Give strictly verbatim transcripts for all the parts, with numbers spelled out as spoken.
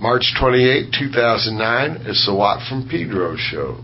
March twenty-eighth, two thousand nine, it's the Watt from Pedro show.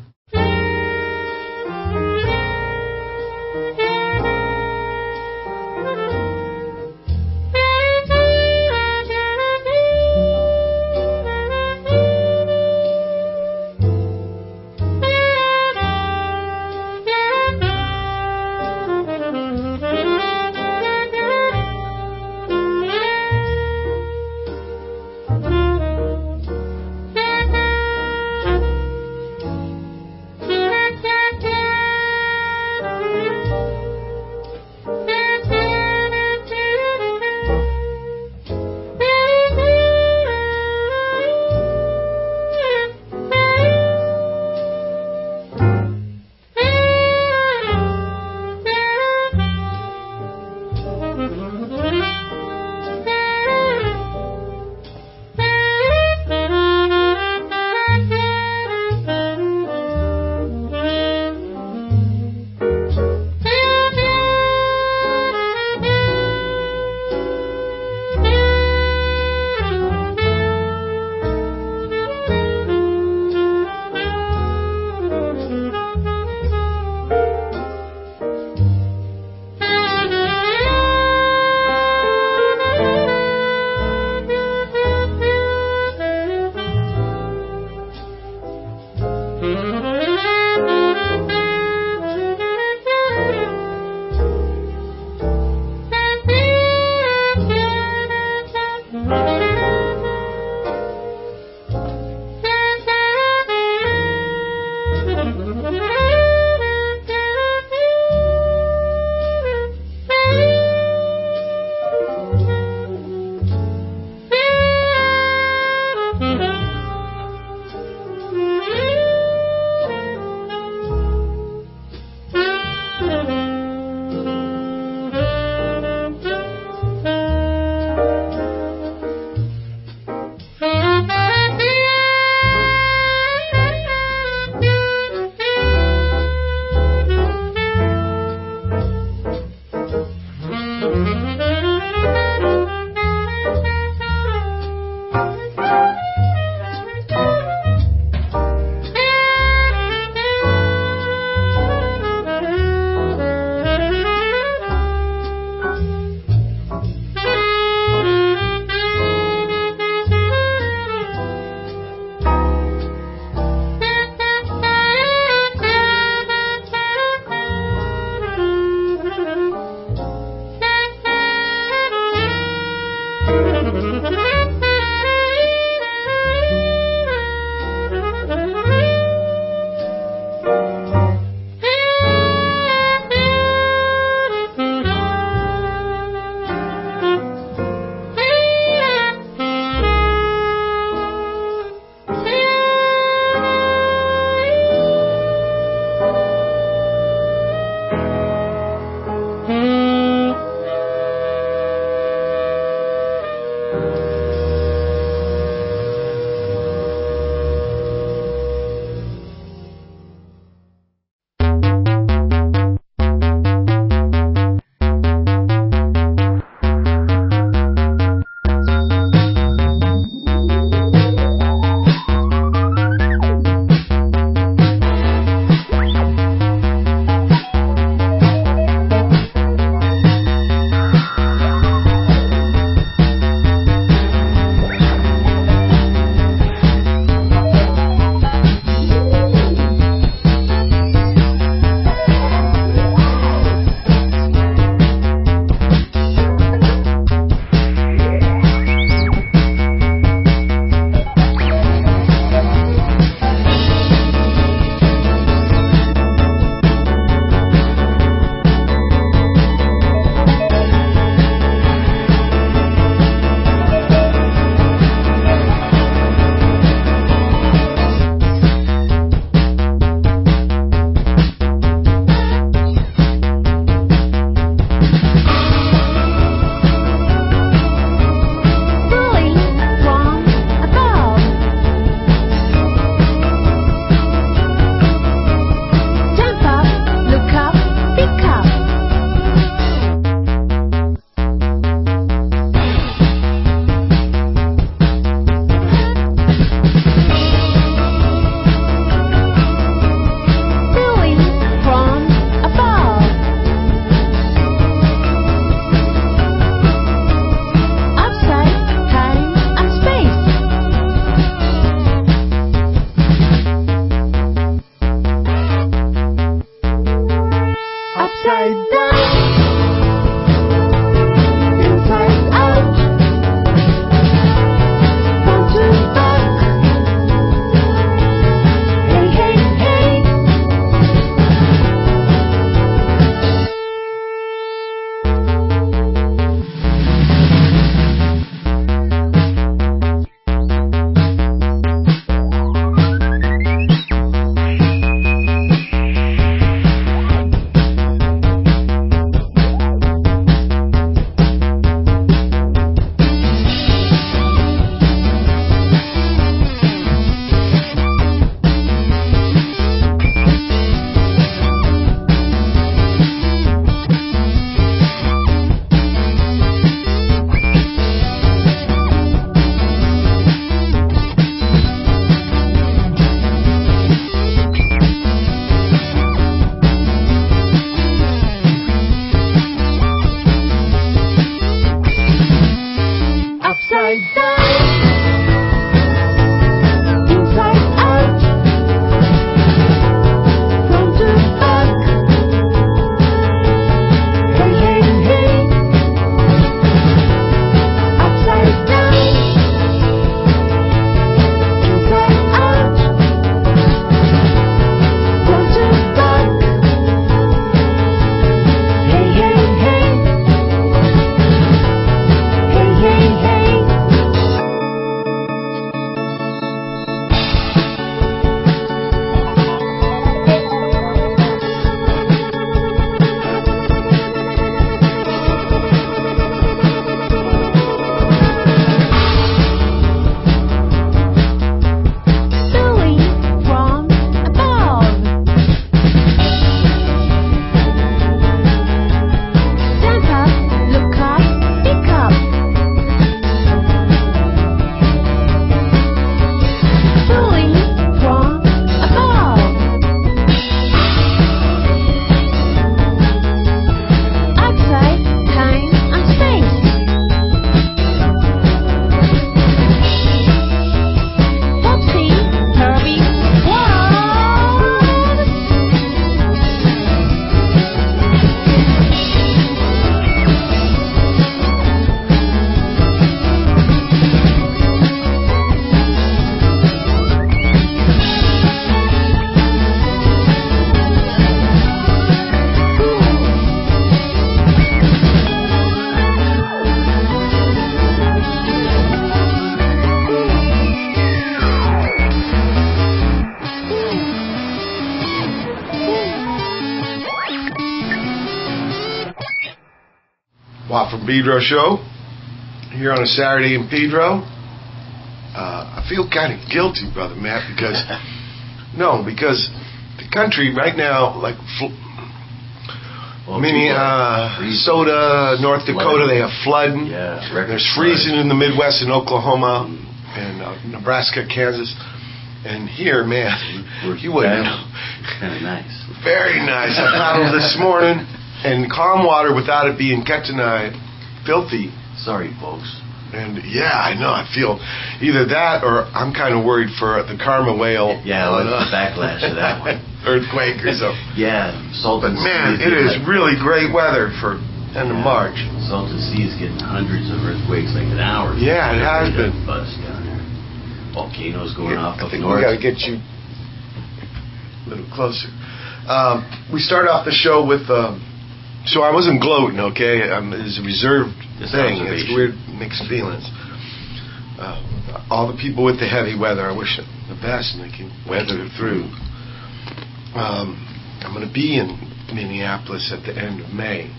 Swat from Pedro show here on a Saturday in Pedro. Uh, I feel kind of guilty, Brother Matt, because no, because the country right now, like well, Minnesota, uh, North Dakota, they have flooding. Yeah, there's freezing in the Midwest in Oklahoma and uh, Nebraska, Kansas, and here, man, We're you wouldn't know. Kind of nice. Very nice. I paddled this morning, and calm water without it being Ketanai, filthy. Sorry, folks. And yeah, I know. I feel either that or I'm kind of worried for the karma whale. Yeah, what's the backlash of that one? Earthquake or something. Yeah, Salton But man, Sea it is like, really great weather for end of yeah, March. Salton Sea is getting hundreds of earthquakes like an hour. Yeah, it has been. Bust down there. Volcanoes going yeah, off I up think north. we got to get you a little closer. Um, we start off the show with. Um, so I wasn't gloating, okay? Um, it's a reserved This thing. It's weird, mixed feelings. Uh, all the people with the heavy weather, I wish them the best and they can weather it through. Um, I'm going to be in Minneapolis at the end of May.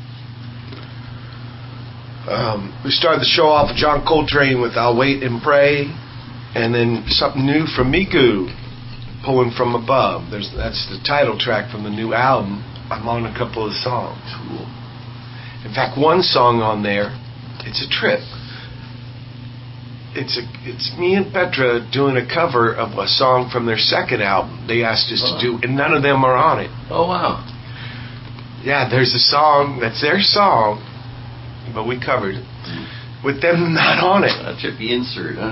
Um, we started the show off with John Coltrane with I'll Wait and Pray, and then something new from Miku, Pulling From Above. There's, that's the title track from the new album. I'm on a couple of songs. Cool. In fact, one song on there, it's a trip. It's a, it's me and Petra doing a cover of a song from their second album they asked us oh. to do, and none of them are on it. Oh, wow. Yeah, there's a song that's their song, but we covered it with them not on it. That should be insert, huh?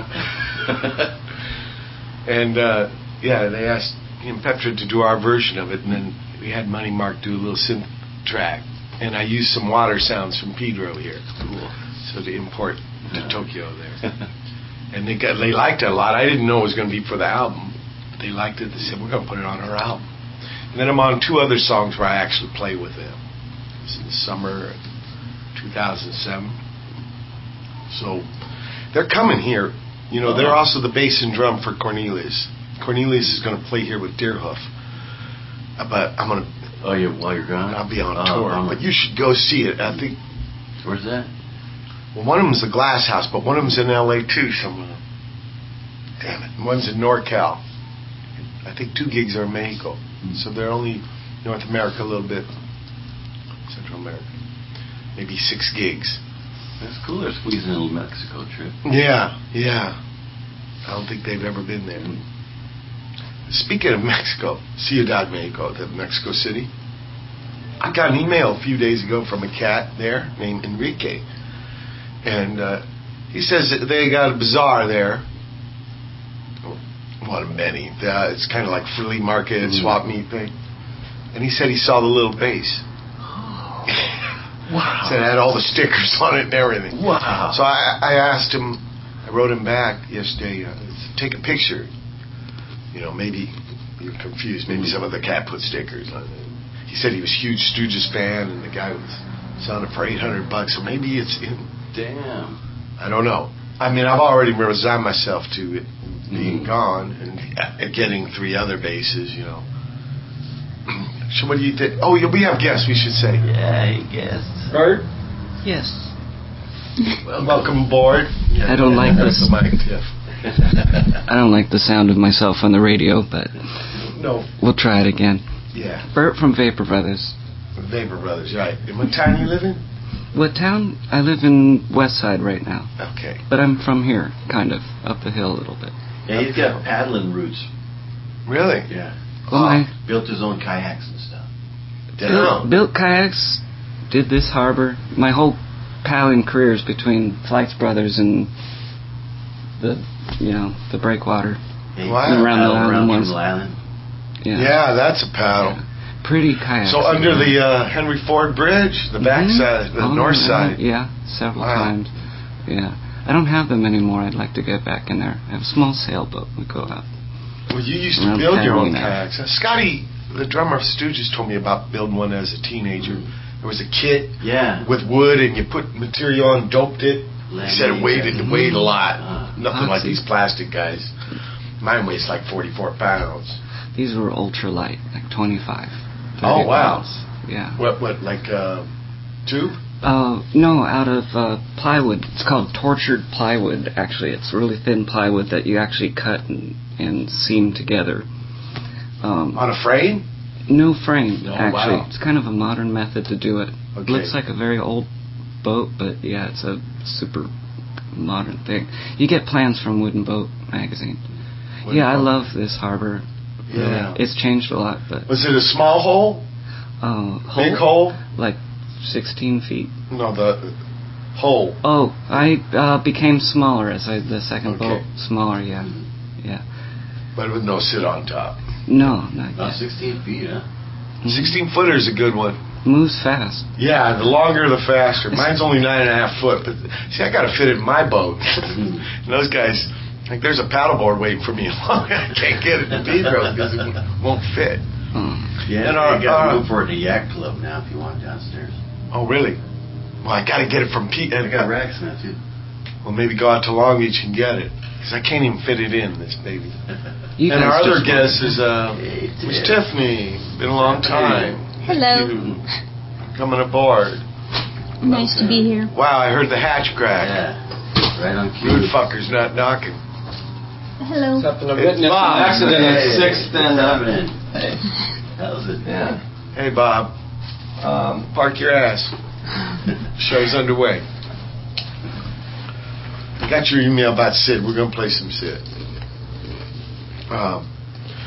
And uh, yeah, they asked me and Petra to do our version of it, and then we had Money Mark do a little synth track, and I used some water sounds from Pedro here. Cool. So to import to Tokyo there. And they got they liked it a lot. I didn't know it was going to be for the album, but they liked it. They said, we're going to put it on our album. And then I'm on two other songs where I actually play with them. It was in the summer of two thousand seven. So they're coming here. You know, oh. They're also the bass and drum for Cornelius. Cornelius is going to play here with Deerhoof. But I'm going to... Oh, you while you're gone? I'll be on oh, tour. I'm but you should go see it. I think... Where's that? Well, one of them's the Glass House, but one of them's in L A too. Some of them. Damn it. One's in NorCal. I think two gigs are in Mexico. Mm-hmm. So they're only North America a little bit. Central America. Maybe six gigs. That's cool. They're squeezing a little Mexico trip. Yeah, yeah. I don't think they've ever been there. Mm-hmm. Speaking of Mexico, Ciudad Mexico, the Mexico City. I got an email a few days ago from a cat there named Enrique. And uh, he says that they got a bazaar there. One of many. Uh, it's kind of like flea market, mm-hmm. swap meet thing. And he said he saw the little bass. Wow. Said it had all the stickers on it and everything. Wow. So I, I asked him, I wrote him back yesterday, uh, take a picture. You know, maybe you're confused. Maybe some of the cat put stickers on it. He said he was a huge Stooges fan and the guy was selling it for eight hundred bucks. So maybe it's in. Damn. I don't know. I mean, I've already resigned myself to it being mm. gone and getting three other bases, you know. So what do you think? Oh, we have guests, we should say. Yeah, guests. Bert? Yes. Welcome, Welcome aboard. Yeah, I don't yeah, like this. The mic, yeah. I don't like the sound of myself on the radio, but no. We'll try it again. Yeah. Bert from Vapor Brothers. Vapor Brothers, right. In what town you live in? What town? I live in West Side right now. Okay. But I'm from here, kind of, up the hill a little bit. Yeah, he's got paddling roots. Really? Yeah. Well, oh, my built his own kayaks and stuff. Built, built kayaks, did this harbor. My whole paddling career is between Flights Brothers and the, you know, the breakwater. Yeah, wow. Around the island ones. Island. Yeah. Yeah, that's a paddle. Yeah. Pretty kayaks. So under the uh, Henry Ford Bridge, the back mm-hmm. side, the oh, north yeah, side. Yeah, several wow. times. Yeah. I don't have them anymore. I'd like to get back in there. I have a small sailboat. We go out. Well, you used to build your own kayaks. Uh, Scotty, the drummer of Stooges, told me about building one as a teenager. Mm-hmm. There was a kit yeah. with wood, and you put material on, doped it. He said it weighed, it weighed a lot. Uh, Nothing like these plastic guys. Mine weighs like forty-four pounds. These were ultra light, like twenty-five. Oh, wow. Pounds. Yeah. What, what, like uh, tube? Uh, no, out of uh, plywood. It's called tortured plywood, actually. It's really thin plywood that you actually cut and, and seam together. Um, On a frame? no frame, Oh, actually. wow. It's kind of a modern method to do it. Okay. It looks like a very old boat, but yeah, it's a super modern thing. You get plans from Wooden Boat magazine. Wooden yeah, I Boat. love this harbor. Really. Yeah. It's changed a lot, but... Was it a small hole? Uh, Big hole? Like sixteen feet. No, the hole. Oh, I uh, became smaller as I the second Okay. boat. Smaller, yeah. Yeah. But with no sit on top. No, not Oh, yet. sixteen feet, huh? Mhm. sixteen footer is a good one. Moves fast. Yeah, the longer the faster. Mine's only nine and a half foot, but see, I got to fit it in my boat. And those guys, like, there's a paddleboard waiting for me. I can't get it in Pedro because it won't fit. Oh. Yeah, And and our- you got our- room for it in a yacht club now if you want downstairs. Oh, really? Well, I got to get it from Pete. I got racks now, too. Well, maybe go out to Long Beach and get it because I can't even fit it in this baby. You And guys our other just guest is uh, Hey, Miss Tiff. Tiffany. Been a long time. Hello. Thank you for coming aboard. Nice to be here. Wow, I heard the hatch crack. Yeah, right on Good cue. fucker's not knocking. Hello. Happened to It's witness Bob. an accident at Hey, Sixth and what's uh, happening? Hey, how's it? yeah. Hey, Bob. Um, Park your ass. Show's underway. I got your email about Sid. We're going to play some Sid. Um,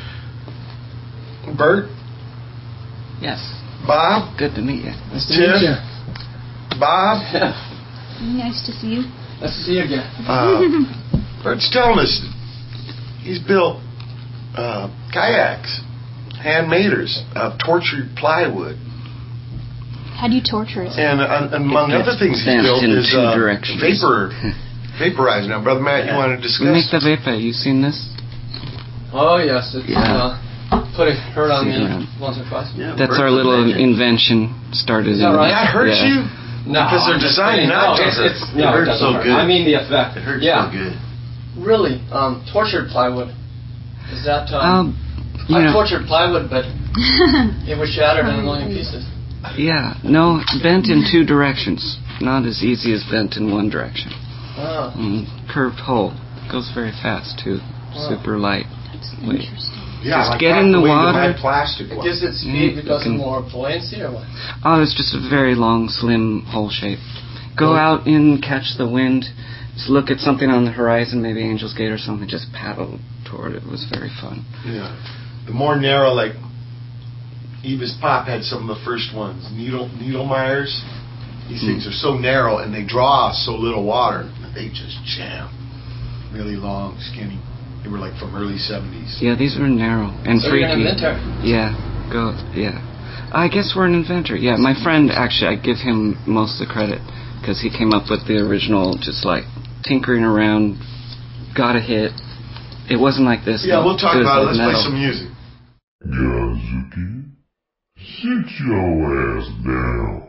Bert, Yes. Bob, Good to meet you. nice to Tiff, meet you. Bob. Yeah. Nice to see you. Nice to see you again. Uh, Bert's telling us he's built uh, kayaks, handmaders of tortured plywood. How do you torture it? And uh, among It other gets things he's bent built in is two uh, directions. vapor, vaporizer. Now, Brother Matt, you want to discuss? We make the vapor. You seen this? Oh yes, it's Yeah. uh, put it hurt on See me it around. once or twice. Yeah, That's Bert's our a little legend. invention. Started Is that in right? That hurts yeah. you? No, Because they're I'm just designed kidding. not no, to it's, hurt. it's, It no, it hurts doesn't so hurt. good. I mean the effect. It hurts yeah. so good. Really, um, tortured plywood. Is that um? Um, you I know, tortured plywood, but it was shattered in a million pieces. yeah, no, bent in two directions. Not as easy as bent in one direction. Oh. Mm, curved hole. Goes very fast too. Wow. Super light. That's Wait. interesting. Yeah, Just like get half in the way to water. my plastic It one. gives it speed Mm, because you can- of more buoyancy, or what? Oh, it's just a very long, slim hole shape. Go Well- out and catch the wind. Just look at something on the horizon, maybe Angel's Gate or something. Just paddle toward it. It was very fun. Yeah. The more narrow, like Eva's Pop had some of the first ones. Needle Needlemeyers. These things are so narrow and they draw so little water. They just jam. Really long, skinny. They were like from early seventies. Yeah, these were narrow and So freaky. you're an inventor. Yeah, go. Yeah, I guess we're an inventor. Yeah, my friend actually, I give him most of the credit because he came up with the original, just like tinkering around, got a hit. It wasn't like this. Yeah, though. we'll talk was about it. like Let's play metal. some music. Yazuki, sit your ass down.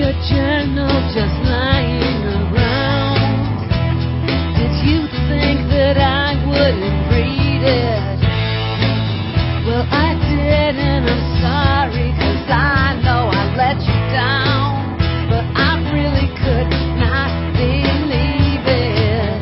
your journal just lying around. Did you think that I wouldn't read it? Well, I did, and I'm sorry, 'cause I know I let you down. But I really could not believe it.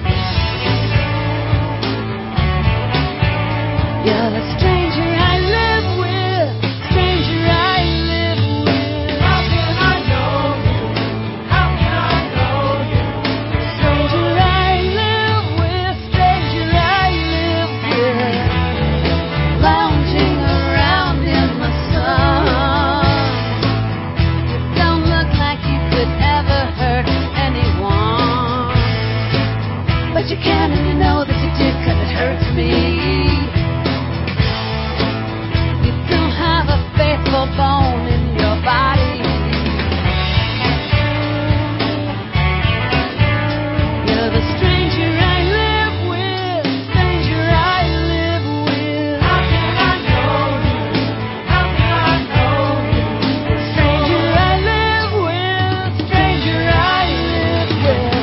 You're the stranger I live with, stranger I live with. How can I know you? How can I know you? Stranger I live with, stranger I live with. Lounging around in the sun. You don't look like you could ever hurt anyone. But you can, and you know that you did, 'cause it hurts me. You don't have a faithful bone in your body. You're the stranger I live with, stranger I live with. How can I know you? How can I know you? Stranger I live with, stranger I live with.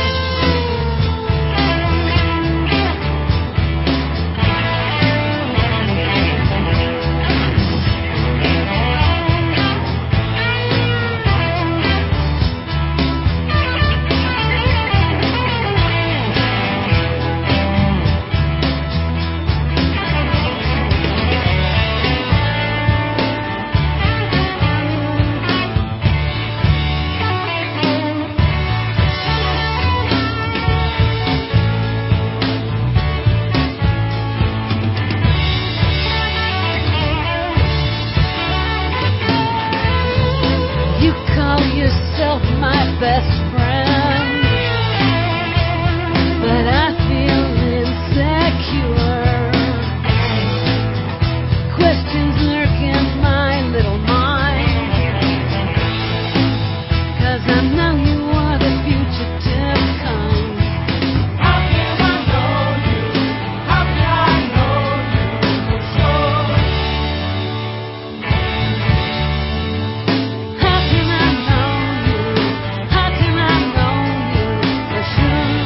You call yourself my best friend, but I feel insecure. Questions lurk in my little mind, 'cause I know you are the fugitive kind. How can I know you? How can I know you for sure? How can I know you? How can I know you for sure?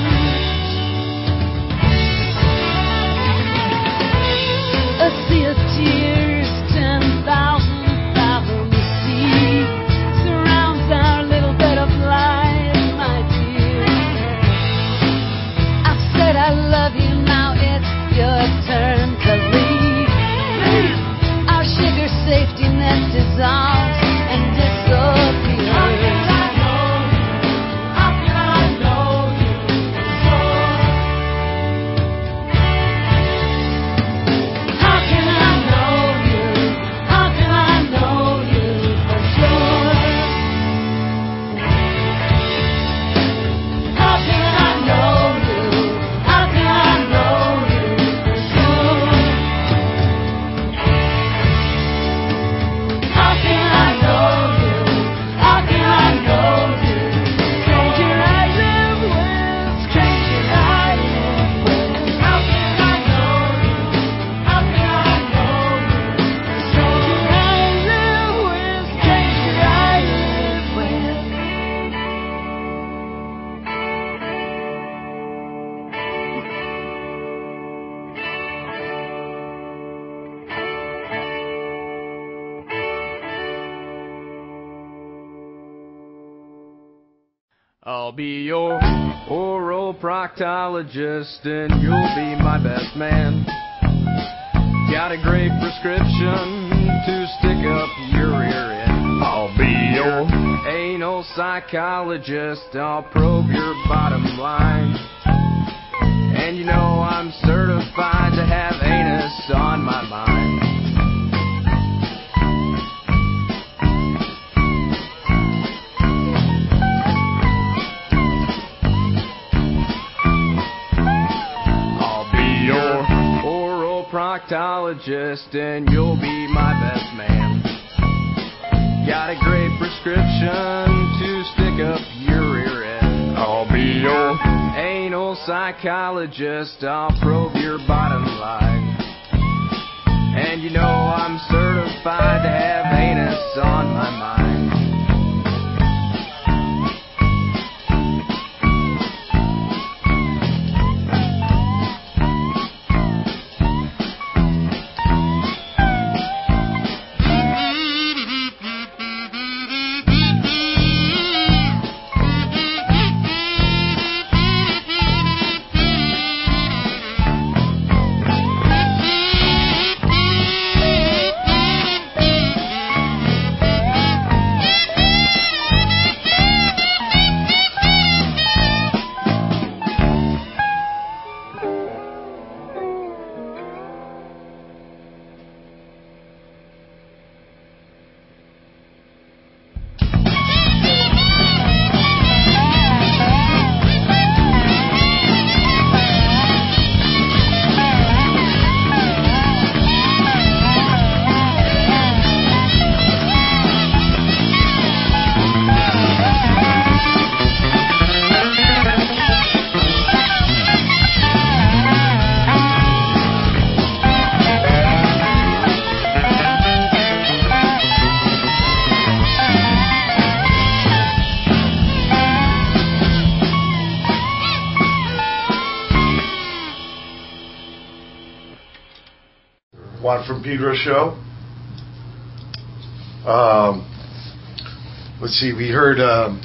A sea of tears, ten thousand fathoms deep, surrounds our little bed of life, my dear. I've said I love you, now it's your turn to leave. Our sugar safety net dissolves and disappears. How can I know you? How can I know you for sure? How can I know you? How can I know you for sure? How can I know you? How can I know you for sure? How can I know you? How can I know you? Stranger I live with, stranger I live with. How can I know you? How can I know you? Stranger I live with, stranger I live with. I'll be your oral proctologist and you'll be my best man. Got a great prescription to stick up your ear in. I'll be your anal psychologist, I'll probe your bottom line. And you know I'm certified to have anus on my mind. Proctologist and you'll be my best man. Got a great prescription to stick up your ear end. I'll be your anal psychologist, I'll probe your bottom line. And you know I'm certified to have anus on my mind. Rod from Pedro Show. Um, let's see, we heard um,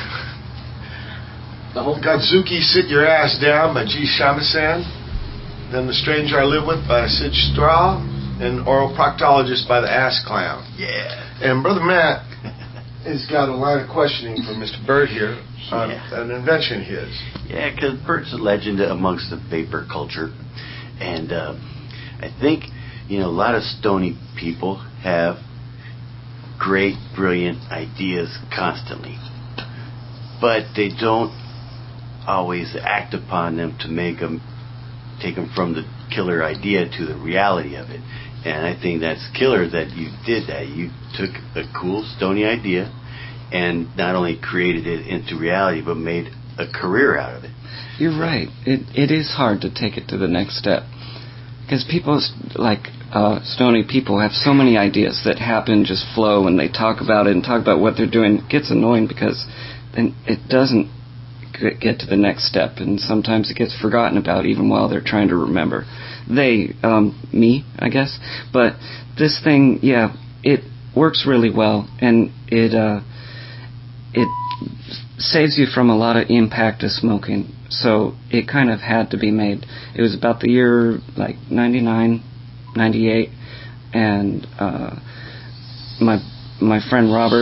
The whole Godzuki Sit Your Ass Down by G. Shamasan. Then The Stranger I Live With by Sid Straw. And Oral Proctologist by the Ass Clown. Yeah. And Brother Matt has got a line of questioning from Mister Bird here on Yeah. an invention of his. Yeah, because Bert's a legend amongst the vapor culture. And uh, I think, you know, a lot of stony people have great, brilliant ideas constantly. But they don't always act upon them to make them, take them from the killer idea to the reality of it. And I think that's killer that you did that. You took a cool, stony idea and not only created it into reality, but made a career out of it. You're right. It it is hard to take it to the next step because people like uh, stony people have so many ideas that happen, just flow, and they talk about it and talk about what they're doing. It gets annoying because then it doesn't g- get to the next step, and sometimes it gets forgotten about even while they're trying to remember. They, um, me, I guess. But this thing, yeah, it works really well, and it uh, it saves you from a lot of impact of smoking. So it kind of had to be made. It was about the year like ninety-nine, ninety-eight, and uh, my my friend Robert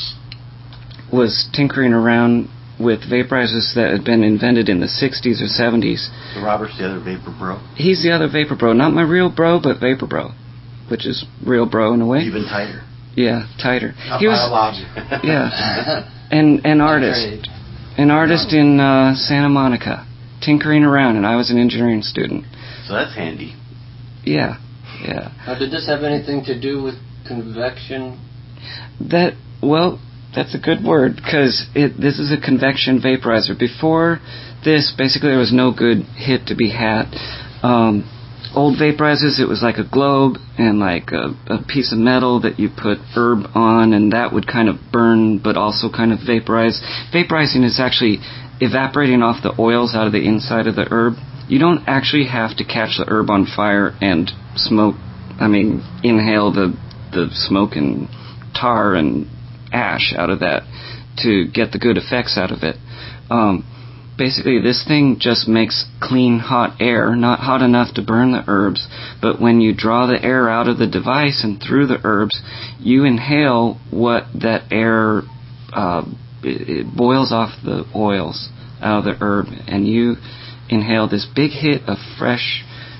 was tinkering around with vaporizers that had been invented in the sixties or seventies. So Robert's the other vapor bro? He's the other vapor bro, not my real bro, but vapor bro, which is real bro in a way. Even tighter. Yeah, tighter. Not he was biological. yeah, and an artist. An artist in uh, Santa Monica, tinkering around, and I was an engineering student. So that's handy. Yeah, yeah. Now, did this have anything to do with convection? That, well, that's a good word, because this is a convection vaporizer. Before this, basically there was no good hit to be had. Um, old vaporizers, it was like a globe and like a, a piece of metal that you put herb on, and that would kind of burn but also kind of vaporize. Vaporizing is actually evaporating off the oils out of the inside of the herb. You don't actually have to catch the herb on fire and smoke, I mean, inhale the, the smoke and tar and ash out of that to get the good effects out of it. Um, Basically, this thing just makes clean, hot air, not hot enough to burn the herbs, but when you draw the air out of the device and through the herbs, you inhale what that air, uh, it, it boils off the oils out of the herb, and you inhale this big hit of fresh,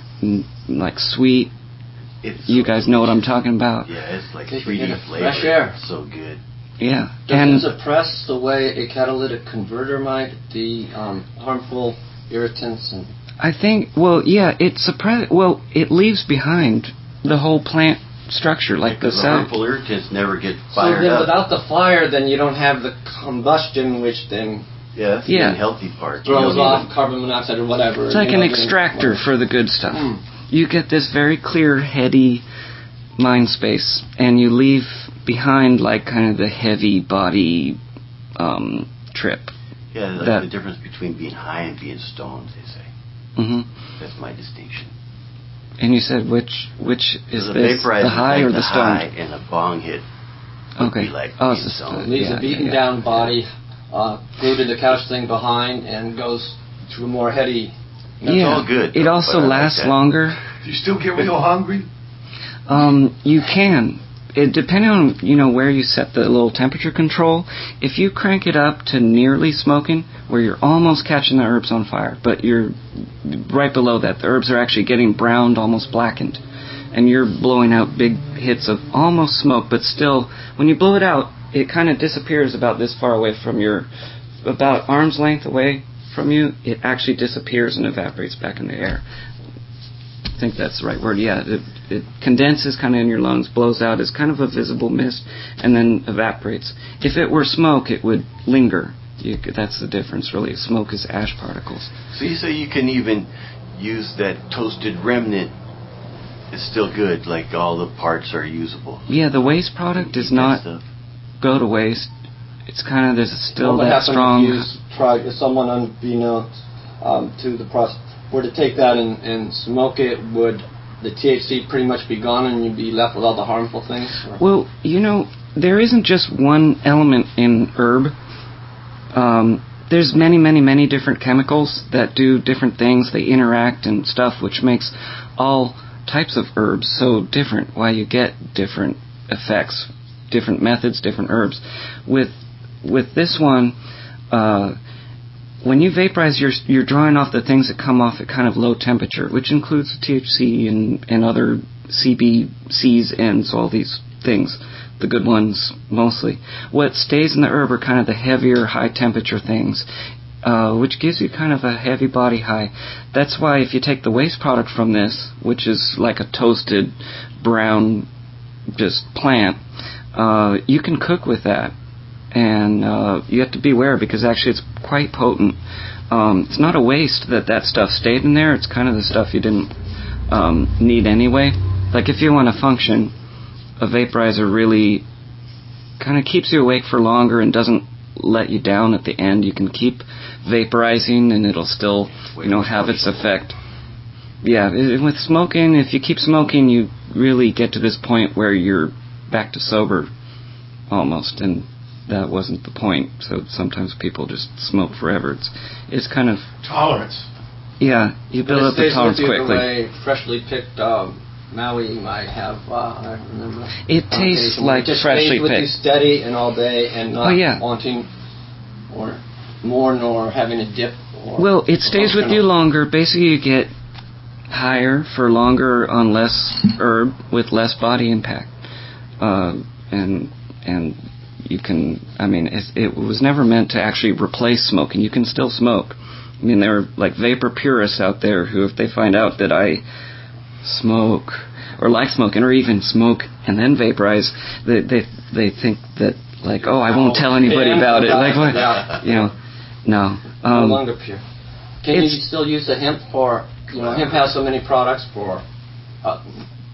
like sweet, It's you so guys know what I'm delicious. talking about. Yeah, it's like Take three D it in flavor. fresh air. So good. Yeah. Does and it suppress the way a catalytic converter might, the um, harmful irritants and... I think, well, yeah, it suppress. Well, it leaves behind the whole plant structure, like the Because the cell. harmful irritants never get So fired then up. without the fire, then you don't have the combustion, which then Yeah, that's Yeah. the unhealthy part. You throws don't off even- carbon monoxide or whatever. It's like you an know, extractor then- for the good stuff. Mm. You get this very clear, heady mind space, and you leave behind like kind of the heavy body um, trip. Yeah, like that- the difference between being high and being stoned, they say. hmm That's my distinction. And you said which which is the this, vaporizer the high is or like the high, stoned? and a bong hit would Okay. be like Oh, being it's the stoned. stone. Leaves Yeah, a beaten yeah, down yeah. body, uh, glued to the couch thing behind, and goes to a more heady... That's yeah. all good, It though, also but I like lasts that. longer. Do you still get real hungry? Um, you can. It, depending on, you know, where you set the little temperature control, if you crank it up to nearly smoking, where you're almost catching the herbs on fire, but you're right below that, the herbs are actually getting browned, almost blackened, and you're blowing out big hits of almost smoke, but still, when you blow it out, it kind of disappears about this far away from your, about arm's length away from you, it actually disappears and evaporates back in the air. I think that's the right word. Yeah, it, it condenses kind of in your lungs, blows out as kind of a visible mist, and then evaporates. If it were smoke, it would linger. You, that's the difference, really. Smoke is ash particles. So you say you can even use that toasted remnant. It's still good, like all the parts are usable. Yeah, the waste product Eat does that not stuff. go to waste. It's kind of, there's still what would that happen strong... if you s- try, if someone unbeknownst um, to the process were to take that and, and smoke it, would the T H C pretty much be gone and you'd be left with all the harmful things? Or? Well, you know, there isn't just one element in herb. Um, there's many, many, many different chemicals that do different things. They interact and stuff, which makes all types of herbs so different. Why you get different effects, different methods, different herbs. With with this one, uh, when you vaporize, you're you're drawing off the things that come off at kind of low temperature, which includes T H C and and other C B Cs and all these things. The good ones mostly. What stays in the herb are kind of the heavier, high temperature things, uh, which gives you kind of a heavy body high. That's why if you take the waste product from this, which is like a toasted brown just plant, uh, you can cook with that. And uh, you have to be aware because actually it's quite potent. Um, it's not a waste that that stuff stayed in there. It's kind of the stuff you didn't um, need anyway. Like if you want to function, a vaporizer really kind of keeps you awake for longer and doesn't let you down at the end. You can keep vaporizing and it'll still, you know, have its effect. Yeah, with smoking, if you keep smoking, you really get to this point where you're back to sober almost, and that wasn't the point. So sometimes people just smoke forever. It's it's kind of tolerance. Yeah, you build up the tolerance with you quickly. The way freshly picked um, Maui might have. Uh, I remember. It tastes like it just freshly stays with picked. you steady and all day, and not oh, yeah. wanting or more nor having a dip. Or well, it stays with you longer. Basically, you get higher for longer on less herb with less body impact, uh, and and. You can, I mean, it, it was never meant to actually replace smoking. You can still smoke. I mean, there are like vapor purists out there who, if they find out that I smoke or like smoking or even smoke and then vaporize, they they they think that like, oh, I won't tell anybody about it. Like, what? Yeah. You know, no. No Um, longer pure. Can you still use the hemp for? You know, hemp has so many products for. Uh,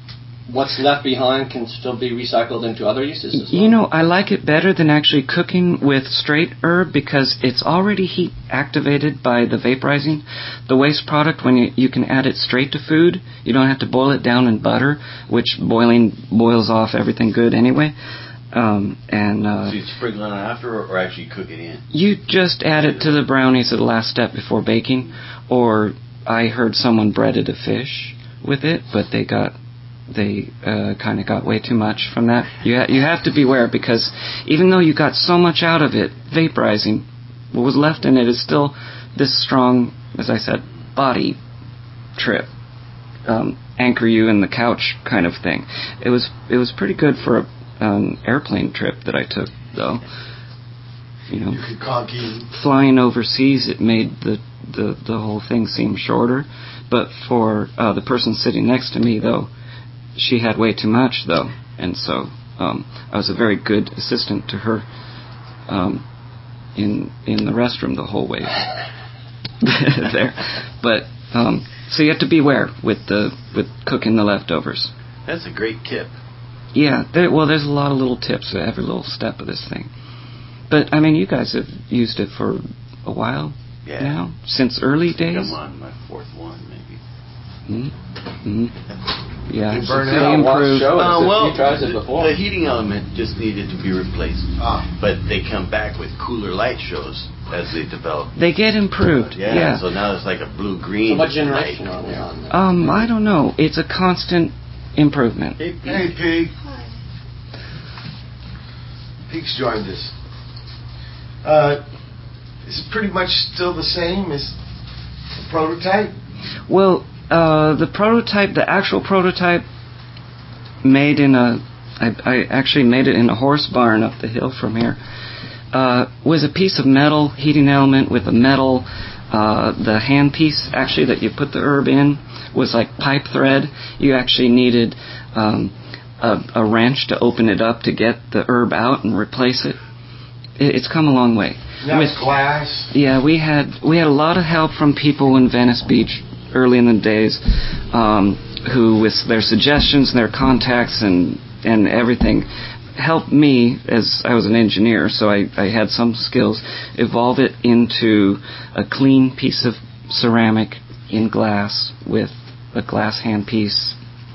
What's left behind can still be recycled into other uses as well? You know, I like it better than actually cooking with straight herb because it's already heat activated by the vaporizing. The waste product, when you, you can add it straight to food, you don't have to boil it down in butter, which boiling boils off everything good anyway. Um, and uh, so you sprinkle it on after or, or actually cook it in? You just add it to the brownies at the last step before baking. Or I heard someone breaded a fish with it, but they got... they uh, kind of got way too much from that. You ha- you have to beware because even though you got so much out of it, vaporizing, what was left in it is still this strong, as I said, body trip, um, anchor you in the couch kind of thing. It was it was pretty good for an um, airplane trip that I took, though. You know, you could conky. Flying overseas, it made the, the, the whole thing seem shorter. But for uh, the person sitting next to me, though, she had way too much, though, and so um, I was a very good assistant to her um, in in the restroom the whole way there. But um, so you have to beware with the with cooking the leftovers. That's a great tip. Yeah, there, well, there's a lot of little tips at every little step of this thing. But I mean, you guys have used it for a while yeah. now, since early days. I'm on my fourth one, maybe. Mm-hmm. Mm-hmm. Yeah, you burn they out. improve. Uh, well, tried it before. The heating element just needed to be replaced. Ah. But they come back with cooler light shows as they develop. They get improved. Yeah. yeah. So now it's like a blue-green. So what generation are we on now? Um, I don't know. It's a constant improvement. Hey, Pete. Hey, Pete. Pete's joined us. Uh, is it pretty much still the same as the prototype? Well, uh, the prototype, the actual prototype, made in a, I, I actually made it in a horse barn up the hill from here, uh, was a piece of metal heating element with a metal, uh, the handpiece actually that you put the herb in was like pipe thread. You actually needed um, a, a wrench to open it up to get the herb out and replace it. it it's come a long way. Now with it's glass. Yeah, we had we had a lot of help from people in Venice Beach early in the days, um, who with their suggestions and their contacts and and everything helped me, as I was an engineer, so I, I had some skills, evolve it into a clean piece of ceramic in glass with a glass handpiece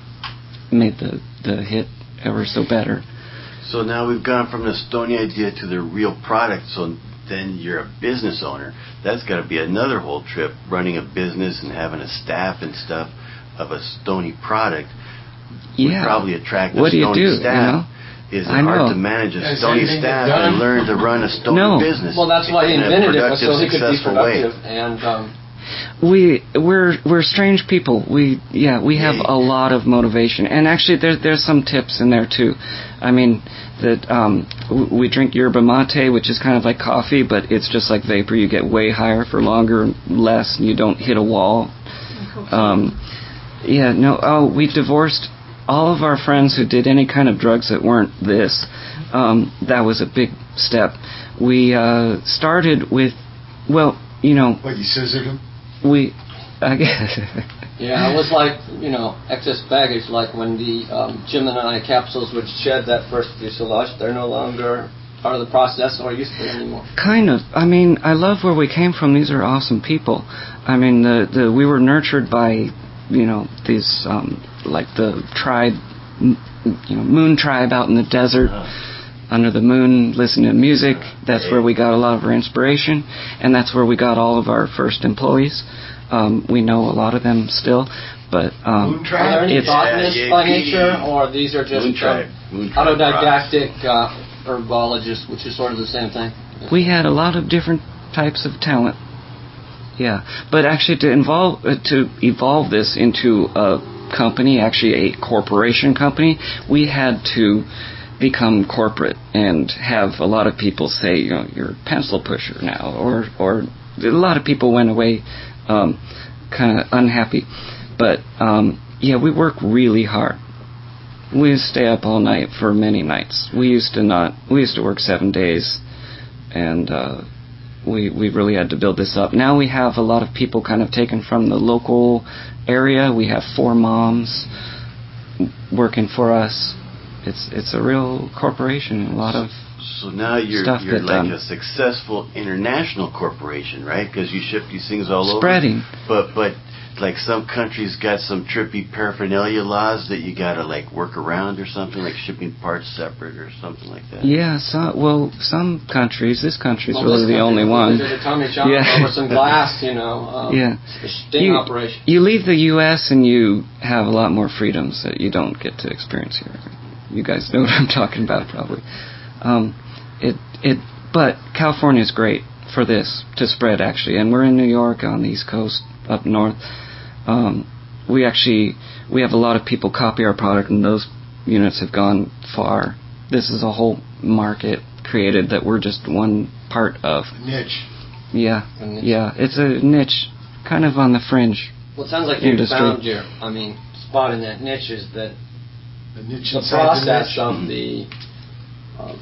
made the, the hit ever so better. So now we've gone from the Stony idea to the real product. So then you're a business owner. That's got to be another whole trip, running a business and having a staff and stuff of a Stony product. Yeah. Would probably attract a What do you Stony do, staff. you know? Is it I hard know. to manage a Has Stony anything staff been done? and learn to run a Stony No. business? Well, that's why he in a invented it, productive, so he could be successful way? productive. And um, We we're we're strange people. We yeah we have a lot of motivation, and actually there's there's some tips in there too. I mean that um, w- we drink yerba mate, which is kind of like coffee, but it's just like vapor. You get way higher for longer, less, and you don't hit a wall. Um, yeah, no. Oh, we divorced all of our friends who did any kind of drugs that weren't this. Um, that was a big step. We uh, started with, well, you know, What, you scissored him? we. I guess. yeah, it was like, you know, excess baggage, like when the um, Gemini capsules would shed that first fuselage, they're no longer part of the process or useful anymore. Kind of. I mean, I love where we came from. These are awesome people. I mean, the the we were nurtured by, you know, these um, like the tribe, m- you know, moon tribe out in the desert, under the moon, listening to music. That's where we got a lot of our inspiration, and that's where we got all of our first employees. Um, we know a lot of them still, but um, Moon Are tribe? there any It's- botanists Yeah, by yeah, nature, P D. or these are just Moon tribe. um, Moon tribe autodidactic uh, herbologists, which is sort of the same thing? we had a lot of different types of talent. Yeah, but actually to involve uh, to evolve this into a company, actually a corporation company, we had to become corporate and have a lot of people say, you know, you're a pencil pusher now, or or a lot of people went away um, kind of unhappy. But um, yeah, we work really hard. We used to stay up all night for many nights. We used to not. We used to work seven days, and uh, we we really had to build this up. Now we have a lot of people kind of taken from the local area. We have four moms working for us. It's it's a real corporation. A lot of So now you're stuff you're get like done. a successful international corporation, right? Because you ship these things all Spreading. over. But but like some countries got some trippy paraphernalia laws that you gotta like work around or something, like shipping parts separate or something like that. Yeah, so, well, some countries, this country's Well, really this the country, only one. They did a Tommy John Yeah. over some glass, you know. Um, Yeah. a sting You, operation. you leave the U S and you have a lot more freedoms that you don't get to experience here. You guys know what I'm talking about, probably. Um, it it, but California's great for this to spread, actually, and we're in New York on the East Coast, up north. Um, we actually we have a lot of people copy our product, and those units have gone far. This is a whole market created that we're just one part of. Niche. Yeah, A niche. yeah, it's a niche, kind of on the fringe. Well, it sounds like you Industry. found your, I mean, spot in that niche is that The niche the inside the process niche. of the uh,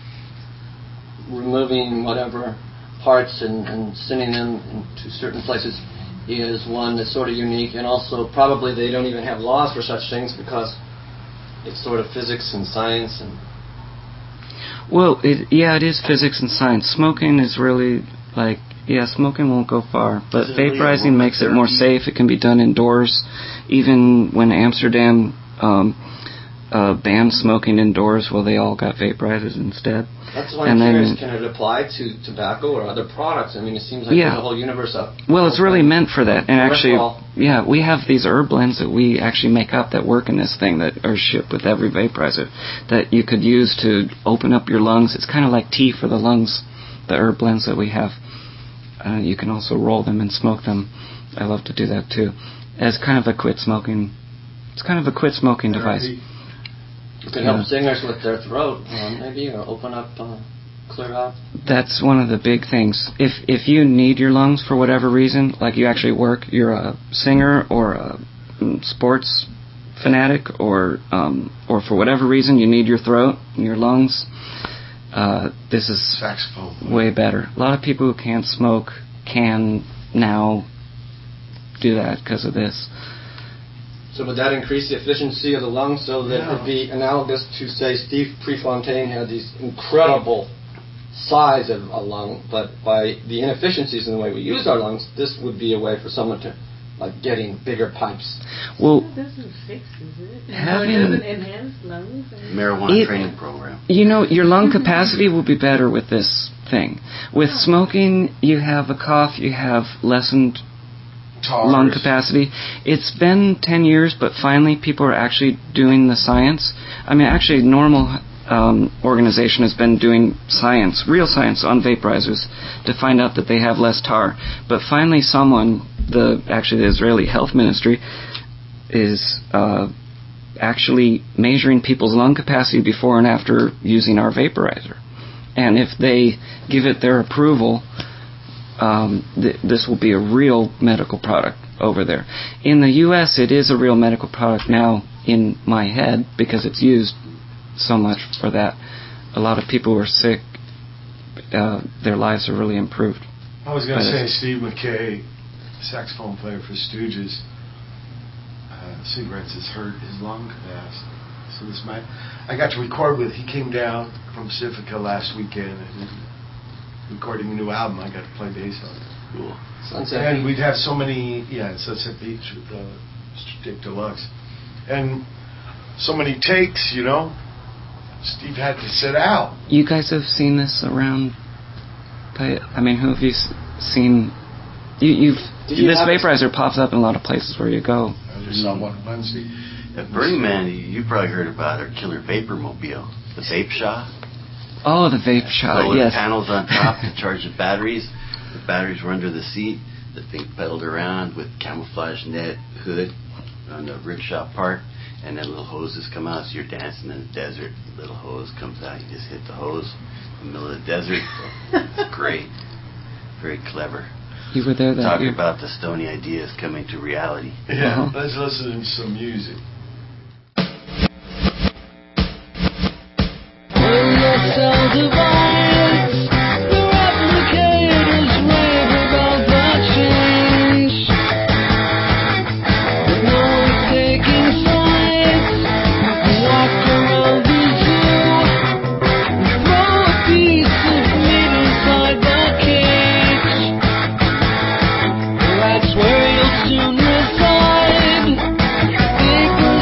removing whatever parts and, and sending them to certain places is one that's sort of unique, and also probably they don't even have laws for such things because it's sort of physics and science and Well, it, yeah, it is physics and science. Smoking is really like, yeah, smoking won't go far, but Is it really vaporizing makes it more aromatherapy? safe. It can be done indoors. Even when Amsterdam um, uh, banned smoking indoors, well, they all got vaporizers instead. that's why And I'm then- curious, can it apply to tobacco or other products? I mean, it seems like Yeah. there's a whole universe of Well, it's really meant for that. And actually, Peripheral. yeah, we have these herb blends that we actually make up that work in this thing that are shipped with every vaporizer that you could use to open up your lungs. It's kind of like tea for the lungs, the herb blends that we have. Uh, you can also roll them and smoke them. I love to do that too. As kind of a quit smoking, it's kind of a quit smoking device. Therapy. It could Yeah. help singers with their throat, um, maybe, or open up, uh, clear out. That's one of the big things. If if you need your lungs for whatever reason, like you actually work, you're a singer or a mm, sports fanatic, or um, or for whatever reason you need your throat and your lungs, uh, this is Saxophone. way better. A lot of people who can't smoke can now do that because of this. So would that increase the efficiency of the lungs so that Yeah. it'd be analogous to, say, Steve Prefontaine had these incredible size of a lung, but by the inefficiencies in the way we use our lungs, this would be a way for someone to like getting bigger pipes. Well, It doesn't fix, is it? having- It doesn't enhance lungs. and- Marijuana It- training program. you know, your lung capacity will be better with this thing. With smoking, you have a cough, you have lessened Tars. lung capacity. It's been ten years, but finally people are actually doing the science. I mean, actually, normal um, organization has been doing science, real science, on vaporizers to find out that they have less tar. But finally, someone, the actually the Israeli Health Ministry, is uh, actually measuring people's lung capacity before and after using our vaporizer. And if they give it their approval, um, th- this will be a real medical product over there. In the U S, it is a real medical product now in my head because it's used so much for that. A lot of people who are sick, uh, their lives are really improved. I was going to But say it's- Steve McKay, saxophone player for Stooges, uh, cigarettes has hurt his lung capacity. So this might, I got to record with, he came down from Pacifica last weekend and recording a new album. I got to play bass on it. Cool. Sunset And Beach. we'd have so many, yeah, Sunset Beach with uh, Dick Deluxe. And so many takes, you know. Steve had to sit out. You guys have seen this around? Play- I mean, who have you s- seen? You, you've Did you this have- vaporizer pops up in a lot of places where you go. I just saw one Wednesday. At Burning Man, you you probably heard about our killer vapor mobile, the Vape Shop. Oh, the vape shot. Solar Yes. panels on top to charge the batteries. The batteries were under the seat. The thing pedaled around with camouflage net hood on the rickshaw part, and then little hoses come out. So you're dancing in the desert. Little hose comes out. You just hit the hose in the middle of the desert. It's great. Very clever. You were there that Talking year. about the stony ideas coming to reality. Yeah, Uh-huh. let's listen to some music. That's where you'll soon reside. Vapor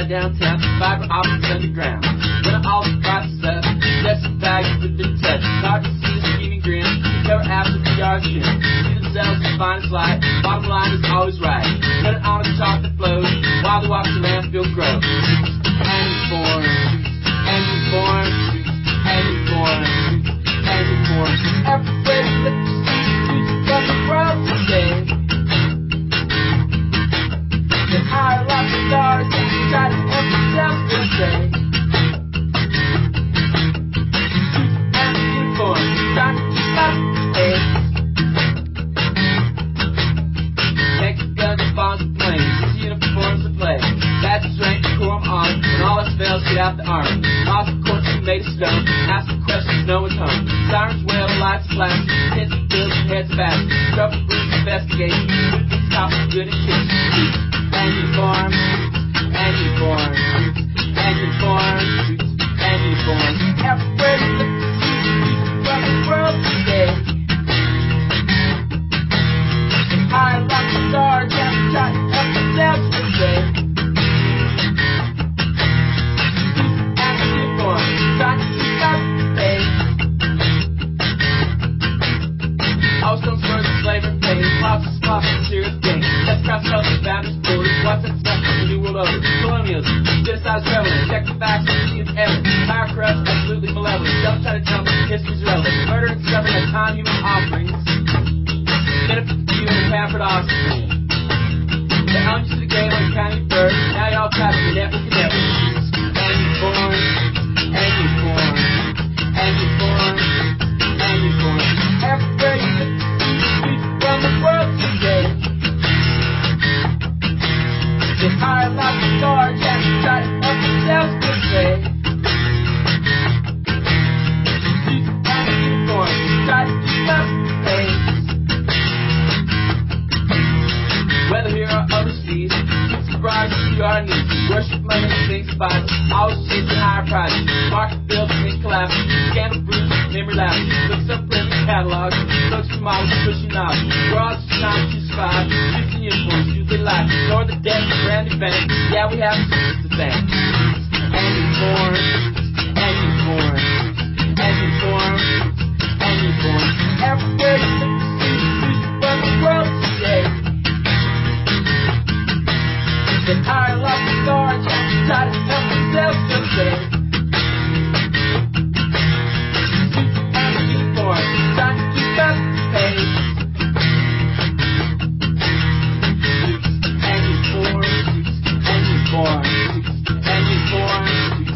right downtown, fiber optics underground. When all the prices up, that's the value that been touched. Hard to see the scheming grin, cover apps with P R stream. See themselves as fine as light, bottom line is always right. Put it on a chart that flows, while the walks the landfill grow. And you're born, and you're born, and you're born, and you're born. Everywhere you look, you see from the world today. Get higher up the stars, and you try to help yourself to say. And you're born, trying to keep up the pace. Mexican bonds and planes, his uniforms to play. That's strength, quorum honor, when all else fails, get out the army. Laws of course we made of stone, ask the questions, no one's home. Sirens wail, lights flash, heads of bills and heads of ash. Trouble brings investigation, who's top of good and shit. And you form, and you form, and you form, and you form. Everywhere you look, from the world today. High rock the stars, and try to help themselves today. And you form, try to keep up the pace. All stones, birds, and slavery and pain. Lots of spots and serious gain. Let's cross over the boundaries, borders. What's that stuff from the new world over? Colonialism, genocide's prevalent. Check the facts, see it's evident. Power corrupts, absolutely malevolent. Don't try to tell me history's relevant. Murder and suffering are time human offerings. Benefit to you and the pampered offspring. They own you to the game like county bird. Now y'all trapped in the network of networks. And you're born, and you're born, and you're born, and you're born. Everywhere you look, from the world today. Get higher like the stars, and try to help yourselves this way. And you're born, try to keep up the pace. Whether here or overseas, subscribe to our needs. Worship money, things Bible, always chasing higher prices. Market buildings and collapses, scandal brews, memory lapses. Looks up printing catalogs, looks for models, pushing knowledge. We're all just trying to survive, using uniforms, use their life. Ignore the debt, brand new bank. Yeah, we have some to thank. And you're born, and you're born, and you're born, and you're born. Everywhere you look, from the world today. Get higher off the stars, and try to help yourself someday. And you're born, trying to keep up the pace. And you're born, and you're born, and you're born,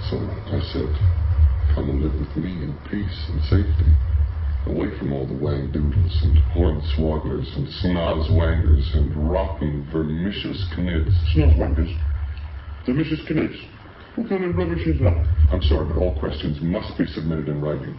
So I said, come and live with me in peace and safety, away from all the wang doodles and hornswogglers and snozwangers and rotten vermicious knids. Snozwangers? Vermicious knids? What kind of rubbish is that? I'm sorry, but all questions must be submitted in writing.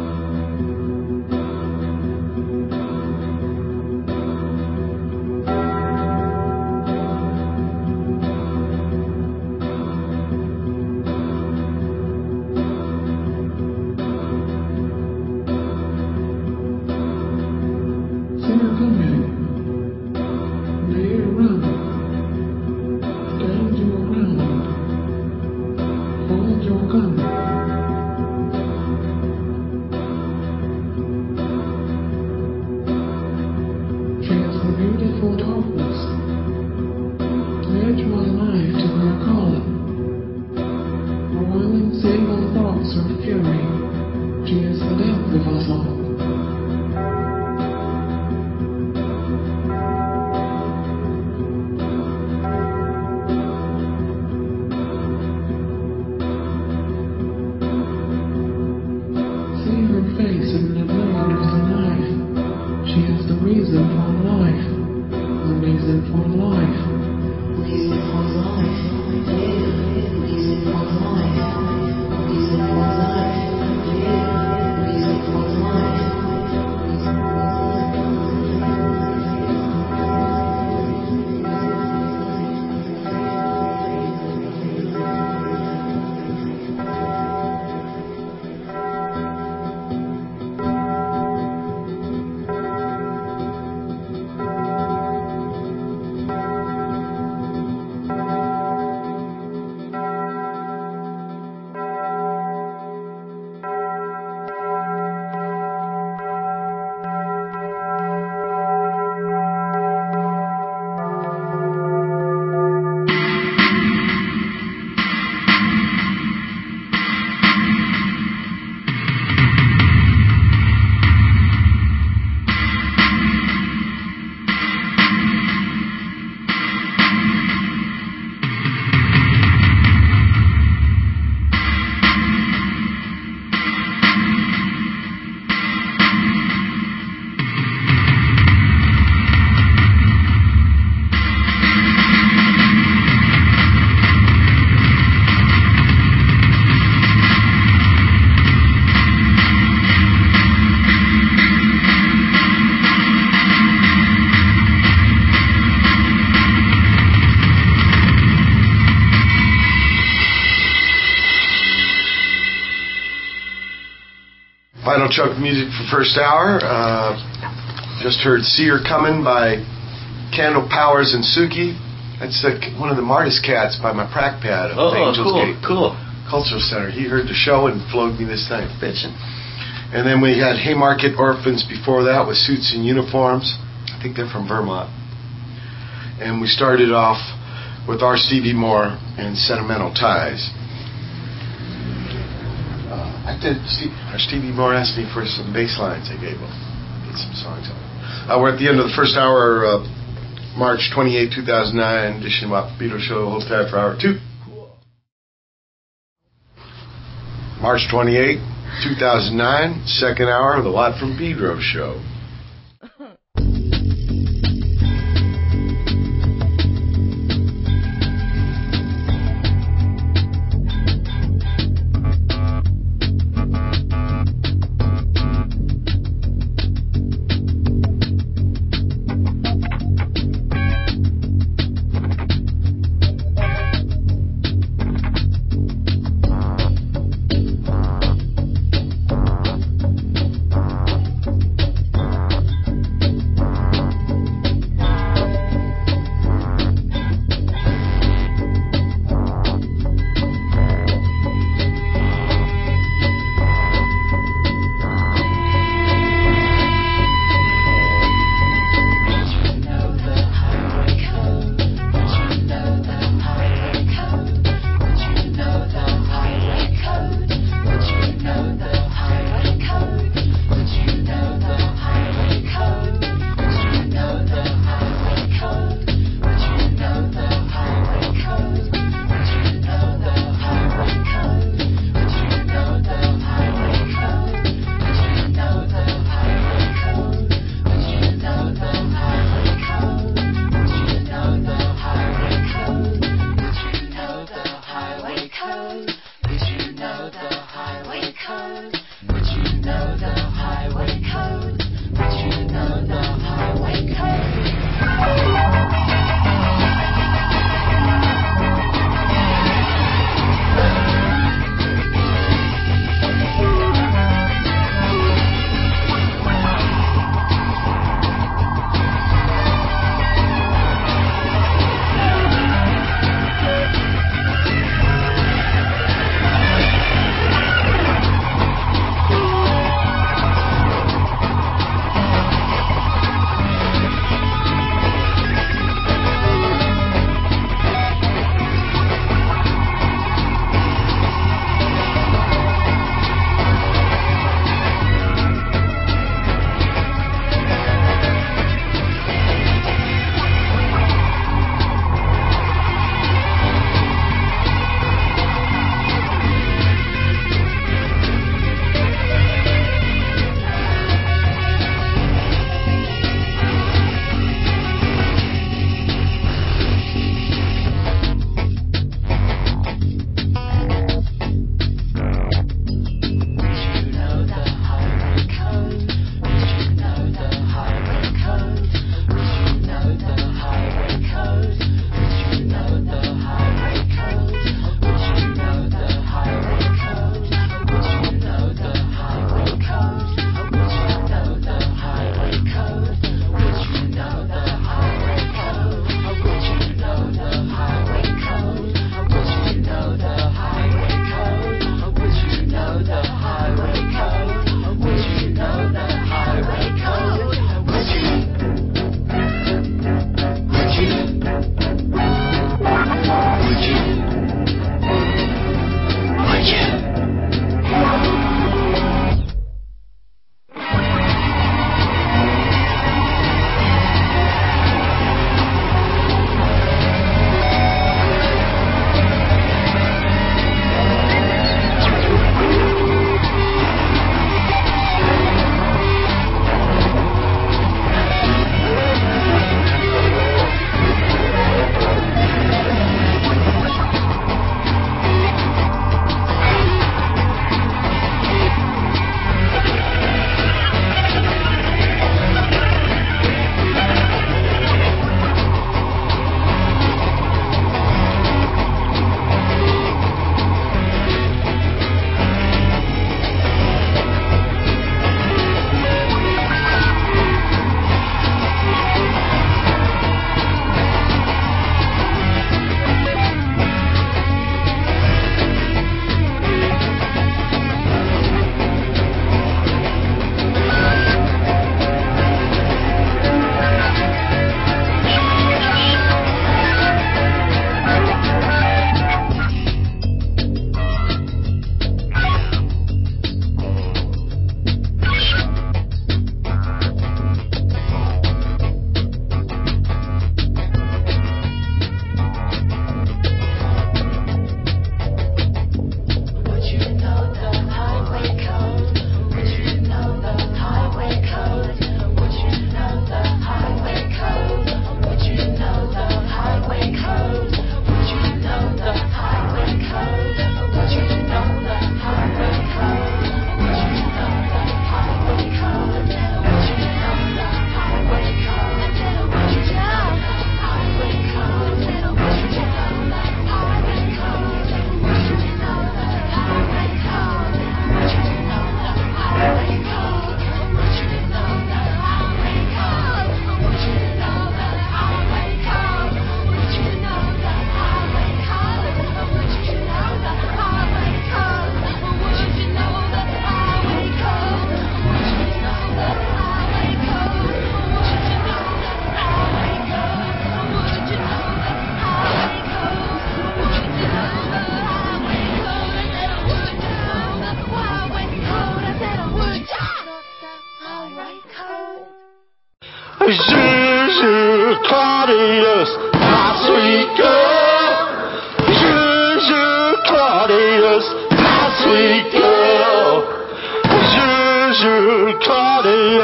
Final chunk of music for first hour. Uh, just heard See Her Comin' by Candle Powers and Suki. That's uh, one of the Martis Cats by my prac pad of Oh, Angels cool, Gate cool. Cultural Center. He heard the show and flowed me this thing. Bitchin'. And then we had Haymarket Orphans before that with Suits and Uniforms. I think they're from Vermont. And we started off with our Stevie Moore and Sentimental Ties. I did. Steve, Stevie Moore asked me for some bass lines. I gave him. Get some songs on it. Uh, we're at the end of the first hour, uh, March twenty-eighth, two thousand nine, edition of the Beatles Show. Hold tight for hour two. March twenty-eighth, two thousand nine, second hour of the Watt from Pedro Show.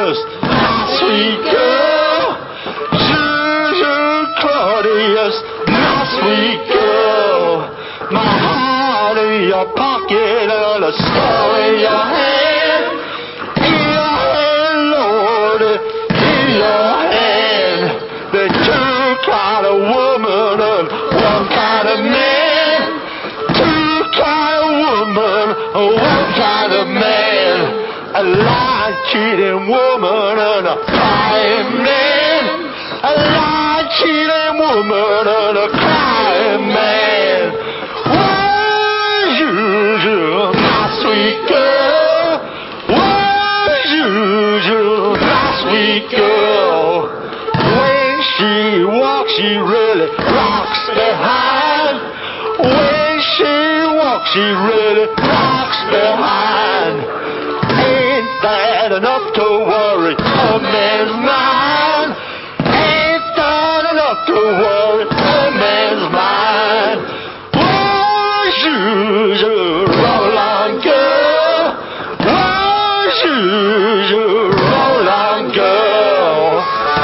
Claudius, my sweet girl. Juju Claudius, my sweet girl. My heart in your pocket and a skull in your hand. In your hand, Lord, in your hand. The two kind of woman and one kind of man. Two kind of woman and one kind of man. A lying, cheating woman and a crying man. A lying, cheating woman and a crying man. Where's Juju, my sweet girl? Where's Juju, my sweet girl? When she walks, she really rocks behind. When she walks, she really rocks behind. Ain't that enough to worry a man's mind? Ain't that enough to worry a man's mind? Where's Juju, roll on girl? Where's Juju, roll on girl?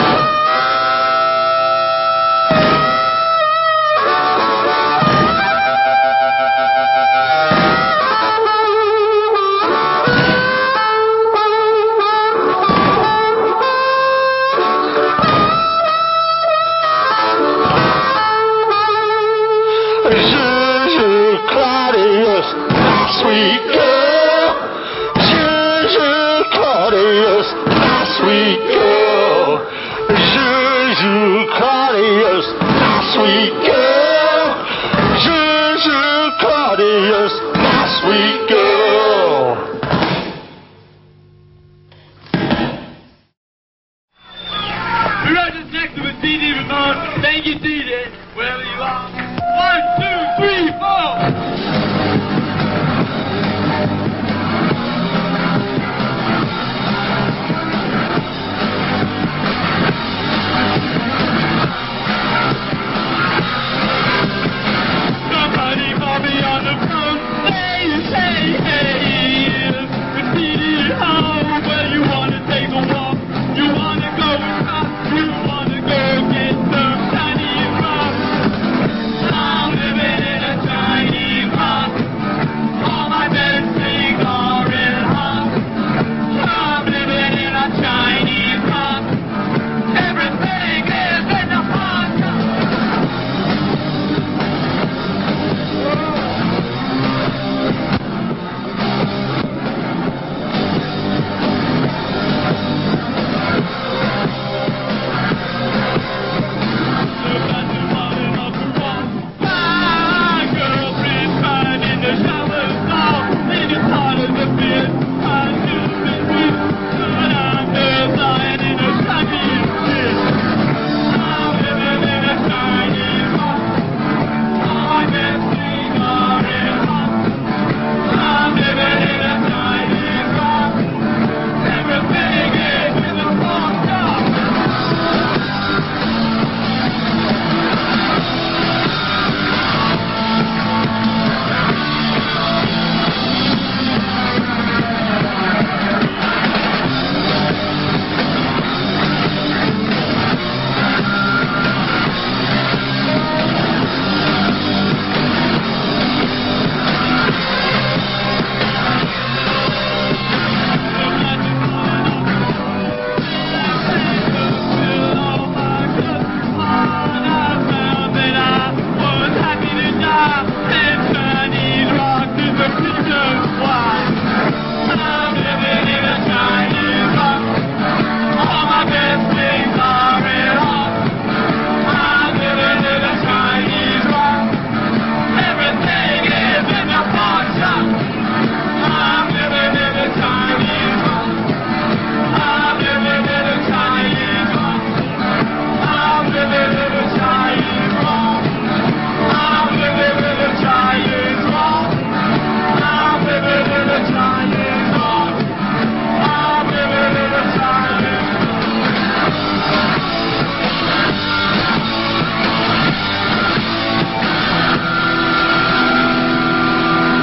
Juju Claudius, my sweet girl. Juju Claudius, my sweet girl. Juju Claudius, my sweet girl. Juju Claudius, my sweet girl. We're right just next to a D D Ramon. Thank you, D D. Wherever you are. One, two, three, four. Somebody call me on the phone. Hey, hey, hey. It's D D. Oh, where you wanna take a walk? You wanna go and talk? You wanna go get some Chinese rock? I'm living in a Chinese rock. All my best things are in rock. I'm living in a Chinese rock. Everything is in the hot.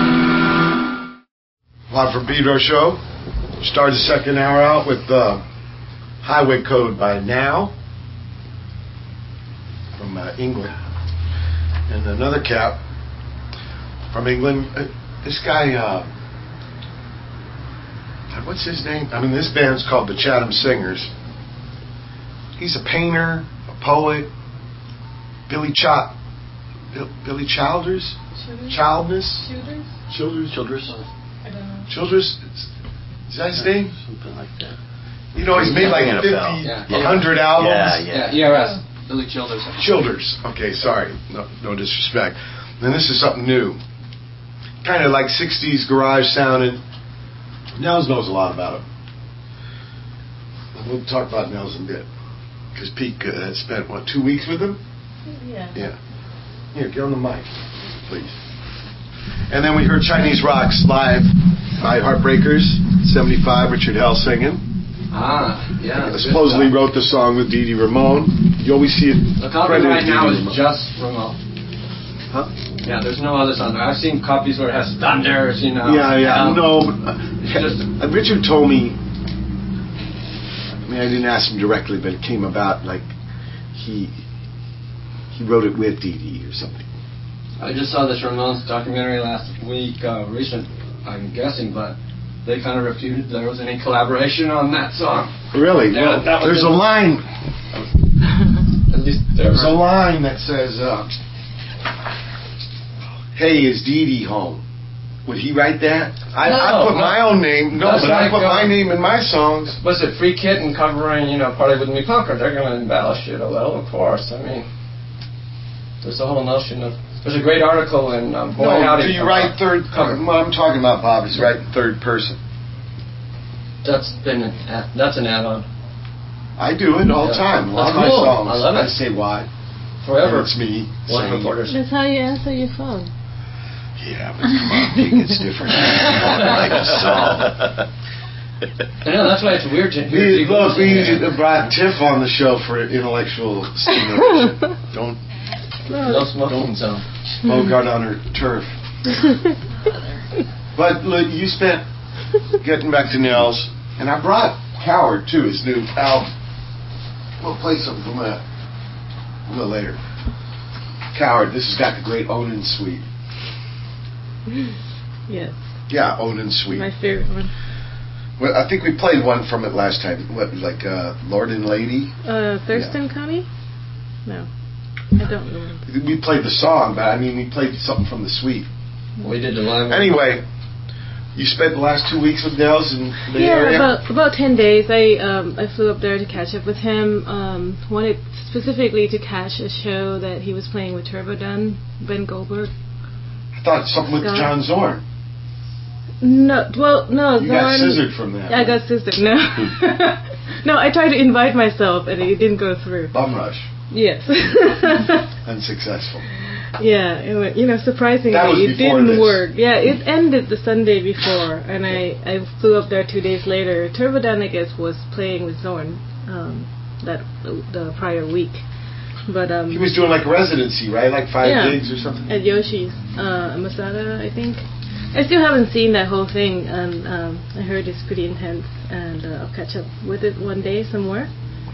Live from Pedro Show. Start the second hour out with uh, Highway Code by Now from uh, England. And another cap from England. Uh, this guy, uh, what's his name? I mean, this band's called the Chatham Singers. He's a painter, a poet. Billy Chop, Bill, Billy Childers, Childers? Childness, Shooters? Childers, Childress? I don't know. Childers. Is that his name? Something like that. You know, he's made like N F L. fifty, Yeah. one hundred albums. Yeah, yeah. Yeah, E R S. Billy Childers. Childers. Okay, sorry. No, no disrespect. And this is something new. Kind of like sixties garage sounding. Nels knows a lot about him. We'll talk about Nels in a bit. Because Pete uh, has spent, what, two weeks with him? Yeah. Yeah. Here, get on the mic, please. And then we heard Chinese Rocks live by Heartbreakers, seventy-five, Richard Hell singing. Ah, yeah. He supposedly wrote the song with Dee Dee Ramone. You always see it. The copy credited right Dee Dee now is Ramone. just Ramon. Huh? Yeah, there's no others on there. I've seen copies where it has thunders, you know. Yeah, yeah. Um, No, but, uh, just- uh, Richard told me. I mean, I didn't ask him directly, but it came about like he he wrote it with Dee Dee or something. I just saw this Ramones documentary last week, uh, recent, I'm guessing, but they kind of refuted there was any collaboration on that song. Really? Yeah, Well, that was there's it. a line. At least There's a line that says, uh, "Hey, is Dee Dee home?" Would he write that? I, I No, put no. my own name. No, That's but I like, put my uh, name in my songs. Was it Free Kitten covering, you know, Party With Me Punker? They're going to embellish it a little, of course. I mean, there's the whole notion of. There's a great article in um, Boy No, Howdy. do you about- write third? What I'm talking about, Bob, is write third person. That's been an, add- that's an add-on I do it all the Yeah. time. A lot That's of my cool. songs. I love it. I say why. forever. And it's me One saying, reporters. That's how you answer your phone. yeah, but come on, Pete, it's different. Write a song. I know, that's why it's weird to hear We, people look, we sing it. brought Tiff on the show for intellectual stimulation. Don't No smoking zone. Bogart on her turf. But look, you spent getting back to Nels, and I brought Coward too, his new album. We'll play something from that a little later. Coward, this has got the great Onan Suite. Yes. Yeah, Onan Suite. My favorite one. Well, I think we played one from it last time. What, like uh, Lord and Lady? Uh, Thurston County? No. I don't remember. We played the song, but I mean, we played something from the suite. We did the live. Anyway, you spent the last two weeks with Nels in the Yeah, area? about about ten days. I um I flew up there to catch up with him. Um, wanted specifically to catch a show that he was playing with Turbo Dunn, Ben Goldberg. I thought something with Scott. John Zorn. No, well, no. You got Zorn- scissored from that. Yeah, I got scissored. No, no. I tried to invite myself, and it didn't go through. Bum rush. Yes. Unsuccessful. Yeah, it went, you know, surprisingly, That was it before didn't this. work. Yeah, it ended the Sunday before, and I, I flew up there two days later. Turbo Dunn, I guess, was playing with Zorn um, that the prior week, but um, He was doing like residency, right? Like five yeah, gigs or something? at Yoshi's uh, Masada, I think. I still haven't seen that whole thing, and um, I heard it's pretty intense, and uh, I'll catch up with it one day somewhere.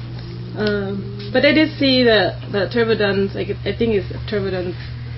Um, but I did see that that Turbo Dunn's, like, I think it's Turbo Dunn's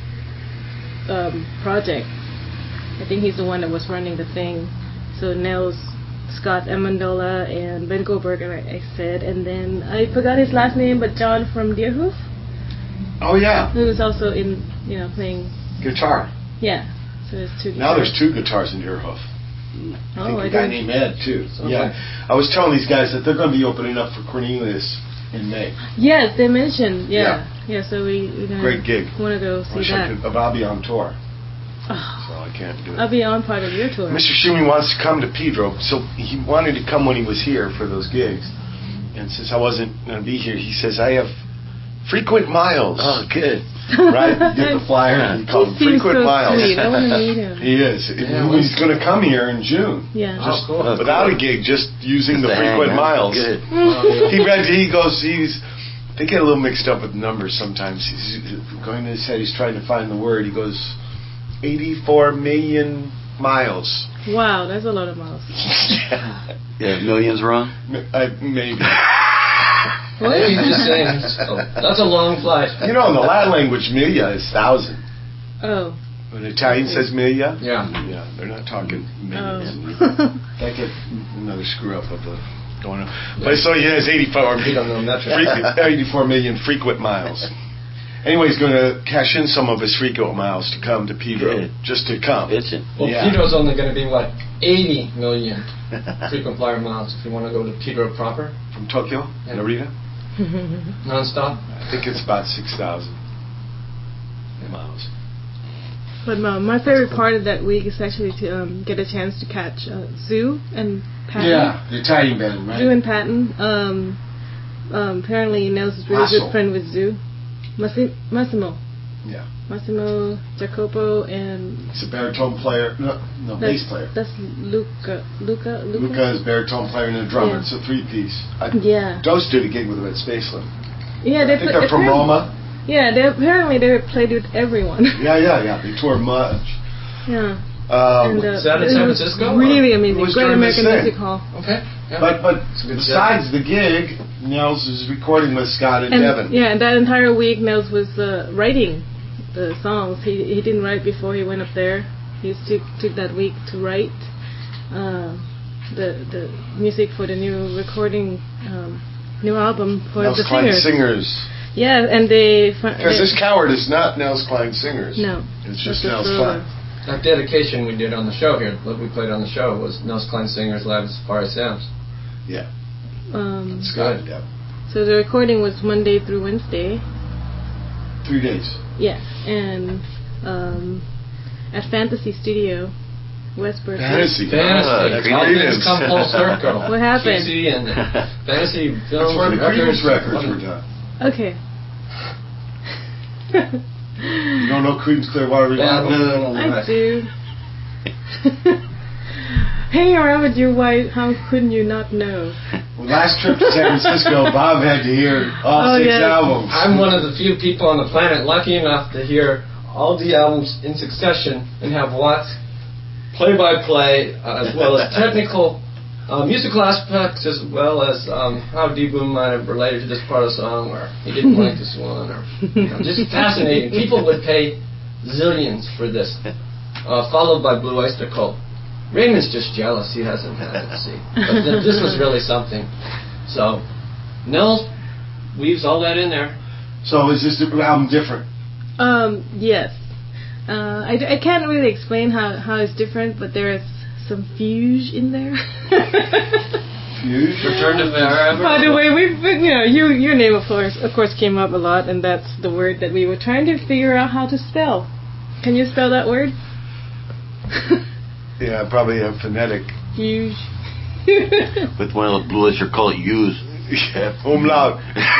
um, project. I think he's the one that was running the thing. So Nels, Scott Amendola, and Ben Goldberg, I, I said, and then I forgot his last name, but John from Deerhoof, Oh, yeah. who was also in, you know, playing. Guitar. Yeah. So there's two. Now there's guitars. two guitars in your hoof. I Oh, think I a guy didn't- named Ed, too. Okay. Yeah. I was telling these guys that they're going to be opening up for Cornelius in May. Yes, they mentioned. Yeah. Yeah. So we we're gonna Great gig. Want to go see Wish I that? could, but I'll be on tour, Oh, so I can't do it. I'll be on part of your tour. Mister Schumi wants to come to Pedro, so he wanted to come when he was here for those gigs. And since I wasn't going to be here, he says, I have frequent miles. Oh, good. Right? You get the flyer, and he called He them seems frequent so miles. sweet. I want to meet him. He is. Yeah, He's going to come here in June. Yeah. Just Oh, cool. without a gig, just using the Just to hang frequent out. miles. Good. He read. He goes. He's. They get a little mixed up with numbers sometimes. He's going to his head. He's trying to find the word. He goes, eighty-four million miles. Wow, that's a lot of miles. Yeah, millions wrong? M- I, maybe. Hey, he's just saying. Oh, that's a long flight. You know, in the Latin language, miglia is thousand. Oh. When Italian says miglia, Yeah. yeah, they're not talking millions. Oh. That get another screw up of the going on. But so he has eighty-four, We don't know metric. frequent, eighty-four million frequent miles. Anyway, he's going to cash in some of his frequent miles to come to Pedro, Good. just to come. Itching. Well, Yeah. Pedro's only going to be, what, eighty million frequent flyer miles if you want to go to Pedro proper, From Tokyo, Yeah. Narita, non-stop. I think it's about six thousand miles. But uh, my favorite part of that week is actually to um, get a chance to catch uh, Zoo and Patton. Yeah, the Italian band, right? Zoo and Patton. Um, um, apparently, Nels is really Masso. good friend with Zoo. Massi- Massimo. Yeah. Massimo Jacopo and He's a baritone player. No, no that's, bass player. That's Luca. Luca. Luca. Luca is baritone player and a drummer. Yeah. It's a three-piece. I, Yeah. Dose did a gig with him at Spaceland. Yeah, they I think play- they're from apparently- Roma. Yeah, they apparently they played with everyone. Yeah, yeah, yeah. They toured much. Yeah. Um, And, uh, Is that in it San was Francisco, or- Really It amazing. was Great during this American thing. Music Hall. Okay. Yeah. But but It's a good besides the gig, Nels is recording with Scott and, And Devin. yeah, and that entire week Nels was uh, writing the songs. He he didn't write before he went up there. He took took that week to write uh, the the music for the new recording, um, new album for Nels the Klein singers. Singers. Yeah, and they fi- Because they- this coward is not Nels Klein Singers. no, It's just that's a Nels thriller. Klein. That dedication we did on the show here, what we played on the show, was Nels Klein Singers Live at Safari Sam's. Yeah. Um, Scott and Devin. so the recording was Monday through Wednesday. Three days. Yes, and um, at Fantasy Studio, West Berkeley. Fantasy. Fantasy. Ah, That's great all news. things come full circle. What happened? Fantasy and fantasy films. That's where the and Creedence records. records were done. Okay. You don't know Creedence Clearwater Yeah, Revival? no, no, no, no. I do. Hanging around with your wife, how couldn't you not know? Well, last trip to San Francisco, Bob had to hear all Oh, six yes. albums. I'm one of the few people on the planet lucky enough to hear all the albums in succession and have watched play-by-play uh, as well as technical, uh, musical aspects as well as um, how D Boom might have related to this part of the song, or he didn't like this one, or you know, just fascinating. People would pay zillions for this, uh, followed by Blue Oyster Cult. Raymond's just jealous he hasn't had it, see. But th- this was really something. So, Nels weaves all that in there. So is this album different? Um, yes. Uh, I, d- I can't really explain how, how it's different, but there is some fuge in there. Fuge? Return to Forever. By the way, we've been, you know, you, your name of course, of course came up a lot, and that's the word that we were trying to figure out how to spell. Can you spell that word? Yeah, probably a phonetic. Fuge. With one of the bluish or call it use. Yeah, umlaut.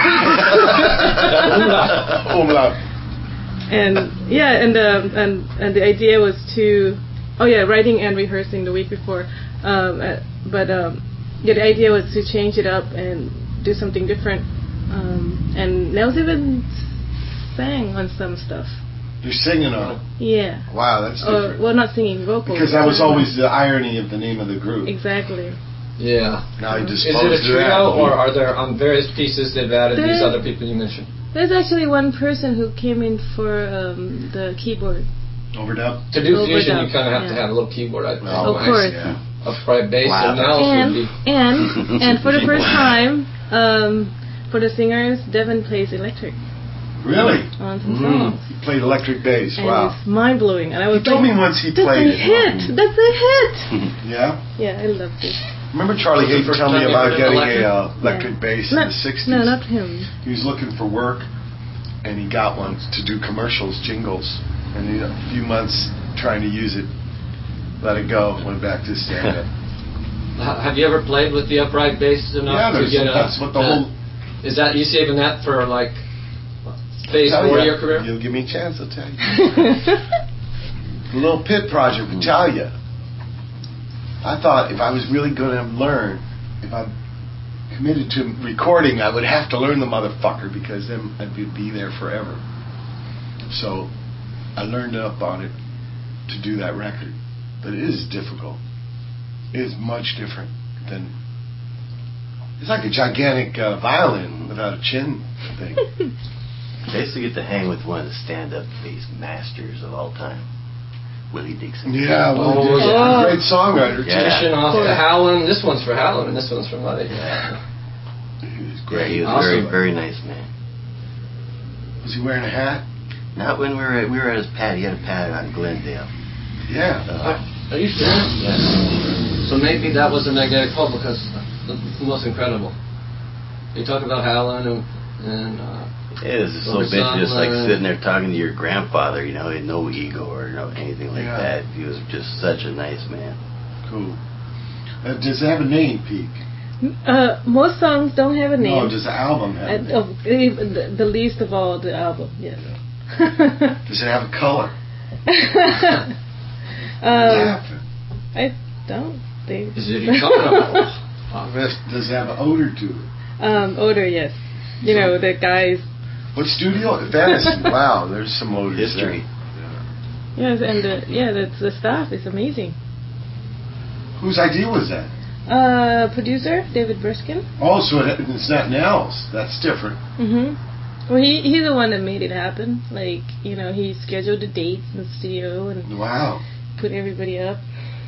Umlaut. And yeah, and um, and and the idea was to, oh yeah, writing and rehearsing the week before. Um, uh, but um, yeah, the idea was to change it up and do something different. Um, and Nels even sang on some stuff. You're singing on it. Yeah. Wow, that's Uh, different. well, not singing, vocals. Because that was always the irony of the name of the group. Exactly. Yeah. Now you Is disposed it a of that. trio, or are there on various pieces they've added these There- other people you mentioned? There's actually one person who came in for um, the keyboard. Overdub? To do Overdub, fusion, you kind of have to yeah. have a little keyboard, I think. Oh, Of course. Yeah. Upright bass, Wow. and Nels would And be. and and for the first time, um, for the singers, Devin plays electric Really? on some Mm. songs. He played electric bass. And Wow. it's mind blowing. And I was He told like, me once he that's played a it. hit. That's a hit. Yeah? Yeah, I loved it. Remember Charlie Was it Hayden the first tell me time you about heard getting electric? a uh, electric Yeah. bass Not- in the sixties? No, not him. He was looking for work, and he got one to do commercials, jingles. And he, a few months trying to use it, let it go, went back to stand-up. H- Have you ever played with the upright bass enough Yeah, to there's- get a, that's what the uh, whole... Is that you saving that for like phase Tell four ya. of your career? You'll give me a chance, I'll tell you. The little pit project with Talia. I thought if I was really going to learn, if I committed to recording, I would have to learn the motherfucker, because then I'd be, be there forever. So I learned up on it to do that record. But it is difficult. It is much different than... It's like a gigantic uh, violin without a chin thing. I used to get to hang with one of the stand-up bass masters of all time, Willie Dixon. Yeah, well, Oh, yeah. yeah. Great songwriter. Yeah. Tradition off Yeah. the Howlin'. This one's for Howlin', and this one's for Muddy. Yeah. He was Yeah, great. he was Awesome. very, very nice man. Was he wearing a hat? Not when we were at, we were at his pad. He had a pad out in Glendale. Yeah. Uh, Are you serious? yeah. So maybe that was a magnetic pull because the, the most incredible. You talk about Howlin' and, and uh, It was so Robert bitch, just like Sandler. sitting there talking to your grandfather. You know, he had no ego or no anything like Yeah. that. He was just such a nice man. Cool. Uh, does it have a name, Peak? Uh, most songs don't have a name. No, does the album have a And, name? of, the, the least of all, the album. Yes. Does it have a color? um, Laughing. I don't think. Is it your color? Does it have an odor to it? Um, odor, yes. You know, the guys. What studio? Fantasy. Wow, there's some odors History. there. Yes, and the, yeah, the, the staff is amazing. Whose idea was that? Uh, producer David Briskin. Oh, so it, it's not Nels. That's different. Mhm. Well, he he's the one that made it happen. Like, you know, he scheduled the dates in the studio and Wow. put everybody up.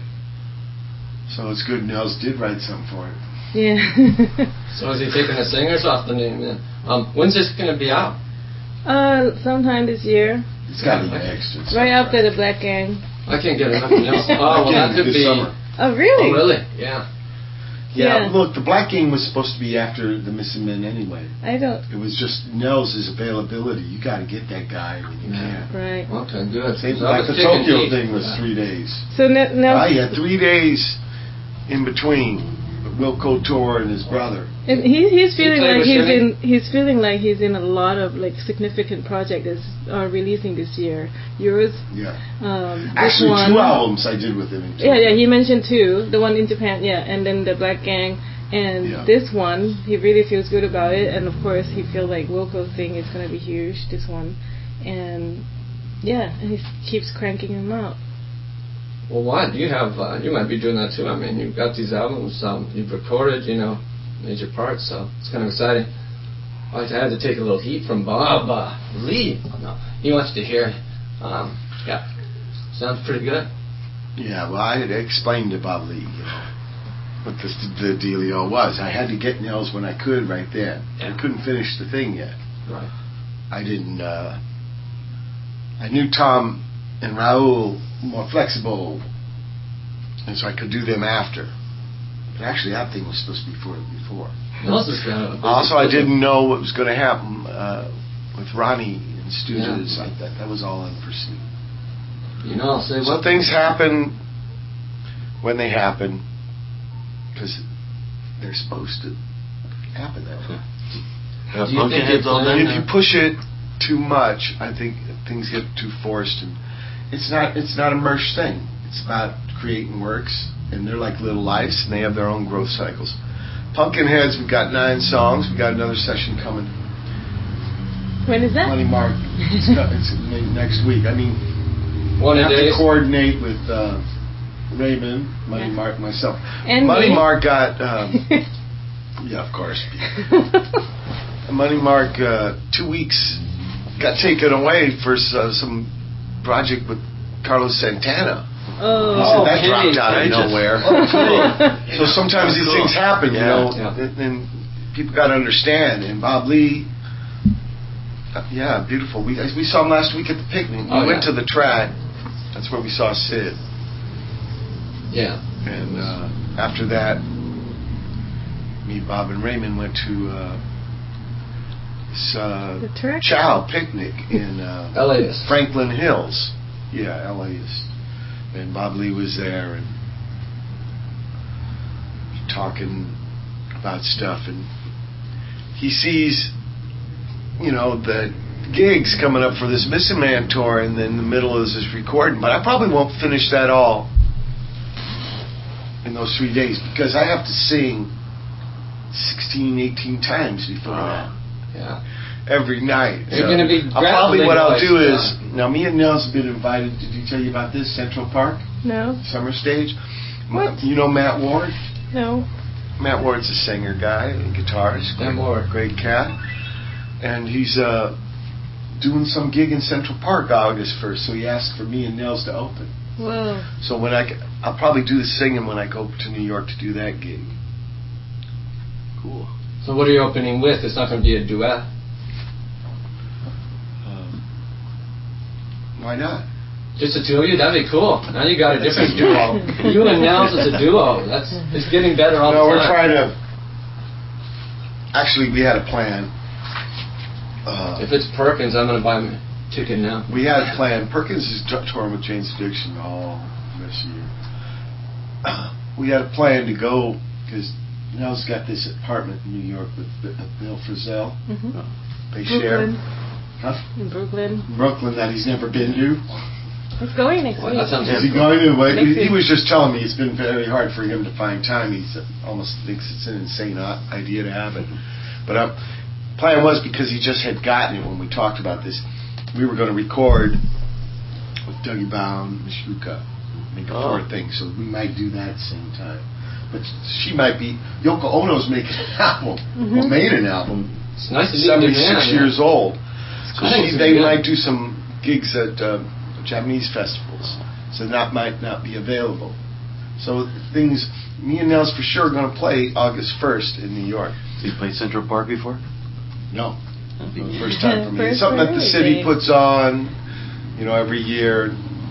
So it's good Nels did write something for it. Yeah. So is he taking the singers off the name then? Um, when's this going to be out? uh, sometime this year, It's got to be next. It's right after the Black Gang. I can't get enough of Nelson. Oh, well, that could this be. summer. Oh, really? Oh, really? Yeah. Yeah, Yeah. look, the Black Game was supposed to be after the Missing Men anyway. I don't. It was just Nels' availability. You got to get that guy when you Yeah. can. Right. Okay, good. Same, So I like was the picking Tokyo heat. thing was Yeah. three days. So now, now I had three days in between Wilco Tour and his brother. and he he's He feeling played like with he's Shimmy? in he's feeling like he's in a lot of like significant projects that's are releasing this year. Yours, Yeah. um, this Actually, one. two albums I did with him. In Yeah, yeah. Tokyo. He mentioned two. The one in Japan, yeah, and then the Black Gang, and Yeah. this one. He really feels good about it, and of course he feels like Wilco's thing is gonna be huge. This one, and yeah, and he keeps cranking them out. Well, why? You have, uh, you might be doing that too. I mean, you've got these albums, um, you've recorded, you know, major parts, so it's kind of exciting. I had to take a little heat from Bob uh, Lee. No, he wants to hear. Um, yeah, sounds pretty good. Yeah, well, I had explained to Bob Lee, you know, what the, the dealio was. I had to get Nels when I could right then. Yeah. I couldn't finish the thing yet. Right. I didn't, uh, I knew Tom and Raul more flexible, and so I could do them after. But actually, that thing was supposed to be for before. Nelson's got a Also, I didn't know what was going to happen uh, with Ronnie and Stooges. Yeah. I, that, that was all unforeseen. You know, say So what things happen when they happen, because they're supposed to happen that way. Uh, Do you think Pumpkinhead's it's all planned done If you now? push it too much, I think things get too forced, and it's not it's not a merch thing. It's about creating works, and they're like little lives, and they have their own growth cycles. Pumpkinheads, we've got nine songs. We got another session coming. When is that? Money Mark, it's, co- it's next week. I mean, one I of have days. to coordinate with uh, Raymond, Money Yeah. Mark, myself. And Money me. Mark got, um, yeah, of course. Money Mark, uh, two weeks got taken away for uh, some project with Carlos Santana. He Oh. said that kidding. dropped out of Outrageous. nowhere. Oh, cool. So sometimes these Cool. things happen, you Yeah. know, Yeah. and, and people got to understand. And Bob Lee, uh, yeah, beautiful. We we saw him last week at the picnic. We Oh, went yeah. to the track. That's where we saw Sid. Yeah. And uh, after that, me, Bob, and Raymond went to uh, this uh, The track? Chow picnic in uh, L A is. Franklin Hills. Yeah, L A is. And Bob Lee was there and talking about stuff, and he sees, you know, the gigs coming up for this Missing Man tour, and then in the middle is this recording. But I probably won't finish that all in those three days because I have to sing sixteen, eighteen times before that. Yeah. Every night. You're gonna be I'll probably grappling what I'll voice, do is yeah. now me and Nels have been invited. Did he tell you about this Central Park No. summer stage? What? You know Matt Ward? No. Matt Ward's a singer guy, a guitarist. Matt Ward. Great cat. And he's uh, doing some gig in Central Park August first, so he asked for me and Nels to open. Whoa. So when I, I'll probably do the singing when I go to New York to do that gig. Cool. So what are you opening with? It's not going to be a duet. Um, why not? Just the two of you? That'd be cool. Now you got a different duo. You and Nels is a duo. That's it's getting better all no, the time. No, we're trying to. Actually, we had a plan. Uh, if it's Perkins, I'm going to buy him a ticket now. We had a plan. Perkins is t- touring with Jane's Addiction all this year. Uh, we had a plan to go because Nels got this apartment in New York with Bill Frisell. Mm-hmm. They Brooklyn. share. Huh? In Brooklyn. Brooklyn that he's never been to. He's going next well, week. Is he going to? Well, he, he was just telling me it's been very hard for him to find time. He almost thinks it's an insane idea to have it. But um, plan was because he just had gotten it when we talked about this. We were going to record with Dougie Bound, Mishuka, make a oh. four thing. So we might do that at the same time. But she might be. Yoko Ono's making an album. Mm-hmm. Well, made an album. It's nice to seventy-six yeah. years old. So she, they good. might do some gigs at. Uh, Japanese festivals, so that might not be available. So things, me and Nels for sure are going to play August first in New York. Have you played Central Park before? No, no first time for me. It's First something that the city day. puts on, you know, every year.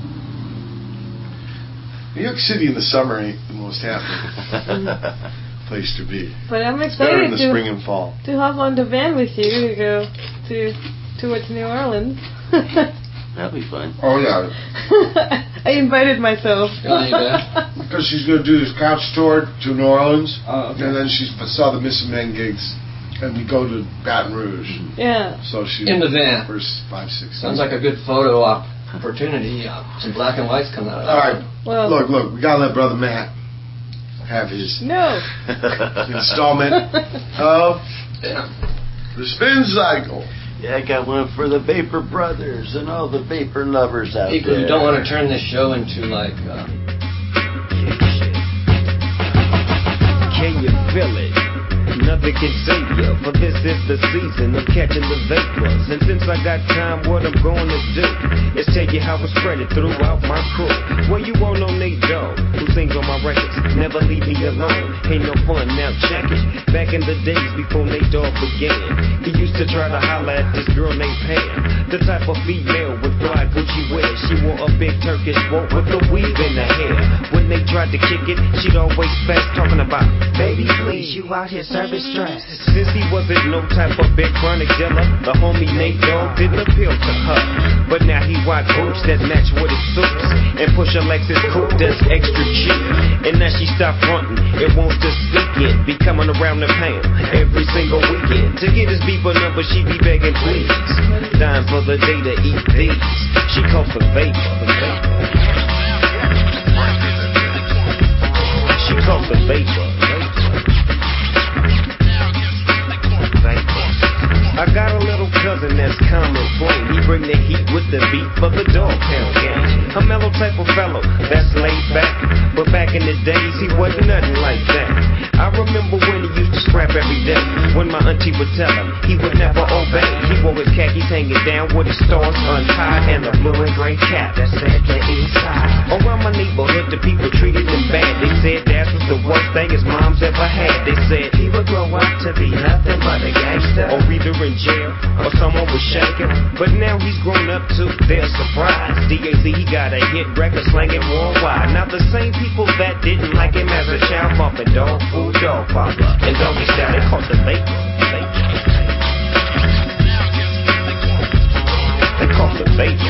New York City in the summer ain't the most happy place to be. But I'm It's better in excited the to, spring and fall. to hop on the van with you to go to towards New Orleans. That'll be fun. Oh yeah. I invited myself. Oh, you did? Because she's going to do this couch tour to New Orleans, oh, okay. and then she saw the Missing Men gigs, and we go to Baton Rouge. Yeah. So she in the van. First five, six. Sounds like a good photo op- opportunity. Uh, some black and whites coming out. All right. Well, look, look. We gotta let Brother Matt have his no installment of yeah. the Spin Cycle. Yeah, I got one for the Vapor Brothers and all the Vapor lovers out People there. who don't want to turn this show into like. Uh, Can you feel it? Nothing can save you, for this is the season of catching the vapors. And since I got time, what I'm going to do is tell you how I spread it throughout my crew. Well, you all know Nate Dogg, who sings on my records. Never leave me alone, ain't no fun, now check it. Back in the days before Nate Dogg began, he used to try to holler at this girl named Pam, the type of female with fly Gucci wear. She wore a big Turkish boat with a weave in her hair. When they tried to kick it, she'd always fast talking about, baby, please, you out here serving stress. Since he wasn't no type of big chronic dealer, the homie Nate Dogg didn't appeal to her. But now he rock boots that match with his suits and push a Lexus coupe that's extra cheap. And now she stopped frontin', it wants to speak it, be coming around the pound every single weekend. To get his beeper number, she be begging please, dying for the day to eat these. She calls the vapor. She calls the vapor. I got a little cousin that's common flame. He bring the heat with the beat for the dog pound gang. A mellow type of fellow that's laid back, but back in the days he wasn't nothing like that. I remember when he used to scrap every day. When my auntie would tell him he would never obey. He wore his khakis hanging down with his stars untied and a blue and gray cap that said the east side. Around my neighborhood the people treated him bad. They said that was the worst thing his mom's ever had. They said he would grow up to be nothing but a gangster, or either in jail or someone was shaking. But now he's grown up to their surprise. D A Z he got a hit record slanging worldwide. Now the same people that didn't like him as a child bumping dog food, dog father, and doggy style, they called the vapor. They called the vapor.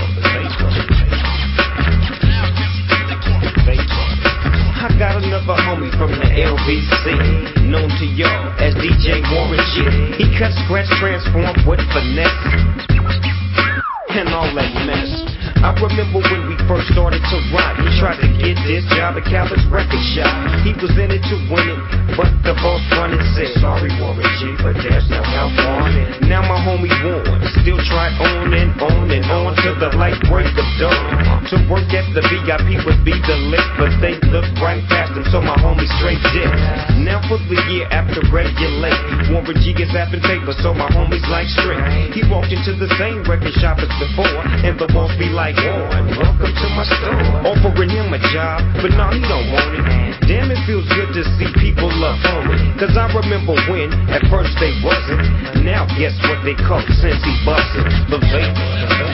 I got another homie from the L B C, known to y'all as D J Warren G. He cut, scratch, transform with finesse and all that mess. I remember when we first started to rock, he tried to get get this job at Calvin's record shop. He was in it to win it, but the boss running said, sorry Warren G, but that's not how far. Now my homie Warren still try on and on and on to the light break of dawn. To work at the V I P would be the lick, but they looked right past him, so my homie straight did. Now for the year after regulate, Warren G gets apping paper, so my homies like straight. He walked into the same record shop as before, and the boss be like, Warren, welcome to my store. Offering him a job, but no, he don't want it. Damn, it feels good to see people love homie. Cause I remember when, at first they wasn't. Now guess what they call since he busted? The vapor.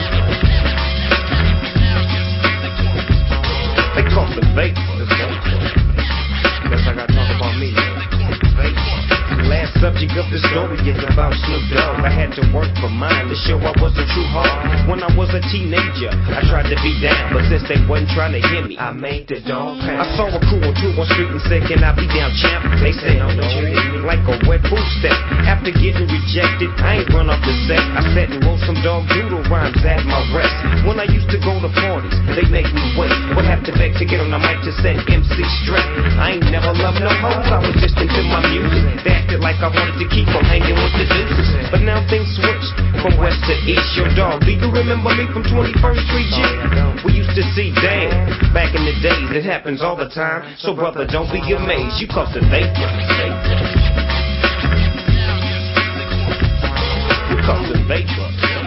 They call the vapor. Guess I gotta talk about me. Vapor. Last subject of the story is about Snoop Dogg. I had to work for mine to show I was a true hog. When I was a teenager, I tried to be down, but since they wasn't trying to hear me, I made the dog pound. I saw a crew on two on street and said, can I be down, champ? They said, no, no, like a wet food step. After getting rejected, I ain't run off the set. I sat and wrote some dog doodle rhymes at my rest. When I used to go to parties, they make me wait. Would have to beg to get on the mic to set M C straight. I ain't never loved no hoes, I was just into my music. They acted like I wanted to keep on hanging with the deuces. But now things switched from west to east. Yo, dog, do you remember me from twenty-first Street, G? We used to see Dan back in the days. It happens all the time. So, brother, don't be amazed. You cause the vapor. You cause the vapor.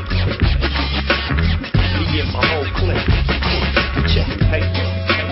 You get my whole clip. You checking paper.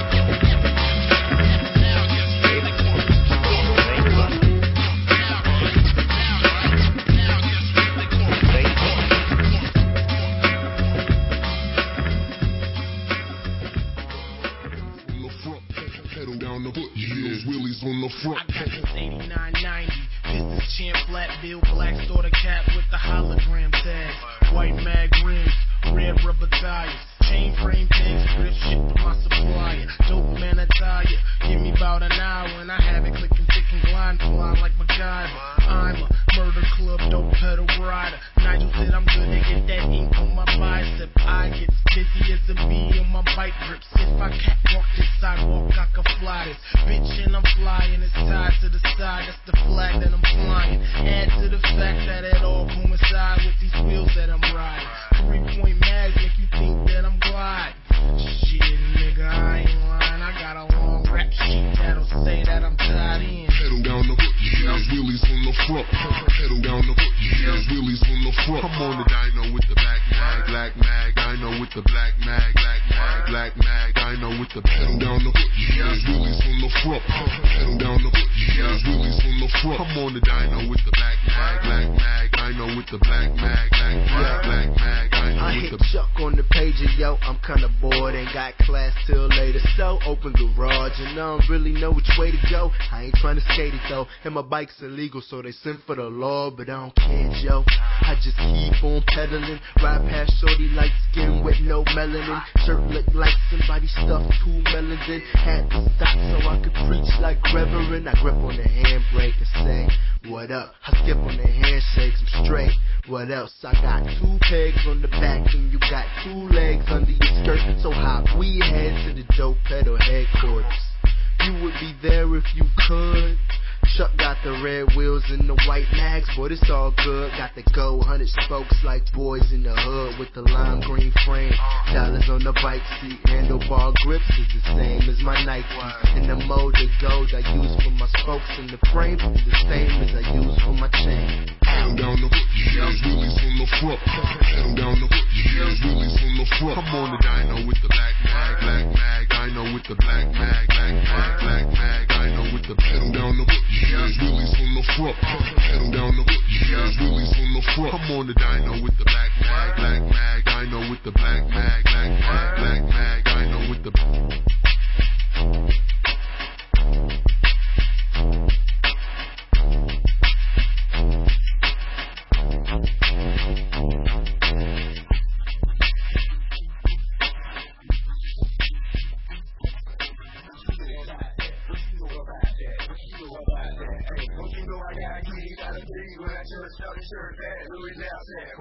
On the front. I got this eighty-nine ninety business champ flat bill, black starter cap with the hologram tag, white mag rims, red rubber tires, chain frame tags, grip shit from my supplier, dope man attire. Give me about an hour and I have it clicking, thick and glide, fly like MacGyver. I'm a murder club dope pedal rider. Nigel said I'm good to get that ink on my bicep. I get busy as a bee on my bike grips. If I catwalk this sidewalk, I can fly this bitch and I'm flying. It's tied to the side, that's the flag that I'm flying. Add to the fact that it all coincide with these wheels that I'm riding. Three-point mags make you think that I'm gliding. Shit, nigga, I ain't lying. I got a long rap sheet that'll say that I'm tied in. Pedal down the foot, yeah, wheelies on the front. Pedal down the foot, yeah, wheelies on the front. I'm on the dyno with the black mag, black mag. Dyno with the black mag, black mag, black mag. Dyno with the pedal down the foot, yeah, wheelies on the front. Pedal down the foot, yeah, wheelies on the front. I'm on the dyno with the black mag, black mag. Dyno with the black mag, black mag, black mag. I hit Chuck on the pager, yo, I'm kinda bored, ain't got class till later, so open garage, and I don't really know which way to go. I ain't trying to skate it though, and my bike's illegal, so they sent for the law, but I don't care, Joe. I just keep on pedaling, ride past shorty light skin with no melanin, shirt look like somebody stuffed two melons in, had to stop so I could preach like Reverend. I grip on the handbrake and say, what up? I skip on the handshakes, I'm straight. What else? I got two pegs on the back and you got two legs under your skirt. So hop, we head to the dope pedal headquarters. You would be there if you could. Chuck got the red wheels and the white mags, but it's all good. Got the go hundred spokes like boys in the hood with the lime green frame. Dollars on the bike seat, handlebar grips is the same as my Nike. And the molded gold I use for my spokes and the frames is the same as I use for my chain. Pedal down the foot, yeah, wheelies on the front. Pedal down the foot, yeah, wheelies on the front. I'm on the dyno with the black mag, black mag. Dyno with the black mag, black mag, black mag. Dyno with the pedal down the foot, yeah, wheelies on the front. Pedal down the foot, yeah, wheelies on the front. I'm on the dyno with the black mag, black mag. Dyno with the black mag, black mag, black mag. Dyno with the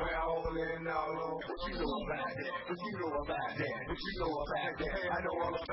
What you know about that? What you know about that? I know all about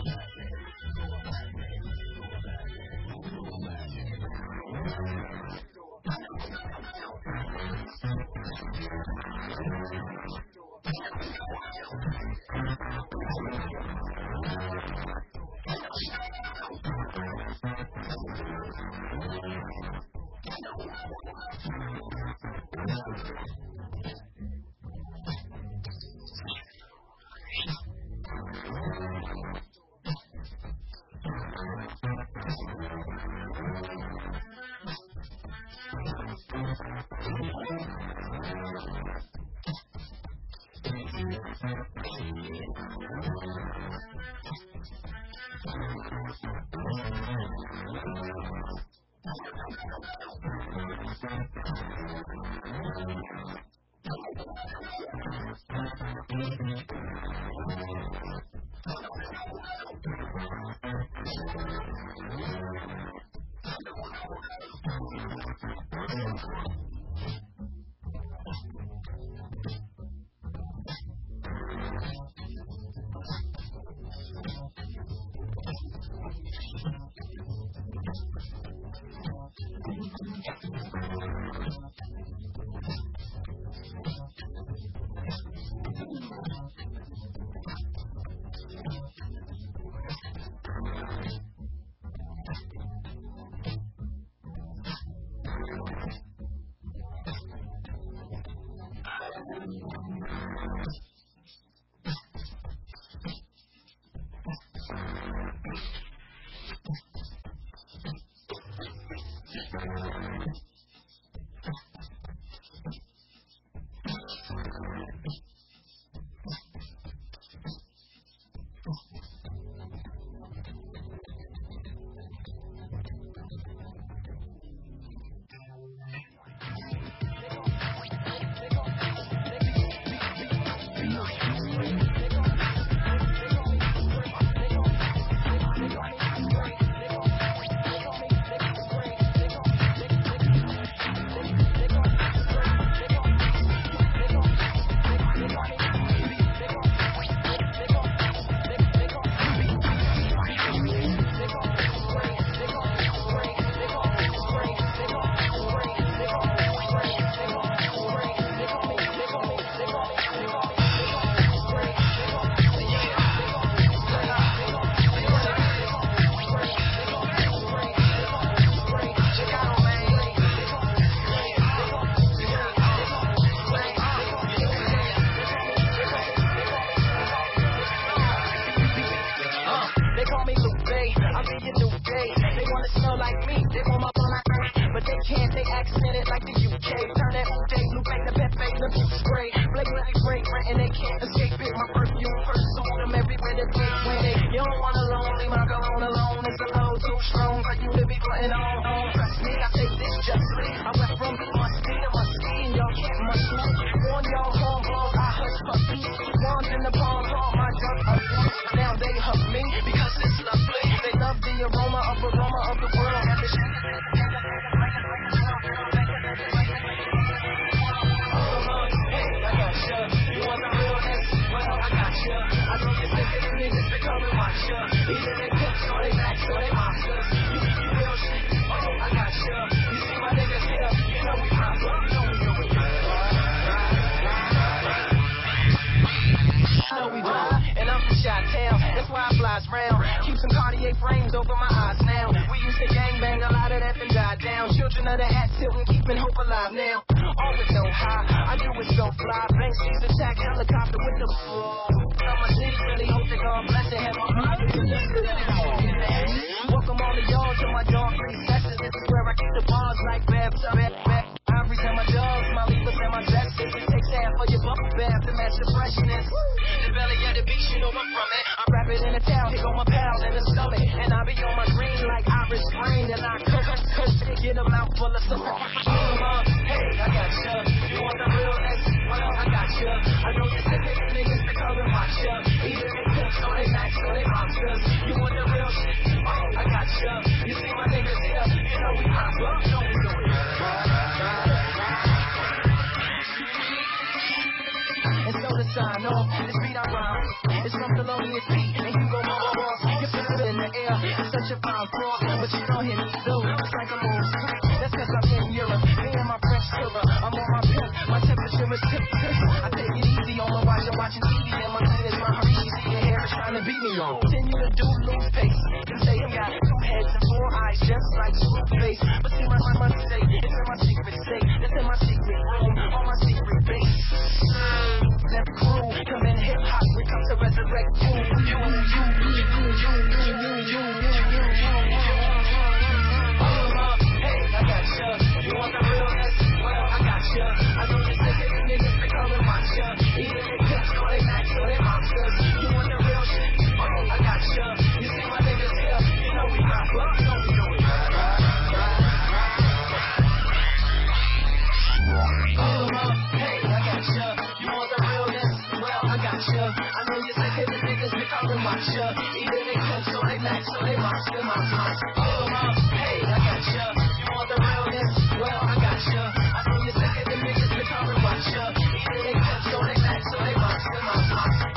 Thank you. I'll be your new day. They wanna smell like me, they want my fun, but they can't. They accent it like the U K. Turn that Uday blue paint to Pepe, look you spray. Flagrantly fragrant and they can't escape it. My perfume pursued them everywhere that they went. You don't want a alone, leave my cologne alone. It's a load too strong for you to be putting on. on. Trust me, I take this justly. I went from musty to musty, and y'all can't mush me. On y'all hornballs, I hush puppies. Wands in the palm, palm, my junk up. Now they hug me because it's lovely. They love the aroma of aroma of the world. And the shit. I got ya. You want the realness? Well, I got ya. I know you're sick of the niggas becoming watcha. Either they pimps or they max or they monsters. You think you real shit? Oh, I got ya. You see my niggas here? You know we pop up. You know we do it. I know we do it. And I'm from Chi-Town. That's why I flies round. Keep some Cartier frames over my eyes now. We used to gangbang, a lot of that then died down. Children of the hat tilting, keeping hope alive now. Always so high, I do it so fly. Bank seas attack helicopter with the on my sleeve, really hope that God bless it. Have my heart welcome all of y'all to my dark recesses. This is where I keep the bars like Bab. I present my dogs, my leavers and my zesters. It takes half of your bubble bath to match the freshness. The belly of the beach, you know I'm from it. I wrap it in a towel, here go my pals in the stomach. And I be on my green like Irish grain. And I cook, cook, get a mouthful of some. Hey, I got ya. You want the realness? Well, I got ya. I know you're sick of the niggas that come and watch ya. Either they pimps or they max or they monsters. You want the real shit? Oh, I got ya. You see my niggas here? You know we pop up, you know we do it. And so to sign off, this beat I rhyme. It's from the loneliest beat, and you go my boss. You feel it in the air, it's such a fine cross. But you don't hear me though, it's like a moon. That's cause I'm in Europe, me and my French killer. I'm on my pimp, my temperature is tip tip. I take it easy on my watch, I'm watching T V, and my head is my Harishi. See your hair is trying to beat me on. Continue to do lose pace. You say you got two heads and four eyes, just like Screwface. But see my my money say, it's in my secret safe, it's in my secret room, on my secret base. That crew, come in hip hop, we come to resurrect you, you, you, you, you, you, you, you, you, you, you. Hey, I got ya. You want the realness? Well, I got ya. I know you're sick of the niggas that come and watch ya. Either they pimps or they max or they monsters. You want the real shit? Oh, I got ya. You see my niggas here? You know we pop up, you know we do it. Hey, I got ya. You want the realness? Well, I got ya. I know you're sick of the niggas that come and watch ya. Either they pimps or they max or they monsters, monsters. Hey, I got ya. You want the realness? Well, I got ya. I know you're sick of the niggas that come and watch ya. Either they pimps or they max or they monsters, monsters.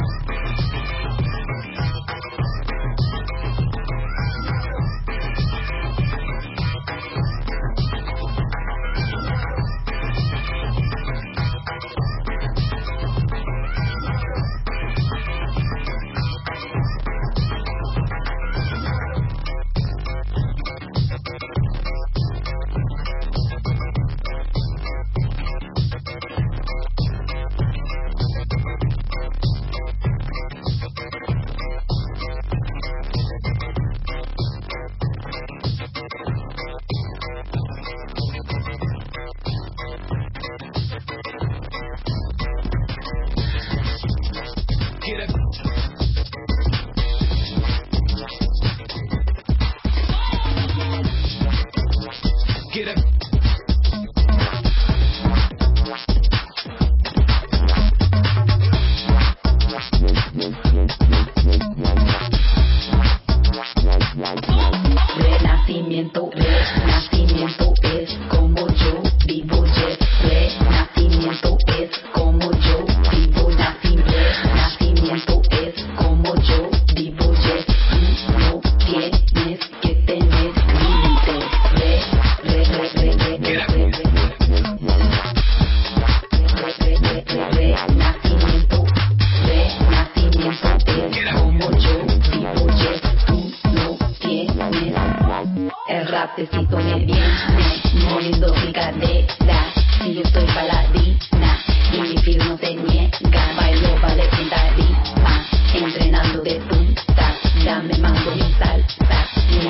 Necesito me viene moviendo mi cadera. Si yo soy baladina y mi feel no se niega, bailo vale sin tarima, entrenando de punta. Dame mambo y salsa, mi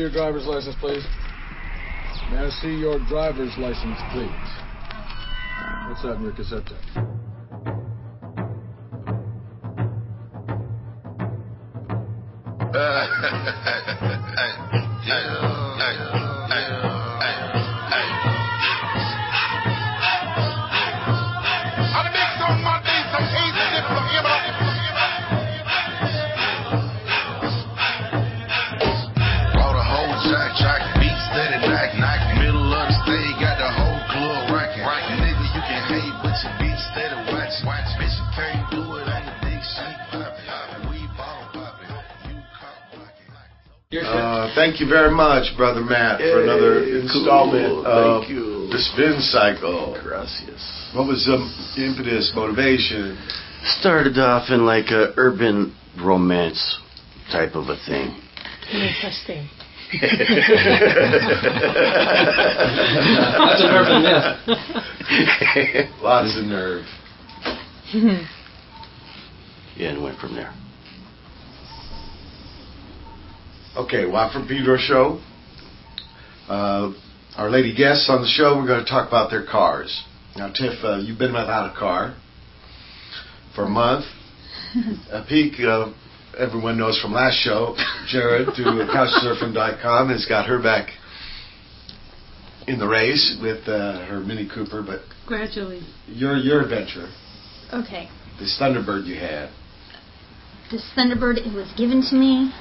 your driver's license, please? May I see your driver's license, please? What's that in your cassette tape? Uh, thank you very much, Brother Matt, for Hey, another cool. installment of Thank you. the Spin Cycle. Gracias. What was the impetus, motivation? Started off in like a urban romance type of a thing. No such thing. That's an urban myth. Lots of nerve. Yeah, and went from there. Okay, Watt from Pedro show. Uh, our lady guests on the show, we're going to talk about their cars. Now, Tiff, uh, you've been without a car for a month. A peak, uh, everyone knows from last show, Jared through couch surfing dot com has got her back in the race with uh, her Mini Cooper. But Gradually. your your adventure, Okay. this Thunderbird you had. This Thunderbird, it was given to me,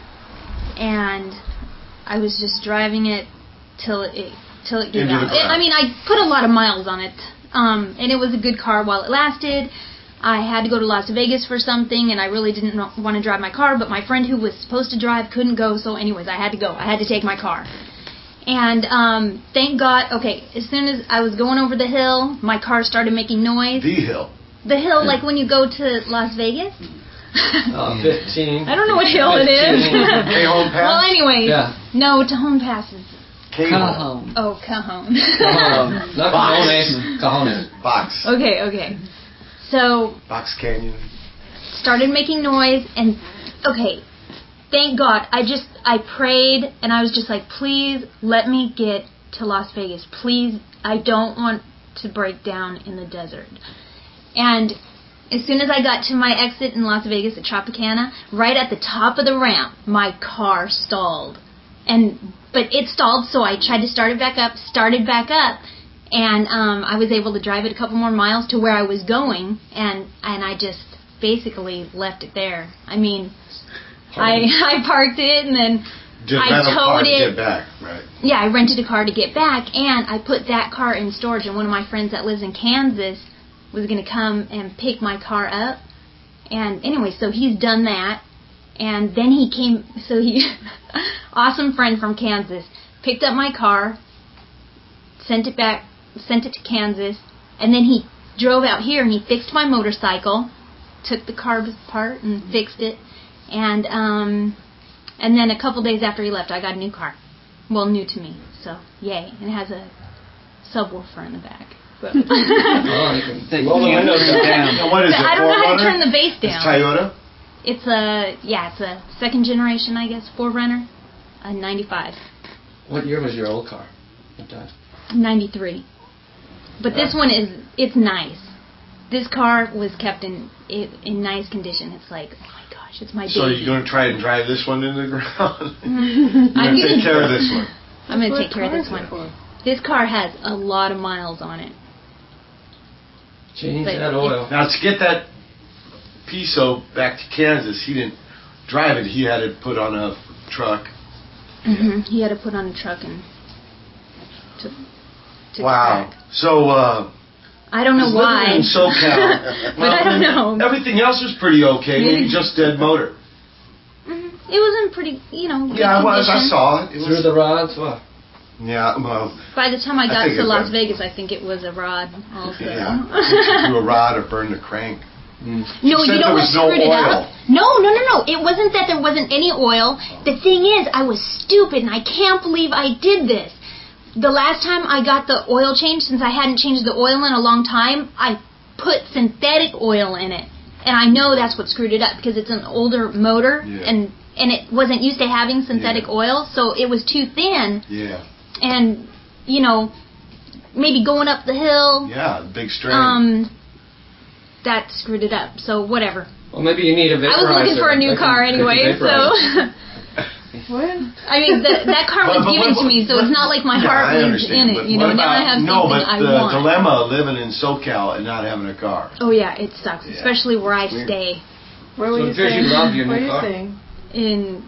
and I was just driving it till it till it gave Into the out. It, ground. I mean, I put a lot of miles on it, um, and it was a good car while it lasted. I had to go to Las Vegas for something, and I really didn't know, want to drive my car, but my friend who was supposed to drive couldn't go, so anyways, I had to go. I had to take my car. And um, thank God, okay, as soon as I was going over the hill, my car started making noise. The hill. The hill, like when you go to Las Vegas. Uh, fifteen. I don't know what hill it is. Cajon Pass? Well, anyways, Yeah. no, Cajon passes. Cajon. Oh, Cajon. Cajon. Not Cajones. Cajones. Box. Okay, okay. So, Box Canyon. started making noise, and, okay, thank God, I just, I prayed, and I was just like, please let me get to Las Vegas. Please, I don't want to break down in the desert. And as soon as I got to my exit in Las Vegas at Tropicana, right at the top of the ramp, my car stalled. And but it stalled, so I tried to start it back up, started back up, and um, I was able to drive it a couple more miles to where I was going, and and I just basically left it there. I mean, I I parked it, and then Did I rental car towed to it. get back, right? Yeah, I rented a car to get back, and I put that car in storage, and one of my friends that lives in Kansas was going to come and pick my car up. And anyway, so he's done that. And then he came, so he, awesome friend from Kansas, picked up my car, sent it back, sent it to Kansas, and then he drove out here and he fixed my motorcycle, took the car apart and fixed it. And um, and then a couple days after he left, I got a new car. Well, new to me, so yay. And it has a subwoofer in the back. But Oh, you can roll the windows down. Now, what is it? I don't know how to four runner? turn the bass down. It's Toyota? It's a, yeah, it's a second generation, I guess, four runner, a ninety-five. What year was your old car? What time? ninety-three. But this one is, it's nice. This car was kept in in nice condition. It's like, oh my gosh, it's my baby. So you're going to try and drive this one into the ground? I'm You're going to take gonna- care of this one. I'm going to What take care of car this is one. it for? This car has a lot of miles on it. Change But that oil. Now, to get that Piso back to Kansas, he didn't drive it. He had it put on a truck. hmm He had to put on a truck and took, took Wow. it back. So, uh, I don't know living why. in SoCal, But I don't know. everything else was pretty okay. Maybe just dead motor. Mhm. It was in pretty, you know, good Yeah, it was. I condition. saw it. It Through was. the rods? What? Yeah, well, By the time I I got think to it Las was- Vegas, I think it was a rod also. yeah. Threw a rod or burned a crank. No, She you said know there what was no screwed it oil. up? No, no, no, no. It wasn't that there wasn't any oil. The thing is, I was stupid, and I can't believe I did this. The last time I got the oil changed, since I hadn't changed the oil in a long time, I put synthetic oil in it. And I know that's what screwed it up, because it's an older motor, Yeah. and and it wasn't used to having synthetic Yeah. oil, so it was too thin, Yeah. and you know, maybe going up the hill, Yeah, big strain. um, that screwed it up. So whatever. Well, maybe you need a vaporizer. I was looking for a new They can- car they can anyway, vaporize. so. What? I mean, the, that car was But- but given what- to me, so it's not like my yeah, heart I was understand, in but it. You what know, now I about- have no, something but I the want. dilemma of living in SoCal and not having a car. Oh yeah, it sucks, Yeah. especially where I Weird. stay. Where were So you it appears saying? you love your new Where are you car. saying? In,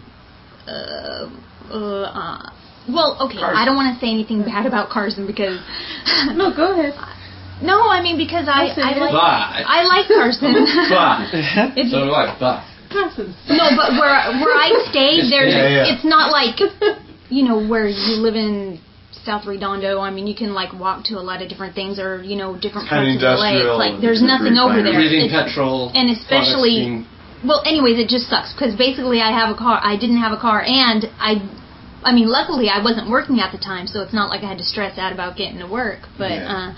uh, uh, uh, well, okay, Carson. I don't want to say anything bad about Carson because. No, go ahead. No, I mean because I I'll say I it. like Bye. I like Carson. Bye. It's- So do I. Bye. Carson. No, but where where I stay, there's Yeah, yeah. it's not like, you know, where you live in South Redondo. I mean, you can like walk to a lot of different things, or you know, different It's kind parts of of L A. It's industrial like and there's different nothing over there. Breathing It's- petrol. and especially, products well, anyways, it just sucks because basically I have a car. I didn't have a car, and I, I mean, luckily I wasn't working at the time, so it's not like I had to stress out about getting to work. But Yeah. uh,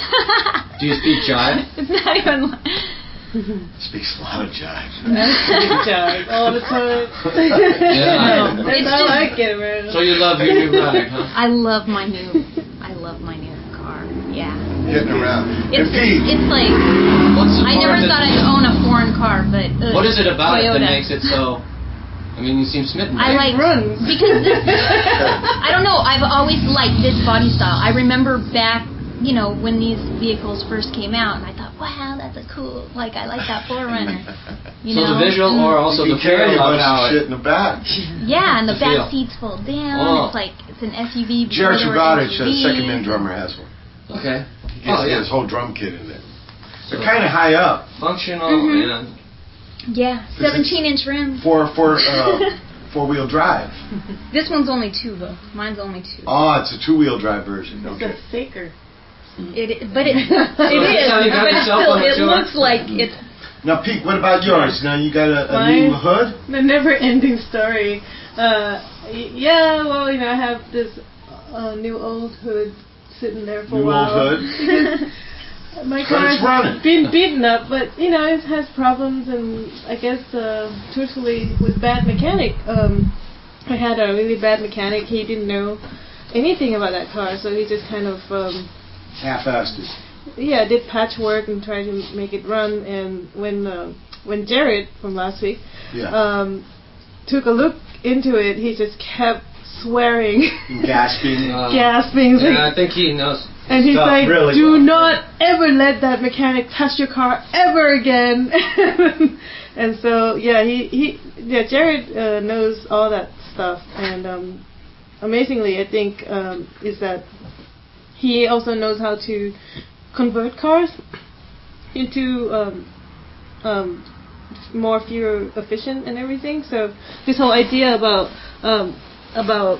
Do you speak jive? it's not even. Speaks a lot of jive. Jive all the time. Yeah. That's It's how just- I get around. So you love your new ride, huh? I love my new, I love my new car. Yeah. Getting around. It's and Pete, it's like What's the I part never that- thought I'd own a foreign car, but uh, What is it about Toyota. it that makes it so? I mean, you seem smitten. I like runs. because this, I don't know. I've always liked this body style. I remember back, you know, when these vehicles first came out, and I thought, wow, that's a cool. Like I like that four runner. You so know? the visual, or also you the can carry a feel of bunch how of it. shit in the back. Yeah, and the The back feel. seats fold down. Oh. It's like it's an S U V. before Jared there were Sugadich, S U the Vs. second man drummer, has one. Okay. He gets Oh, yeah. his whole drum kit in there. So They're kind of high up functional Mhm. and Yeah, seventeen inch rims. for for uh, four wheel drive. This one's only two though. Mine's only two. Oh, it's a two wheel drive version. It's Okay. a faker. It, is- but it, it So is, it's how you got but it's yourself still, on the it tour? looks like it's. Now, Pete, what about yours? Now you got a, a Mine- new hood. The never-ending story. Uh, y- yeah, well, you know, I have this uh, new old hood sitting there for New a while. old hood? Because my But it's car's running. been beaten up, but you know, it has problems, and I guess, uh, truthfully, with bad mechanic. Um, I had a really bad mechanic. He didn't know anything about that car, so he just kind of. Um, Half-assed it. Yeah, I did patchwork and tried to make it run. And when uh, when Jared from last week Yeah. um, took a look into it, he just kept swearing, Gasping. Uh, gasping. He's Yeah, like- I think he knows. and he's stuff like, really "Do well. not ever let that mechanic touch your car ever again." And so, yeah, he he yeah, Jared uh, knows all that stuff. And um, amazingly, I think um, is that he also knows how to convert cars into um, um, more fuel efficient and everything. So this whole idea about um, about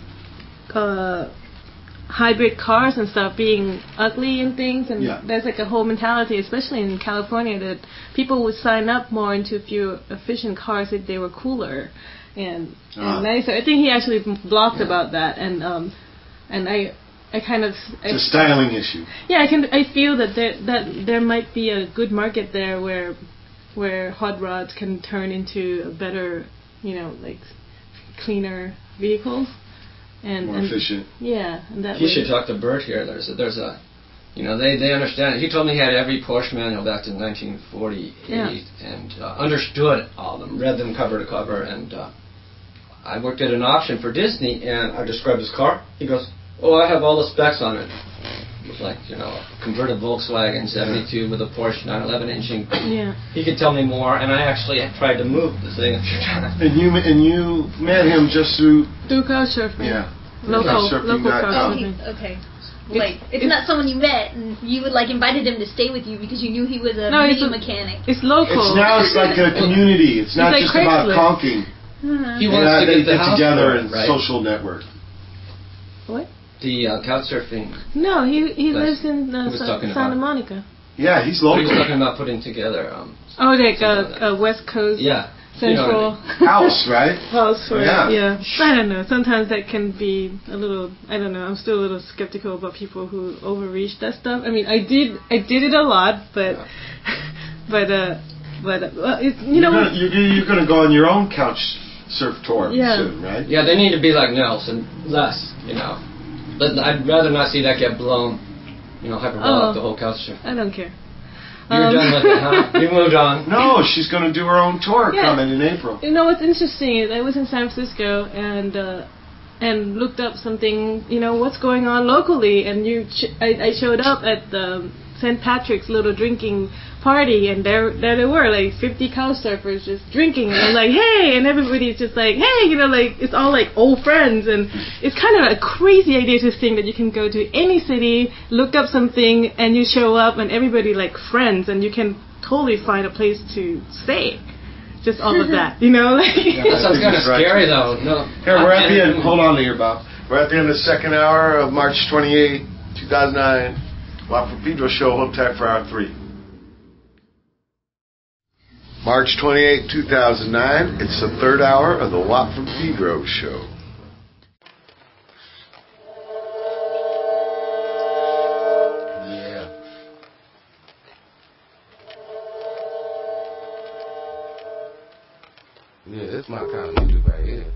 uh, hybrid cars and stuff being ugly and things, and Yeah. there's like a whole mentality, especially in California, that people would sign up more into fuel efficient cars if they were cooler and, Ah. and nicer. I think he actually blogged about that, and um, and I. I kind of I, It's a styling issue. yeah, I can. I feel that there that there might be a good market there where where hot rods can turn into a better, you know, like cleaner vehicles and More and, efficient. Yeah, and that You way. should talk to Bert here. There's a, there's a, you know, they they understand it. He told me he had every Porsche manual back to nineteen forty-eight Yeah. and uh, understood all of them, read them cover to cover. And uh, I worked at an auction for Disney, and I described his car. He goes, "Oh, I have all the specs on it." It was like, you know, a converted Volkswagen seventy-two with a Porsche nine eleven engine. Yeah. He could tell me more, and I actually tried to move the thing a few times. And you and you met him just through Do couchsurfing. yeah. Local, couchsurfing local dot com. couchsurfing. Okay. It's- Like it's, it's- not someone you met and you would like invited him to stay with you because you knew he was a No, it's meat a- mechanic. It's local. It's now it's like a community. It's not It's like just about Craigslist. conking. Uh-huh. He They, wants uh, to they get the get house together for it, and right? social network. What? The uh, couch surfing. No, he he That's- lives in uh, he was Sa- talking Santa about- Monica. Yeah, he's He was local. talking about putting together. Um, Oh, like something like a, a West Coast yeah. Central You know what House, right? house for Yeah. yeah. I don't know. Sometimes that can be a little. I don't know. I'm still a little skeptical about people who overreach that stuff. I mean, I did I did it a lot, but but uh but uh, well, it, you You're know gonna, you're, you're going to go on your own couch Surf Tour Yeah. soon, right? Yeah, they need to be like Nelson, less, you know. But I'd rather not see that get blown, you know, hyperbolic Oh. the whole culture. I don't care. You're Um, done with it, huh? You moved on. No, she's going to do her own tour Yeah. coming in April. You know what's interesting is I was in San Francisco and uh, and looked up something, you know, what's going on locally, and you ch- I, I showed up at the Saint Patrick's little drinking party, and there there they were, like fifty couch surfers just drinking, and I'm like, hey, and everybody's just like, hey, you know, like it's all like old friends, and it's kind of a crazy idea to think that you can go to any city, look up something, and you show up, and everybody like friends, and you can totally find a place to stay. Just all of that, you know? Like That sounds kind of scary, though. No. Here, we're at the And- end. Hold on here, Bob. We're at the end of the second hour of March twenty-eighth, two thousand nine. Watford Pedro Show. Hold tight for hour three. March twenty-eighth, two thousand nine. It's the third hour of the Watford Pedro Show. Yeah. Yeah, that's my kind of music right here.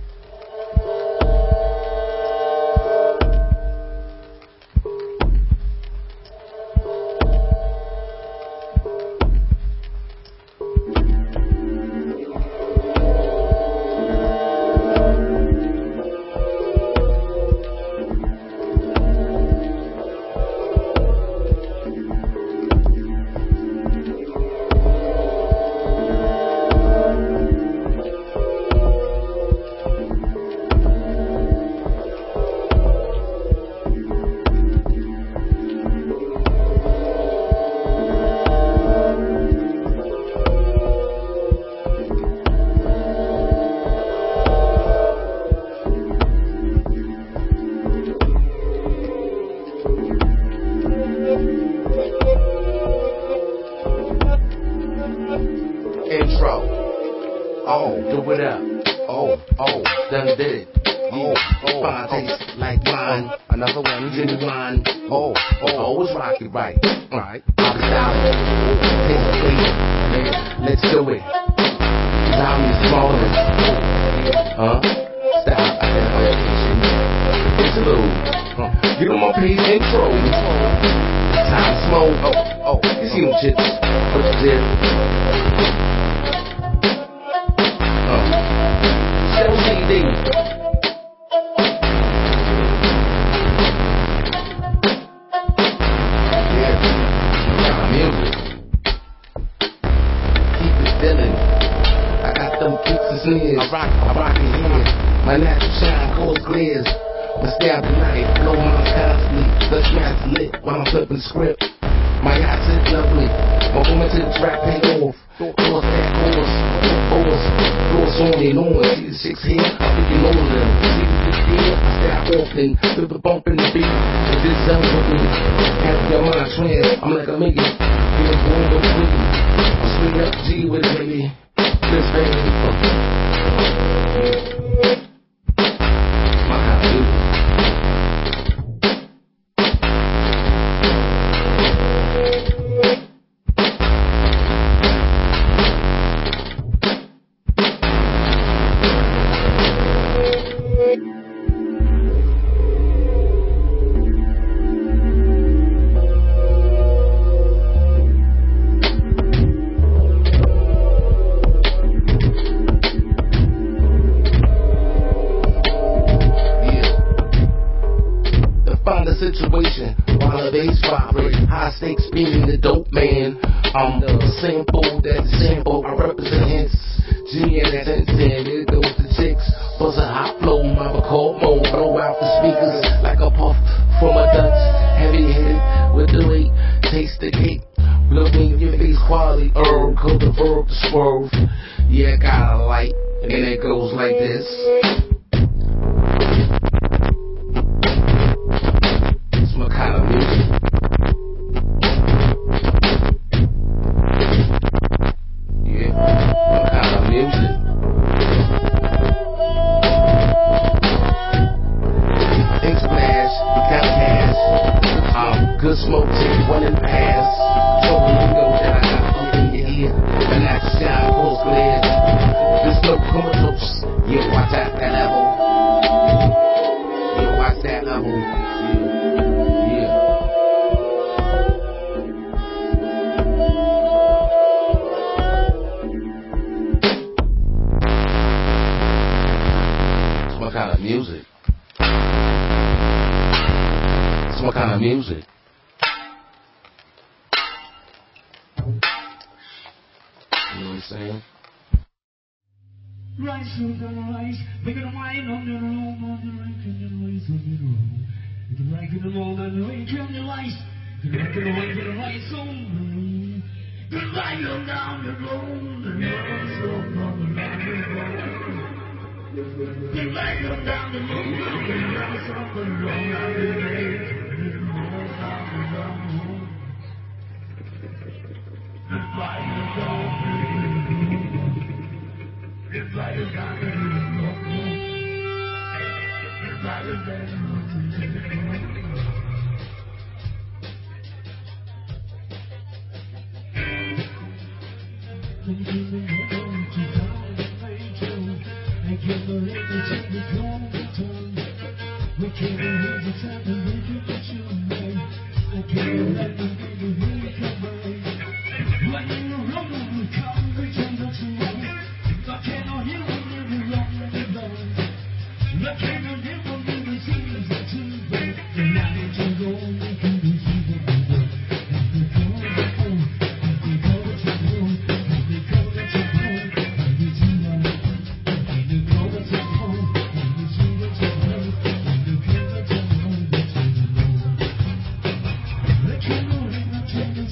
Intro. Oh, do it up. Oh, oh, done did it. Oh, oh, fine taste like wine. Another one, genuine. Oh, oh, always rock it right. Right. I'm styling. Taste the flavor. Let's do it. Time is smaller. Huh? Style identification. Interlude. Huh. Get on my page intro. Time smoke. Oh, oh, you see them chips. What's the dip? Show C D. Yeah, got music. Keep it feeling. I got them kicks and snares. I rock, I rock it here. My natural shine cause glares. My stab the night, blow my constantly. The smash lit while I'm flipping script. My yachts is lovely. My woman to the track pay off. Cross that course, course, course on and on. See the six here, I'm thinking over them. See the six here, I stop often. Feel the bump in the beat. If this zone with me, have your mind trans. I'm like a million. Being born with me. I'm straight up G with it, baby. This baby. My kind of music. Find a situation while the bass vibrate. High stakes being the dope man. I'm the sample that sample. I represent hits. G and that sense and it goes to chicks. Buzz a hot flow, my record mode. Blow out the speakers like a puff from a Dutch. Heavy headed with the weight. Taste the cake. Look in your face quality. Herb, code the verb to swerve. Yeah, got a light. And it goes like this. My kind of music. Yeah, my kind of music. Ink splash, we got cash. Um, good smoke, take one and pass. Control the lingo that I got up in your ear. And that's shine, close glares. This no comatose. Yeah, music. You know what I'm saying? Rice on the rice, make it wine on the room, on the rank and the rice on the room. Make it rank in the roll and the rank on the rice. Make it rank in the rank and the rice on the room. Good right on down the road, and the rice on the road. Good right on down the road, and the rice on the road. And the rice on the road. Good right on down the road. It's like a diamond. It's like a diamond. I can't believe it's in the cold tongue. We can't believe it's at the wicked that I can't let the baby really come by. When you're wrong, we come, we turn to wrong. I cannot hear when you're wrong and wrong. I cannot hear when you're seems to be. The night to go, we can be feeble. And we go to home, and we go to home, and we go to home, and we see one. And we go to home, and we see the home, and we go to home, and we see the Lord. I cannot hear the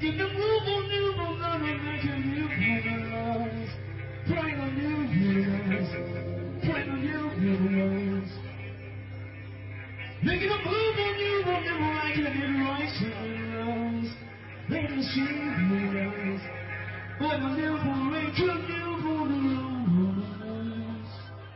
Get the move on you, I'm gonna make a new universe. Playing a new universe. Playing a new universe. Making a move on you, I'm never like a new rice universe. Making a shit universe. I'm a new one, make a new universe.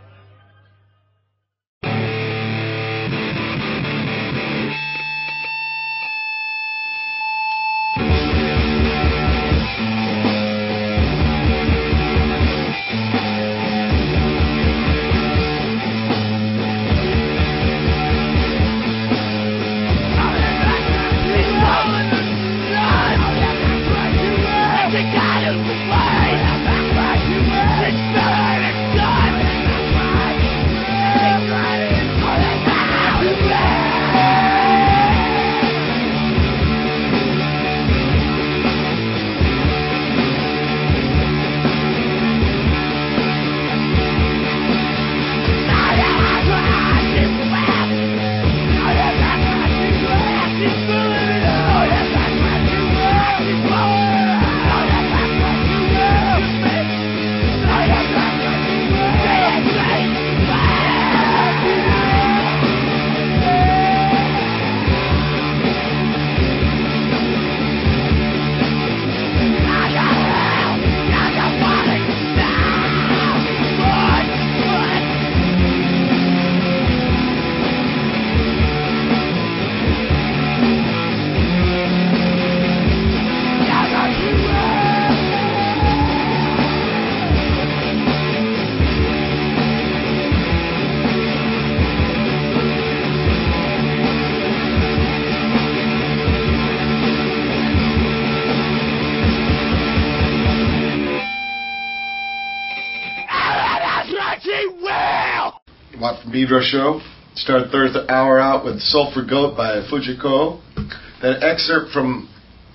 Watt from Beaver Show. Started Thursday hour out with Sulphur Goat by Fujiko. That excerpt from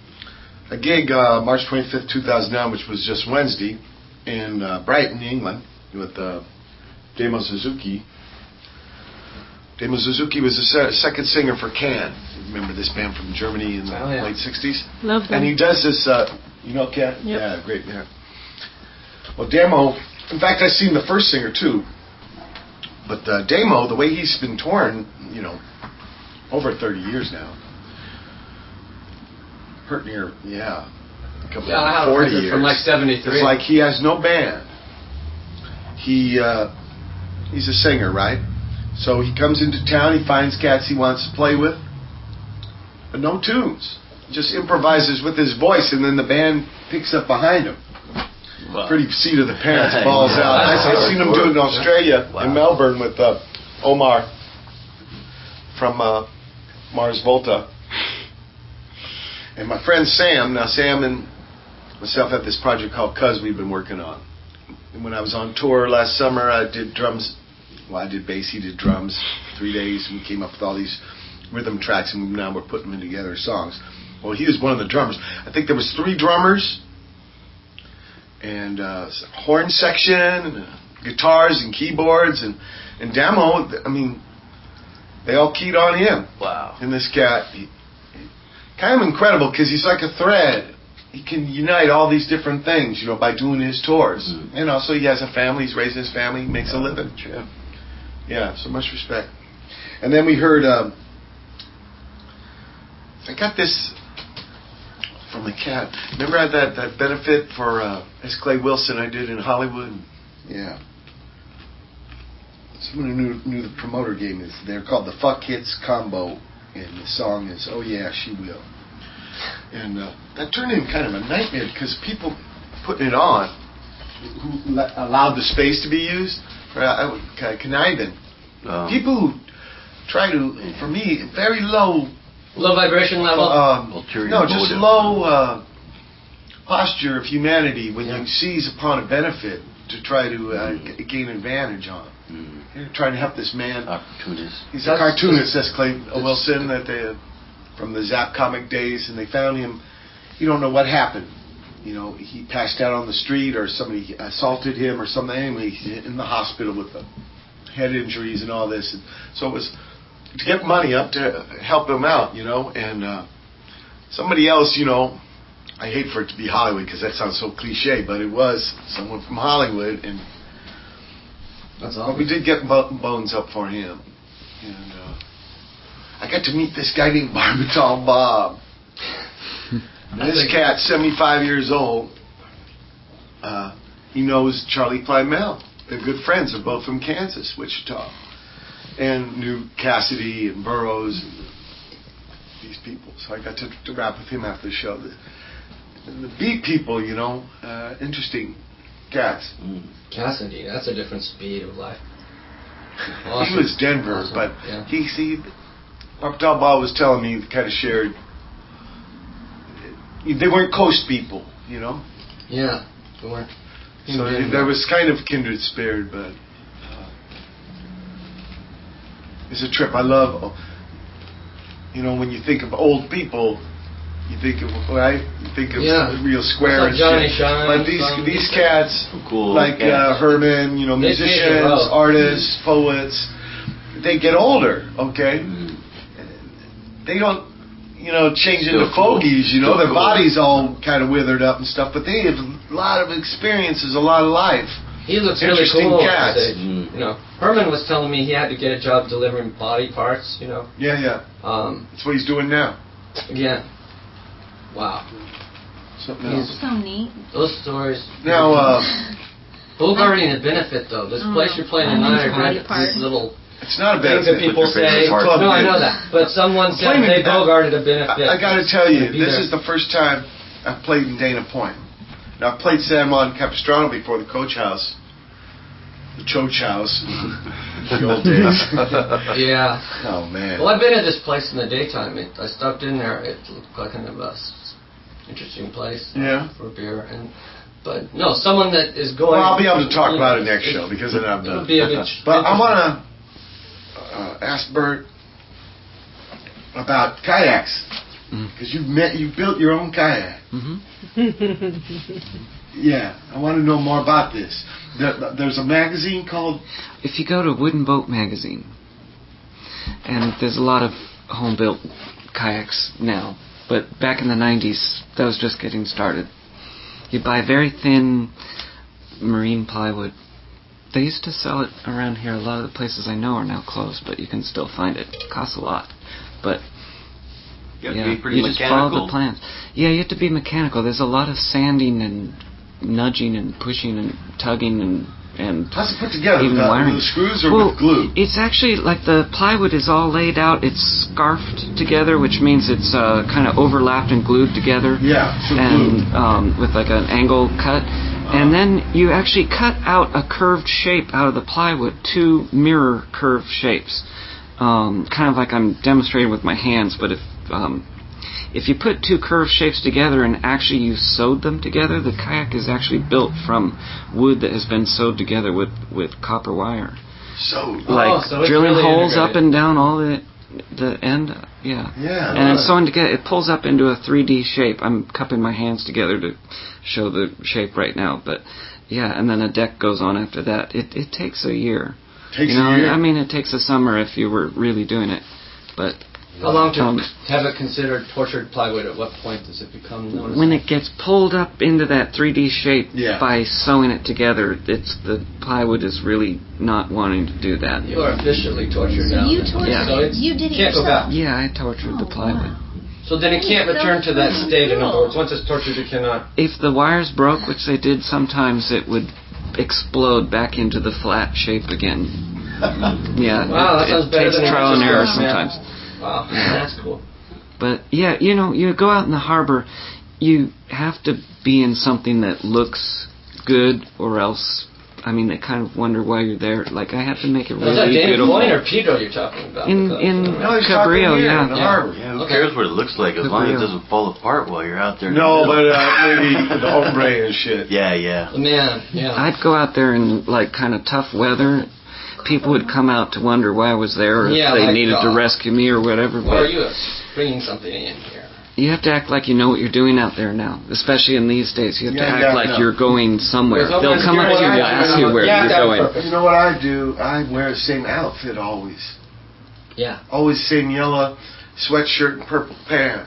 a gig uh, March twenty-fifth, two thousand nine, which was just Wednesday, in uh, Brighton, England, with uh, Damo Suzuki. Damo Suzuki was the se- second singer for Can. Remember this band from Germany in the Oh, yeah. late sixties? Love them. And he does this, uh, you know Can? Yep. Yeah, great band. Well, Damo, in fact, I've seen the first singer too. But uh, Damo, the way he's been touring, you know, over thirty years now. Hurt near, yeah. A couple Yeah, I have a forty record years. from like seventy-three. It's like he has no band. He uh, he's a singer, right? So he comes into town, he finds cats he wants to play with, but no tunes. Just improvises with his voice, and then the band picks up behind him. Wow. Pretty seat of the pants, balls out. I, I've seen him do it in Australia, Wow. in Melbourne, with uh, Omar from uh, Mars Volta. And my friend Sam, now Sam and myself have this project called Cuz we've been working on. And when I was on tour last summer, I did drums. Well, I did bass, he did drums, three days, and we came up with all these rhythm tracks, and now we're putting them together as songs. Well, he was one of the drummers. I think there was three drummers, and uh, horn section, and uh, guitars and keyboards, and and Damo. I mean, they all keyed on him. Wow. And this cat, he, he, kind of incredible because he's like a thread. He can unite all these different things, you know, by doing his tours. Mm. And also, he has a family. He's raising his family. He makes yeah, a living. True. Yeah. So much respect. And then we heard. Um, I got this. From the cat. Remember I had that, that benefit for uh, S. Clay Wilson I did in Hollywood? Yeah. Someone who knew, knew the promoter gave me this. They're called the Fuck Hits Combo, and the song is Oh Yeah, She Will. And uh, that turned into kind of a nightmare because people putting it on who le- allowed the space to be used, or I would kind of conniving. Um, People who try to, for me, very low. Low vibration level? Um, Ulterior no, just motive. low uh, posture of humanity when Yeah. you seize upon a benefit to try to uh, mm. g- gain advantage on. Mm. You're trying to help this man. Opportunist. He's That's a cartoonist, just- that's Clay Wilson, that they, from the Zap comic days, and they found him. You don't know what happened. You know, he passed out on the street, or somebody assaulted him, or something. Anyway, he's in the hospital with the head injuries and all this. And so it was to get money up to help him out, you know, and uh, somebody else, you know, I hate for it to be Hollywood because that sounds so cliche, but it was someone from Hollywood, and That's but awesome. we did get bo- bones up for him, and uh, I got to meet this guy named Barbaton Bob. This cat's seventy-five years old. Uh, he knows Charlie Plymell. They're good friends. They're both from Kansas, Wichita, and knew Cassidy and Burroughs and these people. So I got to, to rap with him after the show. The, the beat people, you know, uh, interesting cats. Cassidy, that's a different speed of life. He Awesome. was Denver, Awesome. but Yeah. he see, Barbaton Bob was telling me, kind of shared. They weren't coast people, you know. Yeah, they weren't. So there was kind of kindred spirit, but uh, it's a trip. I love, you know, when you think of old people, you think of, right? You think of Yeah. real square It's and like Johnny shit. Shine, But these some- these cats, Cool like cats. uh, Herman, you know, They pay the musicians, road. artists, poets, they get older, okay? They don't, you know, change Still into cool. fogies, you know, Still their cool. bodies all kind of withered up and stuff, but they have a lot of experiences, a lot of life. He looks really Interesting cool. cats. at his age. You know, Herman was telling me he had to get a job delivering body parts. You know. Yeah, yeah. Um, That's what he's doing now. Again. Wow. Something He's- else. So neat. Those stories. Now, uh, Bogarting the benefit though. This Oh, place you're playing I tonight, need I body read part. these little it's not a things benefit. that people but they're say. very No, I club know kids. that. But someone said Playing they it- Bogarted a benefit. I, I got to tell you, Be this there. is the first time I've played in Dana Point. Now, I've played San Juan Capistrano before, the Coach House, the Choach House, the old days. Yeah. Oh, man. Well, I've been at this place in the daytime. It, I stopped in there. It looked like kind of a s- interesting place. uh, Yeah. For beer and. But no, someone that is going. Well, I'll be able to talk you about know, it next show because then I'm It would done. be a bit. But I want to uh, ask Bert about kayaks because you've met, you built your own kayak. Yeah, I want to know more about this. There, there's a magazine called. If you go to Wooden Boat Magazine, and there's a lot of home-built kayaks now, but back in the nineties, that was just getting started. You buy very thin marine plywood. They used to sell it around here. A lot of the places I know are now closed, but you can still find it. It costs a lot, but You have yeah, to be pretty you just follow mechanical. the plans. Yeah, you have to be mechanical. There's a lot of sanding and nudging and pushing and tugging and and How's it put together? even With, uh, wiring. with screws or well, with glue? It's actually like the plywood is all laid out. It's scarfed together, which means it's uh, kind of overlapped and glued together. Yeah, so and glued. um, with like an angle cut. And then you actually cut out a curved shape out of the plywood, two mirror curved shapes. Um, kind of like I'm demonstrating with my hands, but if um, if you put two curved shapes together and actually you sewed them together, the kayak is actually built from wood that has been sewed together with, with copper wire. So Like Oh, so it's drilling really holes integrated. up and down all the the end, yeah. Yeah. And it's sewn together. It pulls up into a three D shape. I'm cupping my hands together to show the shape right now, but yeah. And then a deck goes on after that. It it takes a year. Takes you know, a year. I mean, it takes a summer if you were really doing it, but How long to um, have it considered tortured plywood? At what point does it become known as when that? it gets pulled up into that three D shape Yeah. by sewing it together, it's the plywood is really not wanting to do that. You are officially tortured So now. you then. tortured Yeah. So it's, You did it can't go yourself? back. Yeah, I tortured the plywood. So then it can't So return to that freaking state. In other cool. words, once it's tortured, it cannot. If the wires broke, which they did sometimes, it would explode back into the flat shape again. Yeah, Wow, that it, sounds it better takes than trial and just error us, man. sometimes. Wow, Yeah. that's cool. But yeah, you know, you go out in the harbor, you have to be in something that looks good, or else, I mean, they kind of wonder why you're there. Like, I have to make it Was that really Dana beautiful. Point or Pedro you're talking about? In Because, in uh, No, he's talking Cabrillo, here yeah. in the Yeah. harbor. Yeah, who Okay. cares what it looks like as Good long for as it you. doesn't fall apart while you're out there. in No, the but middle. uh, maybe the ombre and shit. yeah, yeah. Man, yeah. I'd go out there in like kind of tough weather. People would come out to wonder why I was there, or Yeah, if they like, needed uh, to rescue me or whatever. Why are But you uh, bringing something in here? you have to act like you know what you're doing out there now, especially in these days. You have Yeah, to act yeah, like no. you're going somewhere. There's They'll always come up to you and security. ask you where Yeah, you're that's going. perfect. You know what I do? I wear the same outfit always. Yeah. Always same yellow sweatshirt and purple pants.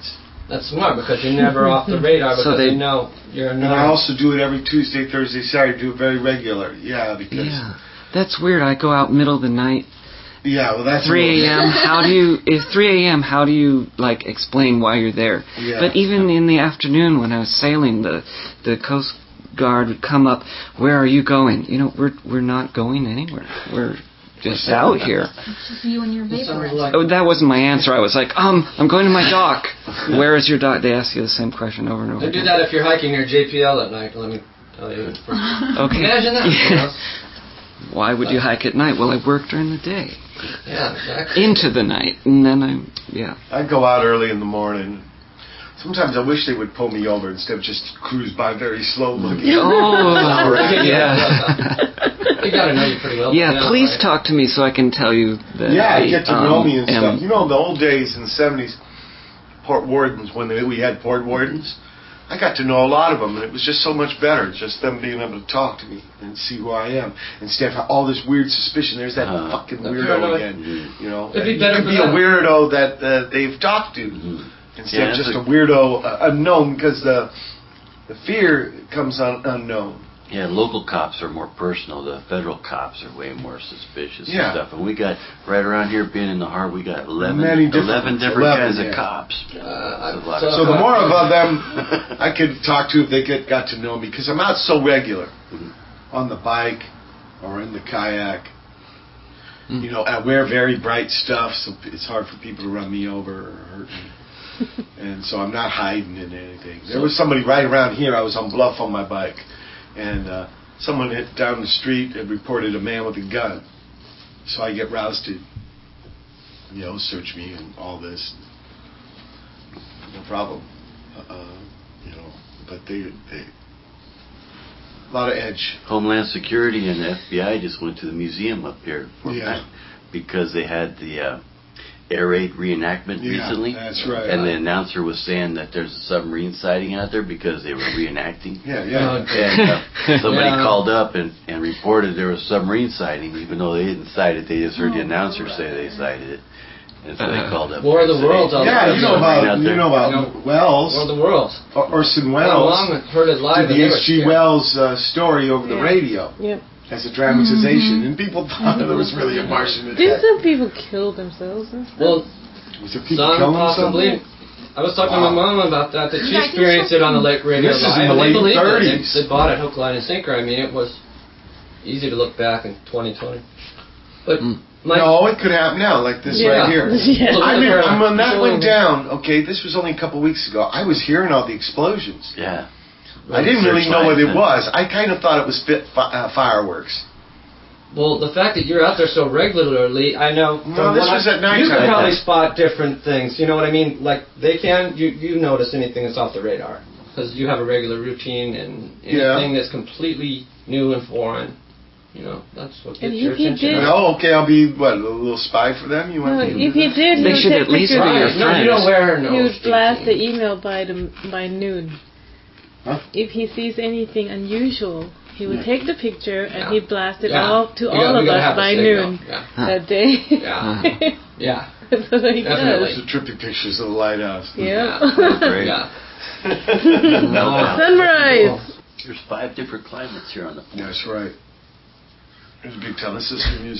That's smart because you're never off the radar because So they- they know you're And not. I also do it every Tuesday, Thursday, Saturday. Do it very regular. Yeah, because Yeah. That's weird. I go out middle of the night. yeah, well, that's three a.m. How do you? Is three a.m. How do you like explain why you're there? Yeah. But even in the afternoon when I was sailing, the the Coast Guard would come up. Where are you going? You know, we're we're not going anywhere. We're just out here. It's just you and your vapor. Oh, that wasn't my answer. I was like, um, I'm going to my dock. Where is your dock? They ask you the same question over and over. They do again. that if you're hiking near J P L at night. Let me tell you. Okay. Imagine that. you know? Why would you hike at night? Well, I work during the day. Yeah, exactly. Into the night, and then I, yeah. I go out early in the morning. Sometimes I wish they would pull me over instead of just cruise by very slow looking. Oh, yeah. You gotta know you pretty well. Yeah, now, please right? talk to me so I can tell you that. Yeah, I, get to um, know me and am- stuff. You know, in the old days in the seventies, port wardens, when they, we had port wardens, I got to know a lot of them, and it was just so much better, just them being able to talk to me and see who I am, instead of all this weird suspicion. There's that Uh, fucking the weirdo paranoid. again, you know. It'd be You better could for be that. a weirdo that uh, they've talked to, instead Yeah, of just that's a weirdo uh, unknown, because the the fear comes un- unknown. Yeah, local cops are more personal. The federal cops are way more suspicious Yeah. and stuff. And we got, right around here, being in the heart, we got eleven, Many different- eleven different eleven, kinds yeah. of cops. Uh, That's a lot so- of So the more of them I could talk to if they get got to know me, because I'm out so regular on the bike or in the kayak. You know, I wear very bright stuff, so it's hard for people to run me over or hurt me. And so I'm not hiding in anything. There was somebody right around here. I was on Bluff on my bike, and uh, someone hit down the street had reported a man with a gun. So I get roused to, you know, search me and all this. No problem. Uh, you know, but they, they, a lot of edge. Homeland Security and the F B I just went to the museum up here for Yeah. because they had the uh, air raid reenactment Yeah, recently. that's right. And the announcer was saying that there's a submarine sighting out there because they were reenacting. Yeah, yeah. And uh, somebody Yeah. called up and, and reported there was a submarine sighting, even though they didn't sight it. They just heard the announcer say they sighted it. And so they called up. War of the and said, Worlds. I'll Yeah, tell you know about out you there. know about You know, Wells, War of the Worlds. or Orson Well, Welles. Long heard it live. did and the they were H G scared. Wells uh, story over the Yeah. radio Yep. as a dramatization, and people thought there was really a Martian Didn't attack. some people kill themselves and stuff? Well, Was there people some killing themselves? possibly. I was talking Wow. to my mom about that. That she Yeah, I think experienced so. it on the Lake Radio This is Live. in the and they late believed it. thirties. They, they bought it hook, line, and sinker. I mean, it was easy to look back in twenty twenty. But my No, it could happen now, like this Yeah. right here. Yeah. I mean, Look at when that her. went down, okay, this was only a couple weeks ago. I was hearing all the explosions. Yeah. I didn't really know what it Searchlights was. I kind of thought it was fit fi- uh, fireworks. Well, the fact that you're out there so regularly, I know. No, from this what was I, at night You can time. probably spot different things. You know what I mean? Like they can. You you notice anything that's off the radar because you have a regular routine and anything Yeah. that's completely new and foreign. You know, that's what And gets your if he attention. did- right? No, okay, I'll be, what, a little spy for them? You want No, me to if do he that? did, he They would should take at least pictures. be your Right. No, you don't friends. wear no. He would blast the street email by the by noon. Huh? If he sees anything unusual, he would Yeah. take the picture and Yeah. he'd blast it Yeah. all to We all gotta- we of gotta us have a by signal. noon Yeah. that day. Yeah. Yeah. That's what he Definitely. Those are trippy pictures of the lighthouse. does. Yep. Oh, great. Yeah. Meltdown. Sunrise. There's five different climates here on the floor. That's right. There's a big telesystem music.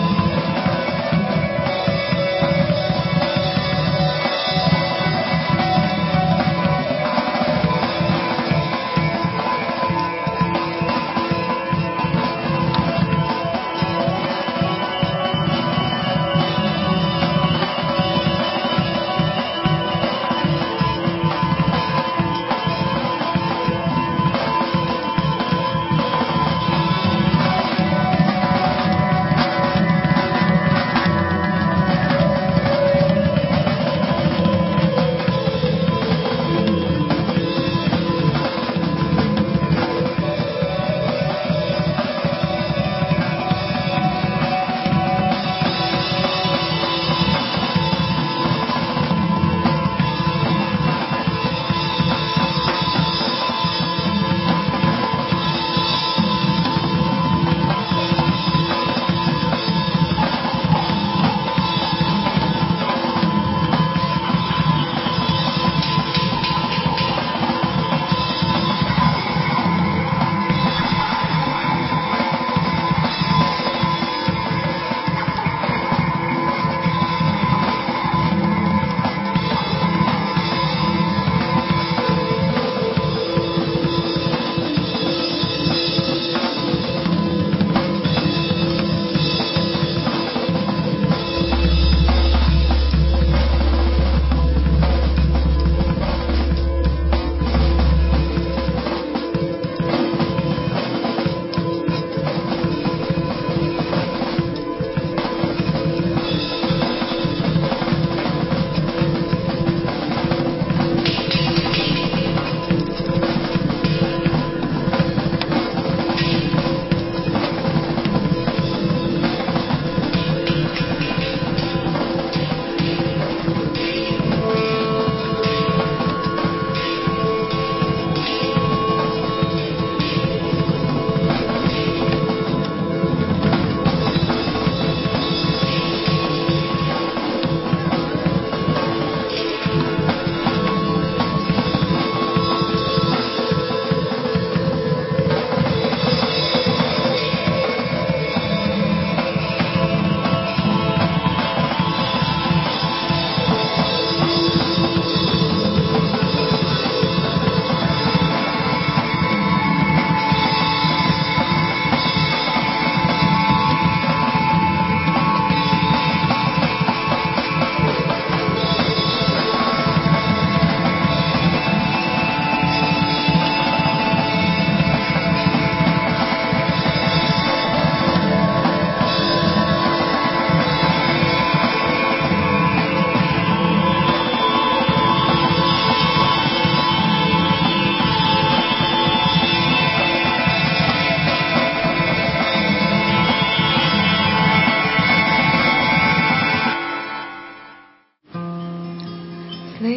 Thank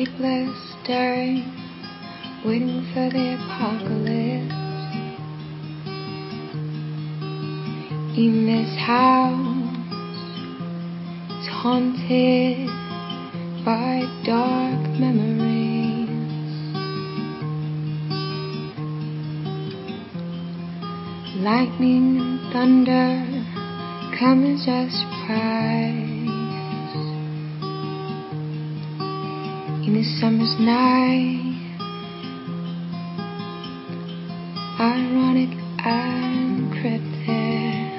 sleepless, staring, waiting for the apocalypse. In this house, it's haunted by dark memories. Lightning and thunder come as a surprise. In a summer's night, ironic and cryptic.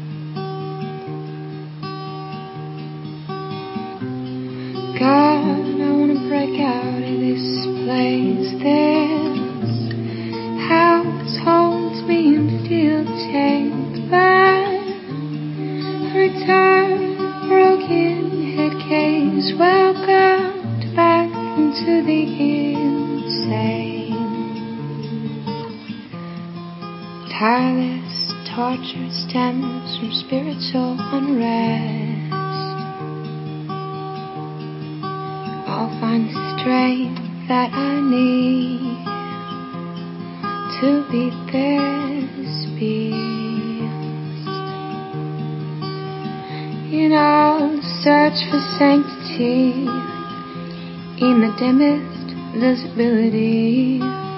God, I wanna break out of this place. This house holds me in steel chains, but I return broken head case. Welcome back into the insane. Tireless torture stems from spiritual unrest. I'll find the strength that I need to beat this beast. You know, search for sanctity in the dimmest visibility,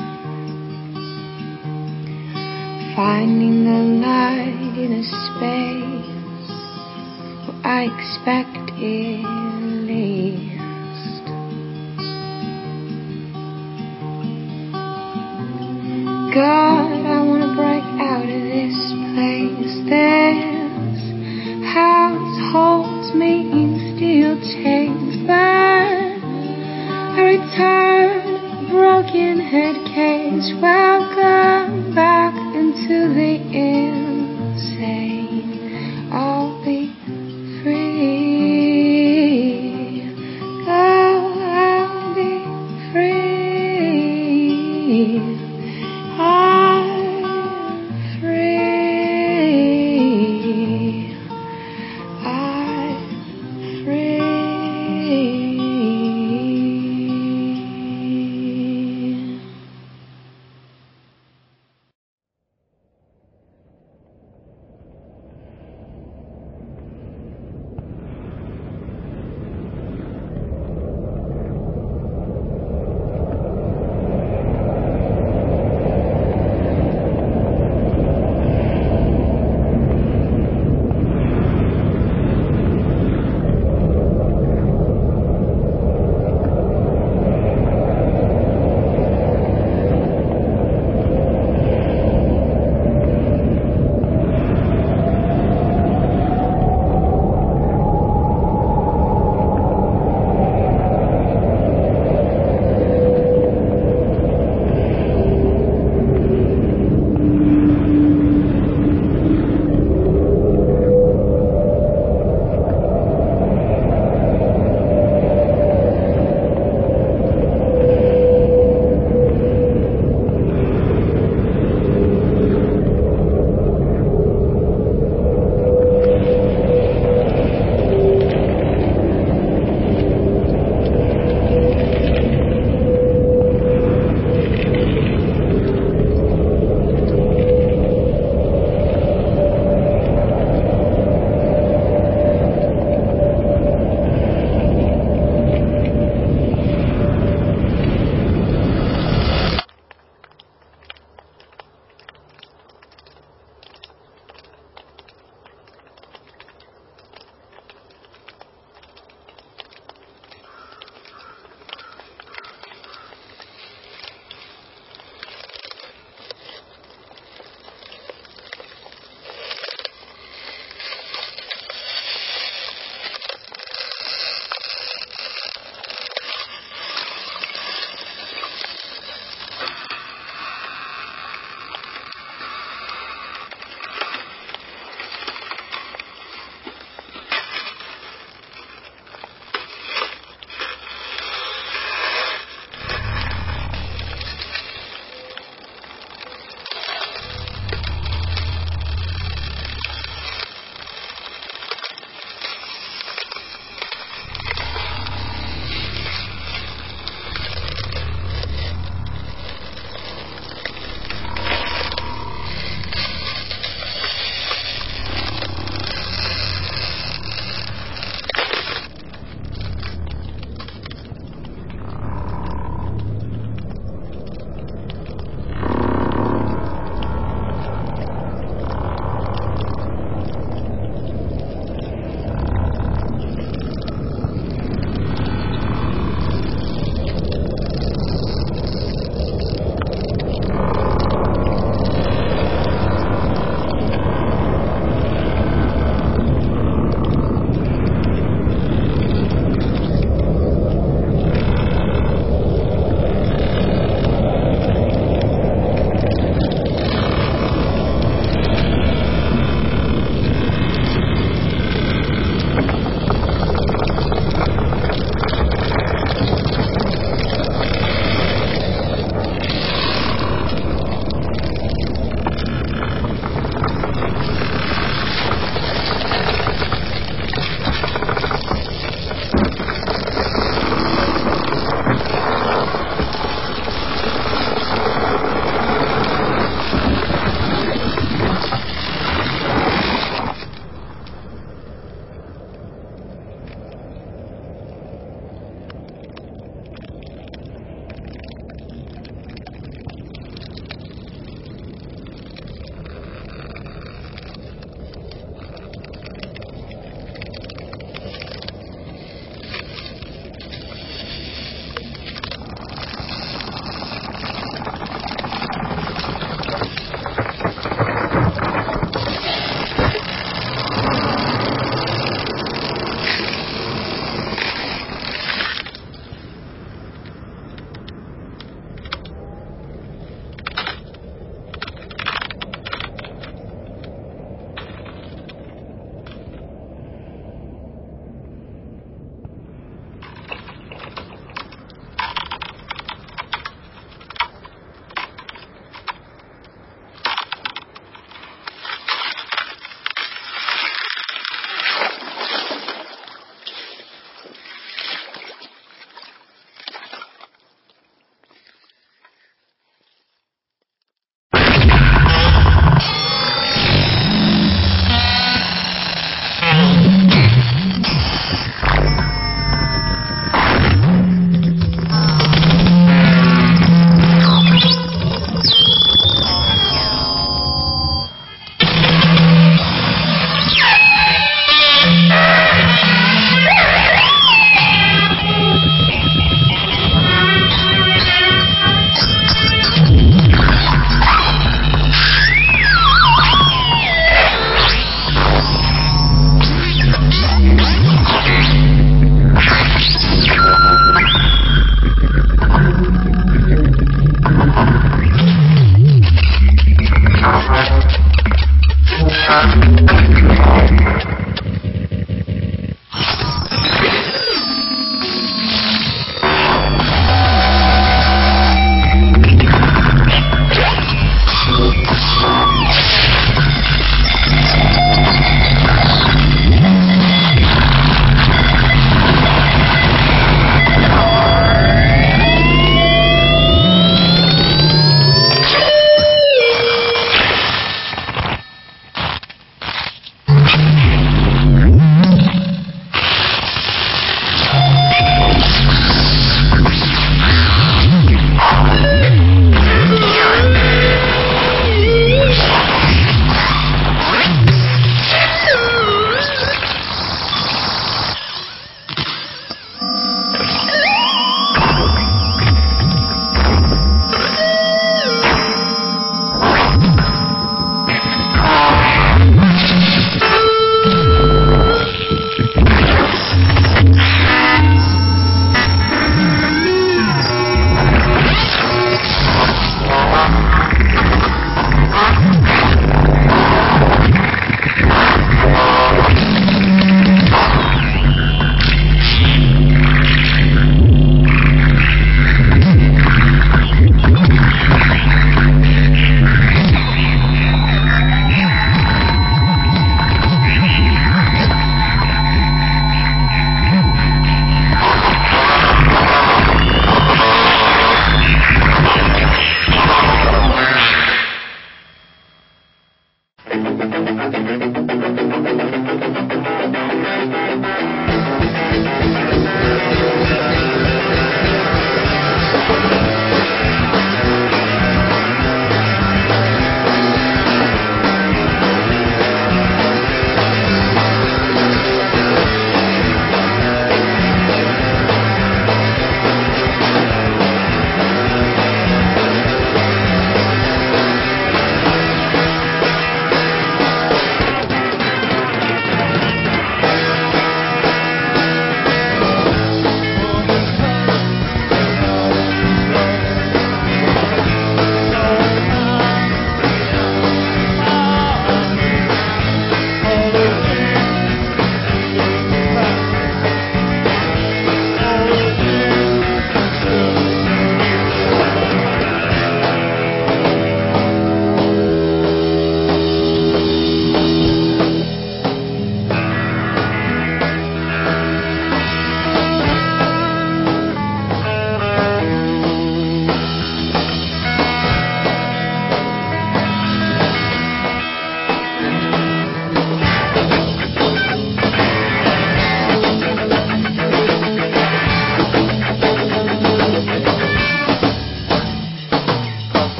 finding the light in a space where I expect it least. God, I wanna break out of this place. This house holds me in steel chains, but I return broken head case. Welcome back into the insane. I'll be free. Oh, I'll be free. I'm free. I'm free.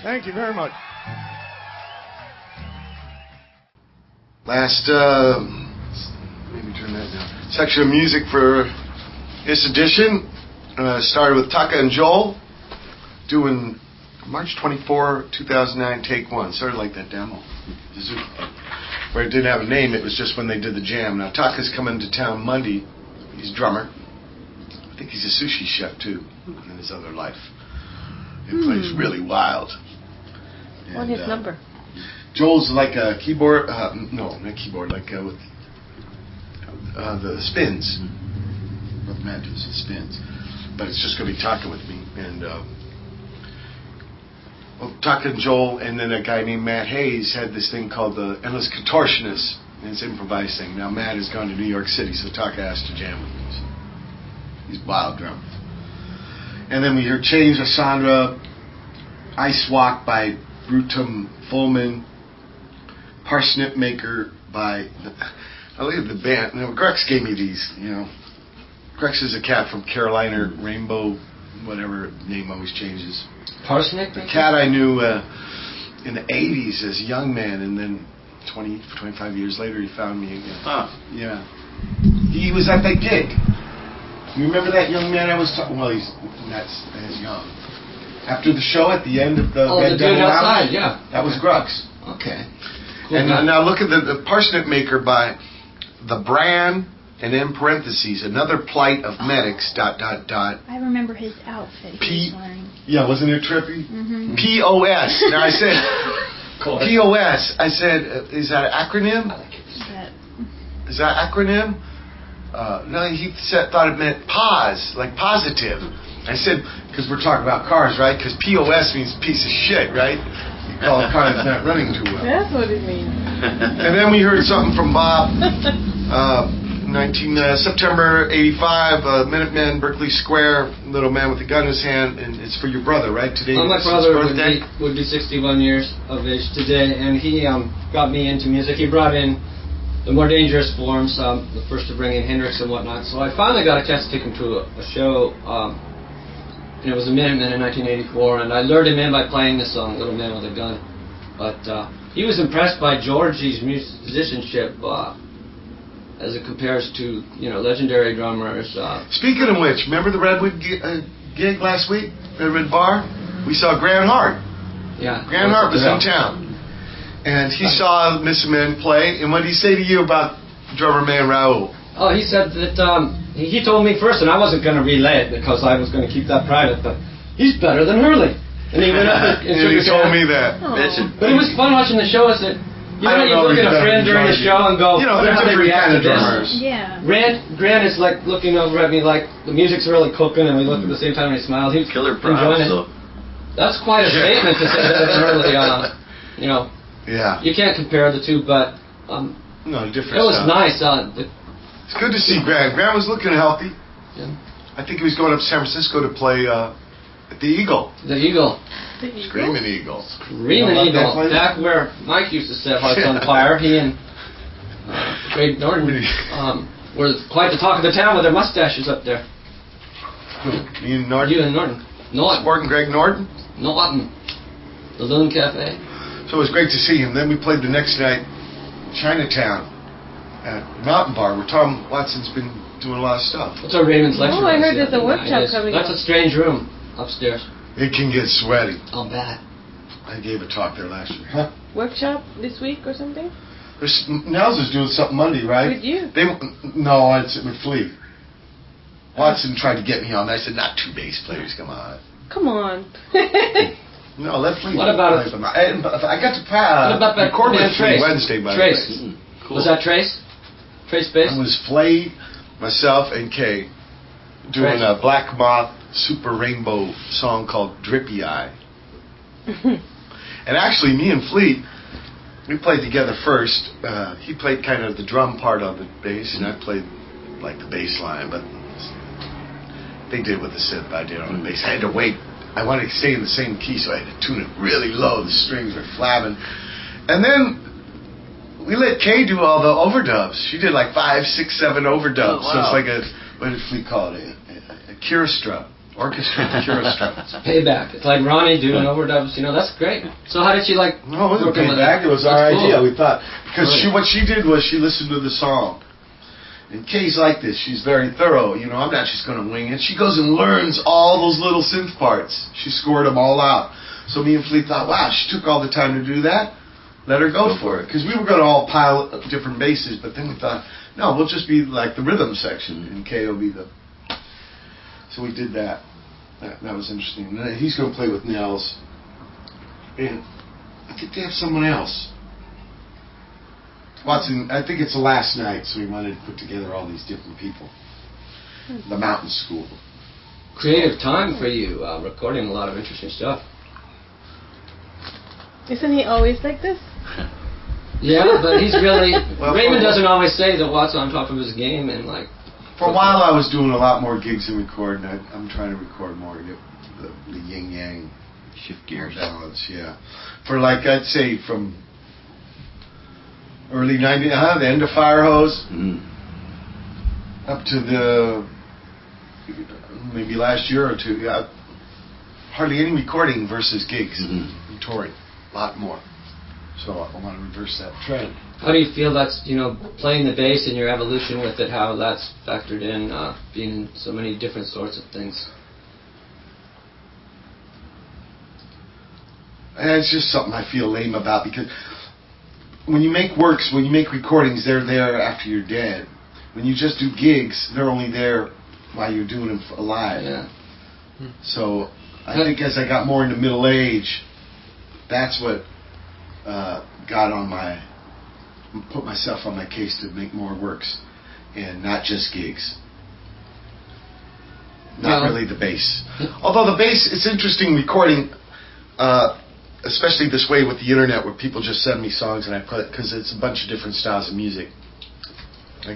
Thank you very much. Last, uh, maybe turn that down. Section of music for this edition. Uh, started with Taka and Joel doing March twenty-fourth, two thousand nine, take one. Sort of like that demo. Where it didn't have a name, it was just when they did the jam. Now, Taka's coming to town Monday. He's a drummer. I think he's a sushi chef, too, in his other life. He Hmm. plays really wild. What's And, his uh, number? Joel's like a keyboard, uh, no, not keyboard, like uh, with uh, the spins. What Matt does, the spins. But it's just going to be Taka with me. And uh, well, Taka and Joel, and then a guy named Matt Hayes had this thing called the Endless Contortionist. And it's improvised thing. Now Matt has gone to New York City, so Taka asked to jam with me. So he's wild drummer. And then we heard Change of Sandra, Ice Walk by Brutum Fulman, Parsnip Maker by, I look at the band, you know, Grex gave me these, you know. Grex is a cat from Carolina, Rainbow, whatever, name always changes. Parsnip A Maker? cat I knew uh, in the eighties as a young man, and then twenty, twenty-five years later he found me again. Huh. Yeah. He was at that gig. You remember that young man I was talking, well, he's not as young. After the show at the end of the Oh, Red the dude Devil outside, Lounge, yeah. That was Grux. Okay. Cool And guy. uh, now look at the, the Parsnip Maker by The Bran, and in parentheses, another plight of medics, dot, dot, dot. I remember his outfit he was wearing. Yeah, wasn't it trippy? Mm-hmm. P O S. Now I said, P O S. I said, uh, is that an acronym? That, Is that acronym? Uh, no, he said, thought it meant pause, like positive. I said, because we're talking about cars, right? Because P O S means piece of shit, right? You call a car that's not running too well. That's what it means. And then we heard something from Bob. Uh, nineteen uh, September eighty-five, uh, Minutemen, Berkeley Square, Little Man with a Gun in his hand, and it's for your brother, right? Today Well, my is his brother would birthday. be, would be sixty-one years of age today, and he um, got me into music. He brought in the more dangerous forms, um, the first to bring in Hendrix and whatnot. So I finally got a chance to take him to a, a show. Um, and it was a Minutemen in nineteen eighty-four, and I lured him in by playing the song "Little Man with a Gun." But uh, he was impressed by Georgie's musicianship uh, as it compares to, you know, legendary drummers. Uh, Speaking of which, remember the Redwood gi- uh, gig last week? Redwood Bar? We saw Grant Hart. yeah, Grant Hart was in town. And he saw Miss Men play, and what did he say to you about drummer man Raul? Oh, he said that um, he, he told me first, and I wasn't going to relay it because I was going to keep that private, but he's better than Hurley. And he went up and, and And shook he his told hand. me that. But it was fun watching the show. Is that you I know, don't you know look if at he's a friend better during than the show and go, You know, "Wonder they're how they different react kind to of this." drummers. Yeah. Grant, Grant is like looking over at me like the music's really cooking, and we look at the same time and he smiles. He's Killer enjoying props, it. so. That's quite a statement to say that early on. You know, Yeah. you can't compare the two, but um, No, different it was stuff. nice. Uh, the, It's good to see Grant. Grant was looking healthy. Yeah. I think he was going up to San Francisco to play uh, at the Eagle. the Eagle. Screaming Eagle. Screaming You know Eagle. about that place? Back where Mike used to set Hearts on Fire, he and uh, Greg Norton um, were quite the talk of the town with their mustaches up there. Who? Me and Norton? You and Norton. Norton. Sporting Greg Norton? Norton. The Loon Cafe. So it was great to see him. Then we played the next night, Chinatown, at Mountain Bar, where Tom Watson's been doing a lot of stuff. What's our Raymond's lecture? Oh, I room? heard there's a Yeah, workshop it is. coming That's up. a strange room upstairs. It can get sweaty. I'll bet. I gave a talk there last year. Huh? Workshop this week or something? There's, Nels is doing something Monday, right? With you? They no, it's with Flea. Watson tried to get me on. I said, not two bass players, come on. Come on. No, let Flea. What about play them. I, I got to uh, what about that record man with Flea Trace? Wednesday, by Trace. the way. Mm, cool. Was that Trace? Trace bass? It was Flea, myself, and Kay doing Trace. a Black Moth Super Rainbow song called Drippy Eye. And actually, me and Flea, we played together first. Uh, he played kind of the drum part of the bass, and I played like the bass line, but they did with the synth I did on the bass. I had to wait. I wanted to stay in the same key, so I had to tune it really low. The strings were flapping. And then we let Kay do all the overdubs. She did like five, six, seven overdubs. Oh, wow. So it's like a, what did Flea call it? A, a, a Kirastra. Orchestra, Curastrats. Payback. It's like Ronnie doing overdubs. You know, that's great. So how did she like? No, it wasn't working with payback. It was our That's cool. idea. We thought because Right. she what she did was she listened to the song. And Kay's like this. She's very thorough. You know, I'm not just going to wing it. She goes and learns all those little synth parts. She scored them all out. So me and Fleet thought, wow, she took all the time to do that. Let her go for it. Because we were going to all pile up different basses, but then we thought, no, we'll just be like the rhythm section, and Kay will be the... So we did that. That, that was interesting. And then he's going to play with Nels. And I think they have someone else. Watson, I think it's the last night, so we wanted to put together all these different people. The Mountain School. Creative time for you, uh, recording a lot of interesting stuff. Isn't he always like this? Yeah, but he's really... Well, Raymond for- doesn't always say that Watt's on top of his game and like... For a while, I was doing a lot more gigs and recording. I, I'm trying to record more, get the, the yin yang, shift gears, balance. Yeah, for like I'd say from early nineties, uh, the end of Firehose, mm. up to the maybe last year or two. Yeah, hardly any recording versus gigs mm-hmm. and touring, a lot more. So I want to reverse that trend. How do you feel that's, you know, playing the bass and your evolution with it, how that's factored in, uh, being in so many different sorts of things? And it's just something I feel lame about because when you make works, when you make recordings, they're there after you're dead. When you just do gigs, they're only there while you're doing them alive. Yeah. So I think as I got more into middle age, that's what uh, got on my, put myself on my case to make more works and not just gigs. Not Yeah. really the bass. Although the bass, it's interesting recording, uh, especially this way with the internet where people just send me songs and I put, because it's a bunch of different styles of music. Like,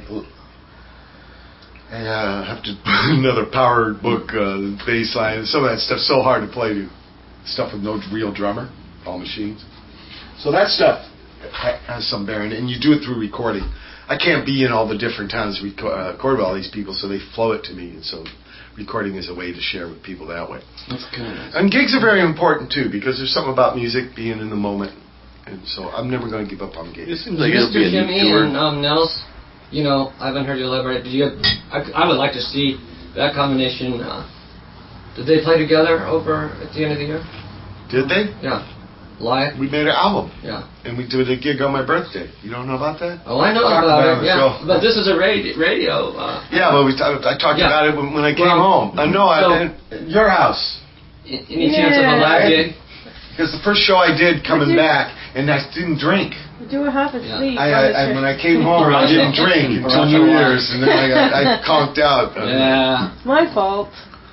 I uh, have to put another power book, uh, bass line, some of that stuff's so hard to play to. Stuff with no real drummer, all machines. So that stuff ha- has some bearing, and you do it through recording. I can't be in all the different towns we reco- uh, record with all these people, so they flow it to me, and so recording is a way to share with people that way. That's kind of nice. And gigs are very important too, because there's something about music being in the moment, and so I'm never going to give up on gigs. It seems like Mister it'll be a neat Kimmy tour. and um, Nels, you know, I haven't heard you elaborate. Did you? I, I would like to see that combination. Uh, did they play together over at the end of the year? Did they? Yeah. Live? We made an album. Yeah. And we did a gig on my birthday. You don't know about that? Oh, I know Talked about, on it. the Yeah. show. But this is a radio. radio uh, Yeah, but we t- I talked Yeah. about it when, when I came Well, home. Uh, no, so- I, at your house. any chance of a live gig? Because the first show I did coming back, and I didn't drink. You were half asleep. I, on I, the I trip. when I came home, I didn't drink until New Year's, and then I got I conked out. Yeah. It's my fault.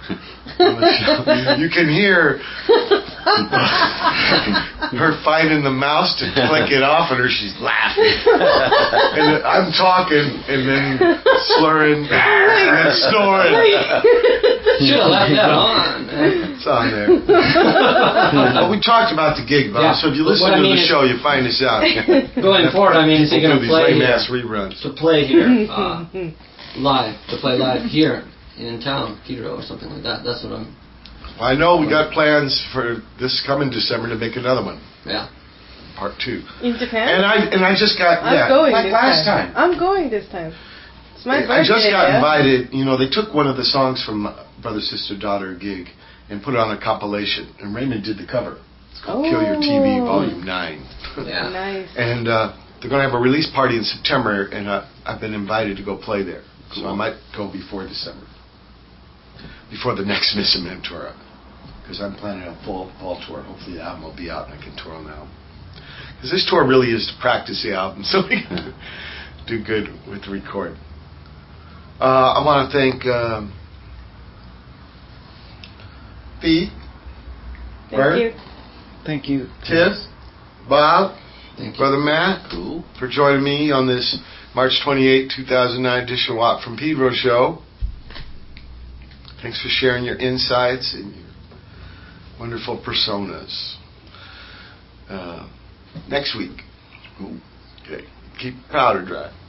You can hear her finding the mouse to click it off, and her she's laughing, and I'm talking, and then slurring, and then snoring. Should have left that on. Man. It's on there. But we talked about the gig, Bob. Yeah. So if you But listen what I to mean the is- show, you find this out. Going forward, I mean, is he People going do to these play here? lame-ass reruns. To play here, uh, live, to play live here in town, Pedro or something like that. That's what I'm. I know we got plans for this coming December to make another one. Yeah. Part two. In Japan? And I and I just got I'm yeah going like this last time. I'm going this time. It's my birthday. I just got yeah? invited. You know, they took one of the songs from Brother Sister Daughter gig and put it on a compilation, and Raymond did the cover. It's called Kill Your T V Oh. Volume Nine. Yeah. Nice. And uh, they're going to have a release party in September, and uh, I've been invited to go play there. So I might go before December, before the next Miss Cement tour, because I'm planning a full fall tour. Hopefully the album will be out and I can tour on the album. Because this tour really is to practice the album, so we can do good with the record. Uh, I want to thank um, Pete, Thank Bert, you. Thank you. Tiff, Bob, Thank you. Brother Matt, Cool. for joining me on this March twenty-eighth, two thousand nine edition Watt from Pedro show. Thanks for sharing your insights and your wonderful personas. Uh, next week, okay, keep powder dry.